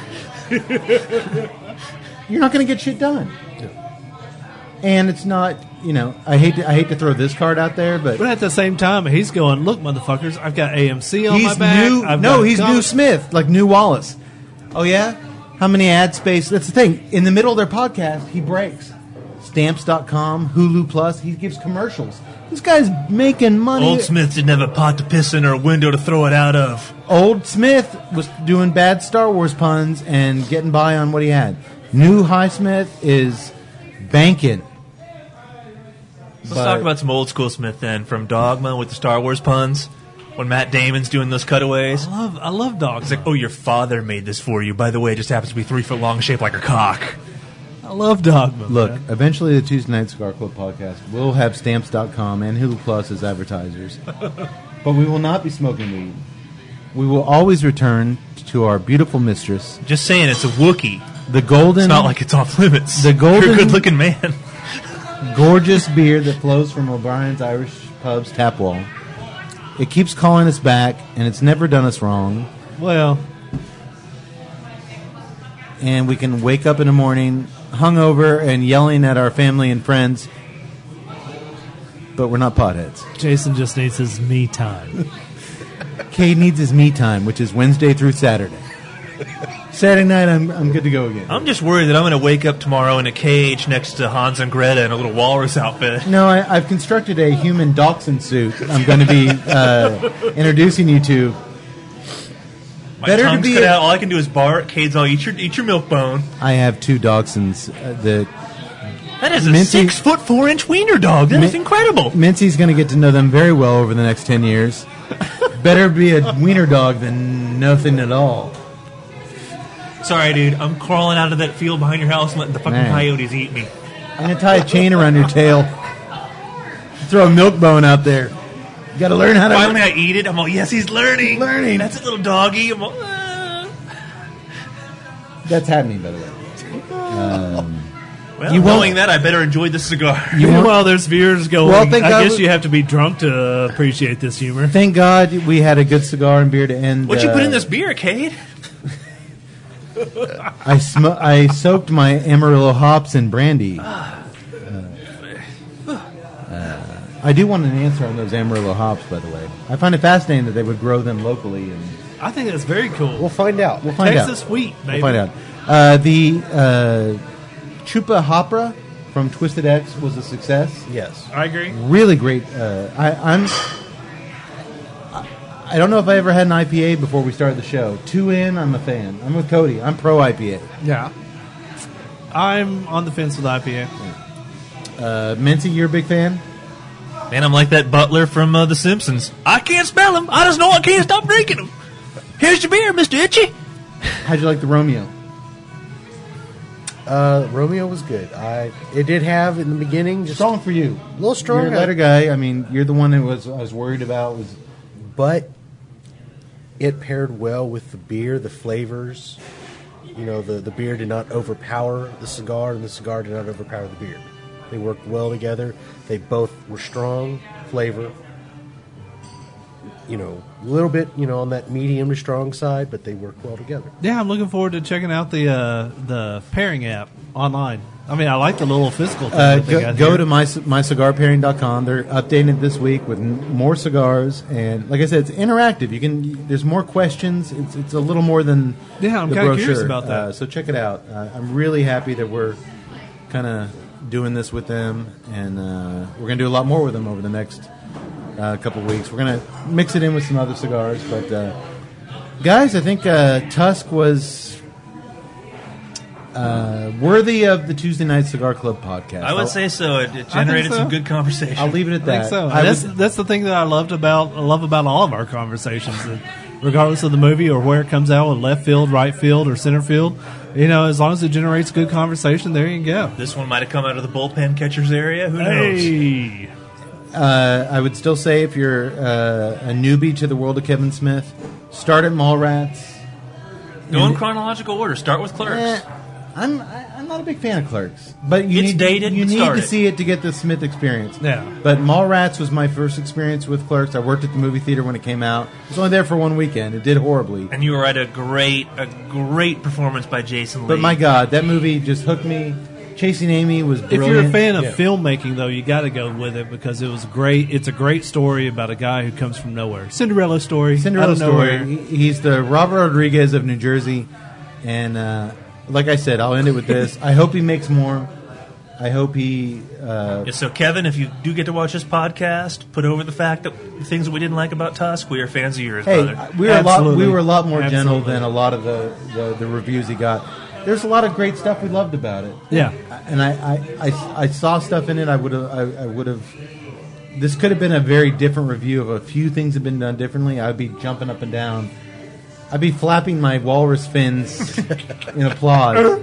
S2: You're not going to get shit done. And it's not, I hate to throw this card out there, but
S3: But at the same time, he's going, "Look, motherfuckers! I've got AMC on my
S2: he's
S3: back.
S2: new.
S3: I've
S2: No,
S3: got
S2: he's
S3: comic-
S2: new Smith, like new Wallace. Oh yeah, how many ad space? That's the thing. In the middle of their podcast, he breaks. Stamps.com, Hulu Plus. He gives commercials. This guy's making money.
S4: Old Smith didn't have a pot to piss in or a window to throw it out of.
S2: Old Smith was doing bad Star Wars puns and getting by on what he had. New Highsmith is banking.
S4: Let's talk about some old school Smith then, from Dogma with the Star Wars puns. When Matt Damon's doing those cutaways.
S3: I love dogs.
S4: It's like, oh, your father made this for you. By the way, it just happens to be 3 foot long, shaped like a cock.
S3: I love Dogma.
S2: Look,
S3: man.
S2: eventually the Tuesday Night Cigar Club podcast will have Stamps.com and Hulu Plus as advertisers. But we will not be smoking weed. We will always return to our beautiful mistress,
S4: Just saying, it's a Wookiee.
S2: the golden,
S4: It's not like it's off limits.
S2: The golden-
S4: You're a good looking man.
S2: gorgeous beer that flows from O'Brien's Irish Pub's tap wall. It keeps calling us back, and it's never done us wrong.
S3: Well,
S2: And we can wake up in the morning hungover and yelling at our family and friends, but we're not potheads.
S3: Jason just needs his me time.
S2: Cade needs his me time, which is Wednesday through Saturday. Saturday night, I'm good to go again.
S4: I'm just worried that I'm going to wake up tomorrow in a cage next to Hans and Greta in a little walrus outfit.
S2: No, I've constructed a human dachshund suit I'm going to be introducing you to.
S4: My
S2: Better to
S4: tongue's
S2: be
S4: cut
S2: a-
S4: out. All I can do is bark. Cade's all, eat your milk bone.
S2: I have 2 dachshunds.
S4: That is a
S2: Minty-
S4: 6'4" wiener dog. That is incredible.
S2: Mincy's going to get to know them very well over the next 10 years. Better be a wiener dog than nothing at all.
S4: Sorry, dude. I'm crawling out of that field behind your house and letting the fucking
S2: Man.
S4: coyotes eat me.
S2: I'm going to tie a chain around your tail. Throw a milk bone out there. You got to learn how to.
S4: Finally, I eat it. I'm all, yes, he's learning.
S2: Learning.
S4: That's a little doggy. I'm all,
S2: That's happening, by the way.
S4: Well,
S2: You won't-
S4: knowing that, I better enjoy this cigar.
S3: While there's viewers going,
S2: Well, thank
S3: I
S2: God
S3: guess
S2: we-
S3: you have to be drunk to appreciate this humor.
S2: Thank God we had a good cigar and beer to end.
S4: What you put in this beer, Cade?
S2: I soaked my Amarillo hops in brandy. I do want an answer on those Amarillo hops, by the way. I find it fascinating that they would grow them locally. And
S3: I think that's very cool.
S5: We'll find out.
S2: we'll find
S3: Texas
S2: out.
S3: wheat, baby.
S2: We'll find out. The Chupa Hopra from Twisted X was a success.
S5: Yes.
S3: I agree.
S2: Really great. I don't know if I ever had an IPA before we started the show. 2 in, I'm a fan. I'm with Cody. I'm pro IPA.
S3: Yeah. I'm on the fence with IPA.
S2: Mincy, you're a big fan?
S4: Man, I'm like that butler from The Simpsons. I can't smell him. I just know I can't stop drinking them. Here's your beer, Mr. Itchy.
S2: How'd you like the Romeo?
S5: Romeo was good. It did have in the beginning just
S2: Strong for you.
S5: a little strong,
S2: You're a lighter guy. I mean, you're the one that I was worried about.
S5: but it paired well with the beer, the flavors. You know, the beer did not overpower the cigar, and the cigar did not overpower the beer. They worked well together. They both were strong flavor. You know, a little bit, on that medium to strong side, but they work well together.
S3: Yeah, I'm looking forward to checking out the pairing app online. I mean, I like the little physical thing that they got
S2: Go
S3: here.
S2: to mycigarpairing.com. They're updating it this week with more cigars, and like I said, it's interactive. There's more questions. It's a little more than
S3: Yeah, I'm
S2: the
S3: kinda
S2: brochure.
S3: curious about that.
S2: So check it out. I'm really happy that we're kind of doing this with them, and we're going to do a lot more with them over the next couple weeks. We're going to mix it in with some other cigars, but guys, I think Tusk was worthy of the Tuesday Night Cigar Club podcast.
S4: I would say so. It generated
S3: so.
S4: some good conversation.
S2: I'll leave it at
S3: I
S2: that.
S3: think so.
S2: I
S3: That's the thing that I love about all of our conversations. That regardless of the movie or where it comes out, with left field, right field, or center field, as long as it generates good conversation, there you go.
S4: This one might have come out of the bullpen catcher's area. Who knows?
S3: Hey,
S2: I would still say if you're a newbie to the world of Kevin Smith, start at Mallrats.
S4: Go in chronological order. Start with Clerks.
S2: I'm not a big fan of Clerks, but you
S4: It's
S2: need,
S4: dated,
S2: You
S4: but
S2: need
S4: start
S2: to
S4: it.
S2: see it to get the Smith experience.
S3: Yeah.
S2: But Mallrats was my first experience with Clerks. I worked at the movie theater when it came out. I was only there for one weekend. It did horribly.
S4: And you were at a great performance by Jason Lee.
S2: But my God, that movie just hooked me. Chasing Amy was
S3: if
S2: brilliant.
S3: you're a fan of
S5: Yeah.
S3: filmmaking, though, you got to go with it because it was great. It's a great story about a guy who comes from nowhere. Cinderella story.
S2: Cinderella
S3: out of
S2: story.
S3: nowhere.
S2: He's the Robert Rodriguez of New Jersey, and like I said, I'll end it with this. I hope he makes more. I hope he.
S4: Yeah, so, Kevin, if you do get to watch this podcast, put over the fact that the things that we didn't like about Tusk, we are fans of yours,
S2: Hey,
S4: brother.
S2: we
S3: Absolutely.
S2: were a lot more gentle
S3: Absolutely.
S2: than a lot of the reviews he got. There's a lot of great stuff we loved about it.
S3: Yeah.
S2: And I saw stuff in it. I would have. This could have been a very different review of a few things that have been done differently. I'd be jumping up and down. I'd be flapping my walrus fins in applause.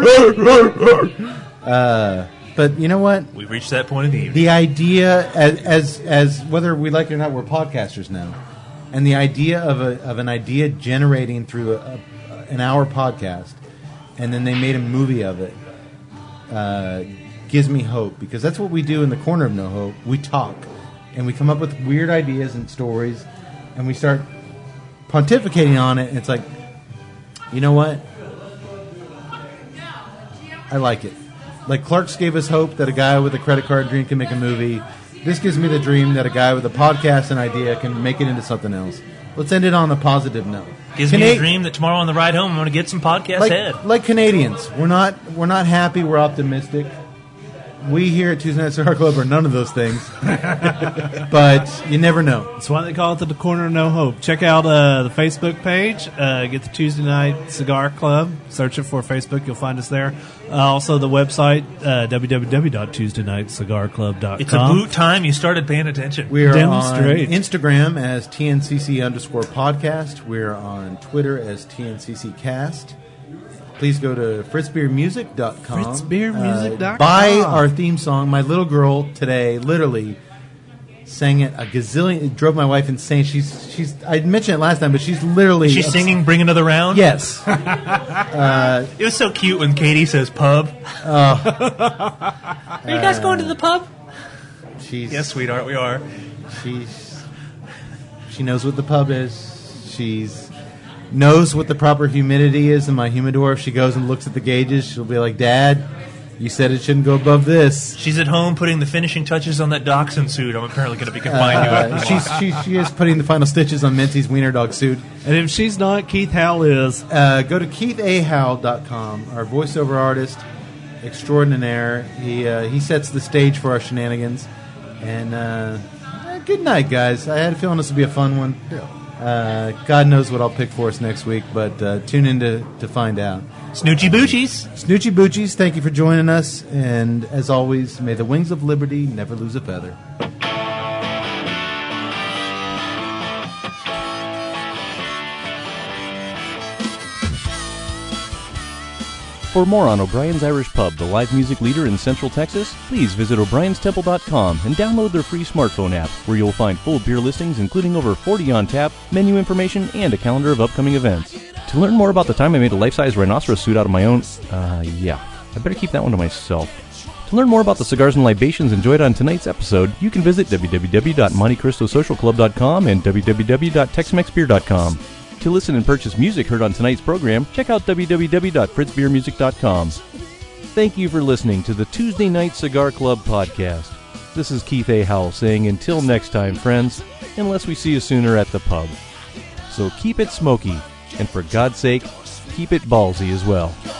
S2: But you know what?
S4: We've reached that point of the evening.
S2: The idea, as whether we like it or not, we're podcasters now, and the idea of an idea generating through an hour podcast, and then they made a movie of it, gives me hope, because that's what we do in the corner of No Hope. We talk, and we come up with weird ideas and stories, and we start pontificating on it. And it's like, you know what? I like it. Like Clerks gave us hope that a guy with a credit card dream can make a movie. This gives me the dream that a guy with a podcast and idea can make it into something else. Let's end it on a positive note.
S4: Gives me a dream that tomorrow on the ride home I'm going to get some podcast head.
S2: like Canadians, we're not happy. We're optimistic. We here at Tuesday Night Cigar Club are none of those things, but you never know.
S3: That's why they call it the Corner of No Hope. Check out the Facebook page. Get the Tuesday Night Cigar Club. Search it for Facebook. You'll find us there. Also, the website, www.tuesdaynightcigarclub.com.
S4: It's about time you started paying attention.
S2: We are
S3: Demonstrate.
S2: on Instagram as TNCC_podcast. We're on Twitter as TNCCcast. Please go to fritzbeermusic.com.
S3: fritzbeermusic.com.
S2: Buy our theme song. My little girl today literally sang it a gazillion. It drove my wife insane. She's. I mentioned it last time, but she's literally.
S4: She's singing "Bring Another Round."
S2: Yes.
S4: It was so cute when Katie says "pub." Are you guys going to the pub? Yes, sweetheart, we are.
S2: She knows what the pub is. She's knows what the proper humidity is in my humidor. If she goes and looks at the gauges, she'll be like, "Dad, you said it shouldn't go above this."
S4: She's at home putting the finishing touches on that dachshund suit. I'm apparently going to be confined to it.
S2: She is putting the final stitches on Minty's wiener dog suit.
S3: And if she's not, Keith Howell is.
S2: Go to KeithAHowell.com, our voiceover artist extraordinaire. He sets the stage for our shenanigans. And good night, guys. I had a feeling this would be a fun one. God knows what I'll pick for us next week, but tune in to find out.
S4: Snoochie Boochies.
S2: Snoochie Boochies, thank you for joining us. And as always, may the wings of liberty never lose a feather.
S1: For more on O'Brien's Irish Pub, the live music leader in Central Texas, please visit o'brienstemple.com and download their free smartphone app, where you'll find full beer listings, including over 40 on tap, menu information, and a calendar of upcoming events. To learn more about the time I made a life-size rhinoceros suit out of my own, I better keep that one to myself. To learn more about the cigars and libations enjoyed on tonight's episode, you can visit www.montecristosocialclub.com and www.texmexbeer.com. To listen and purchase music heard on tonight's program, check out www.fritzbeermusic.com. Thank you for listening to the Tuesday Night Cigar Club podcast. This is Keith A. Howell saying until next time, friends, unless we see you sooner at the pub. So keep it smoky, and for God's sake, keep it ballsy as well.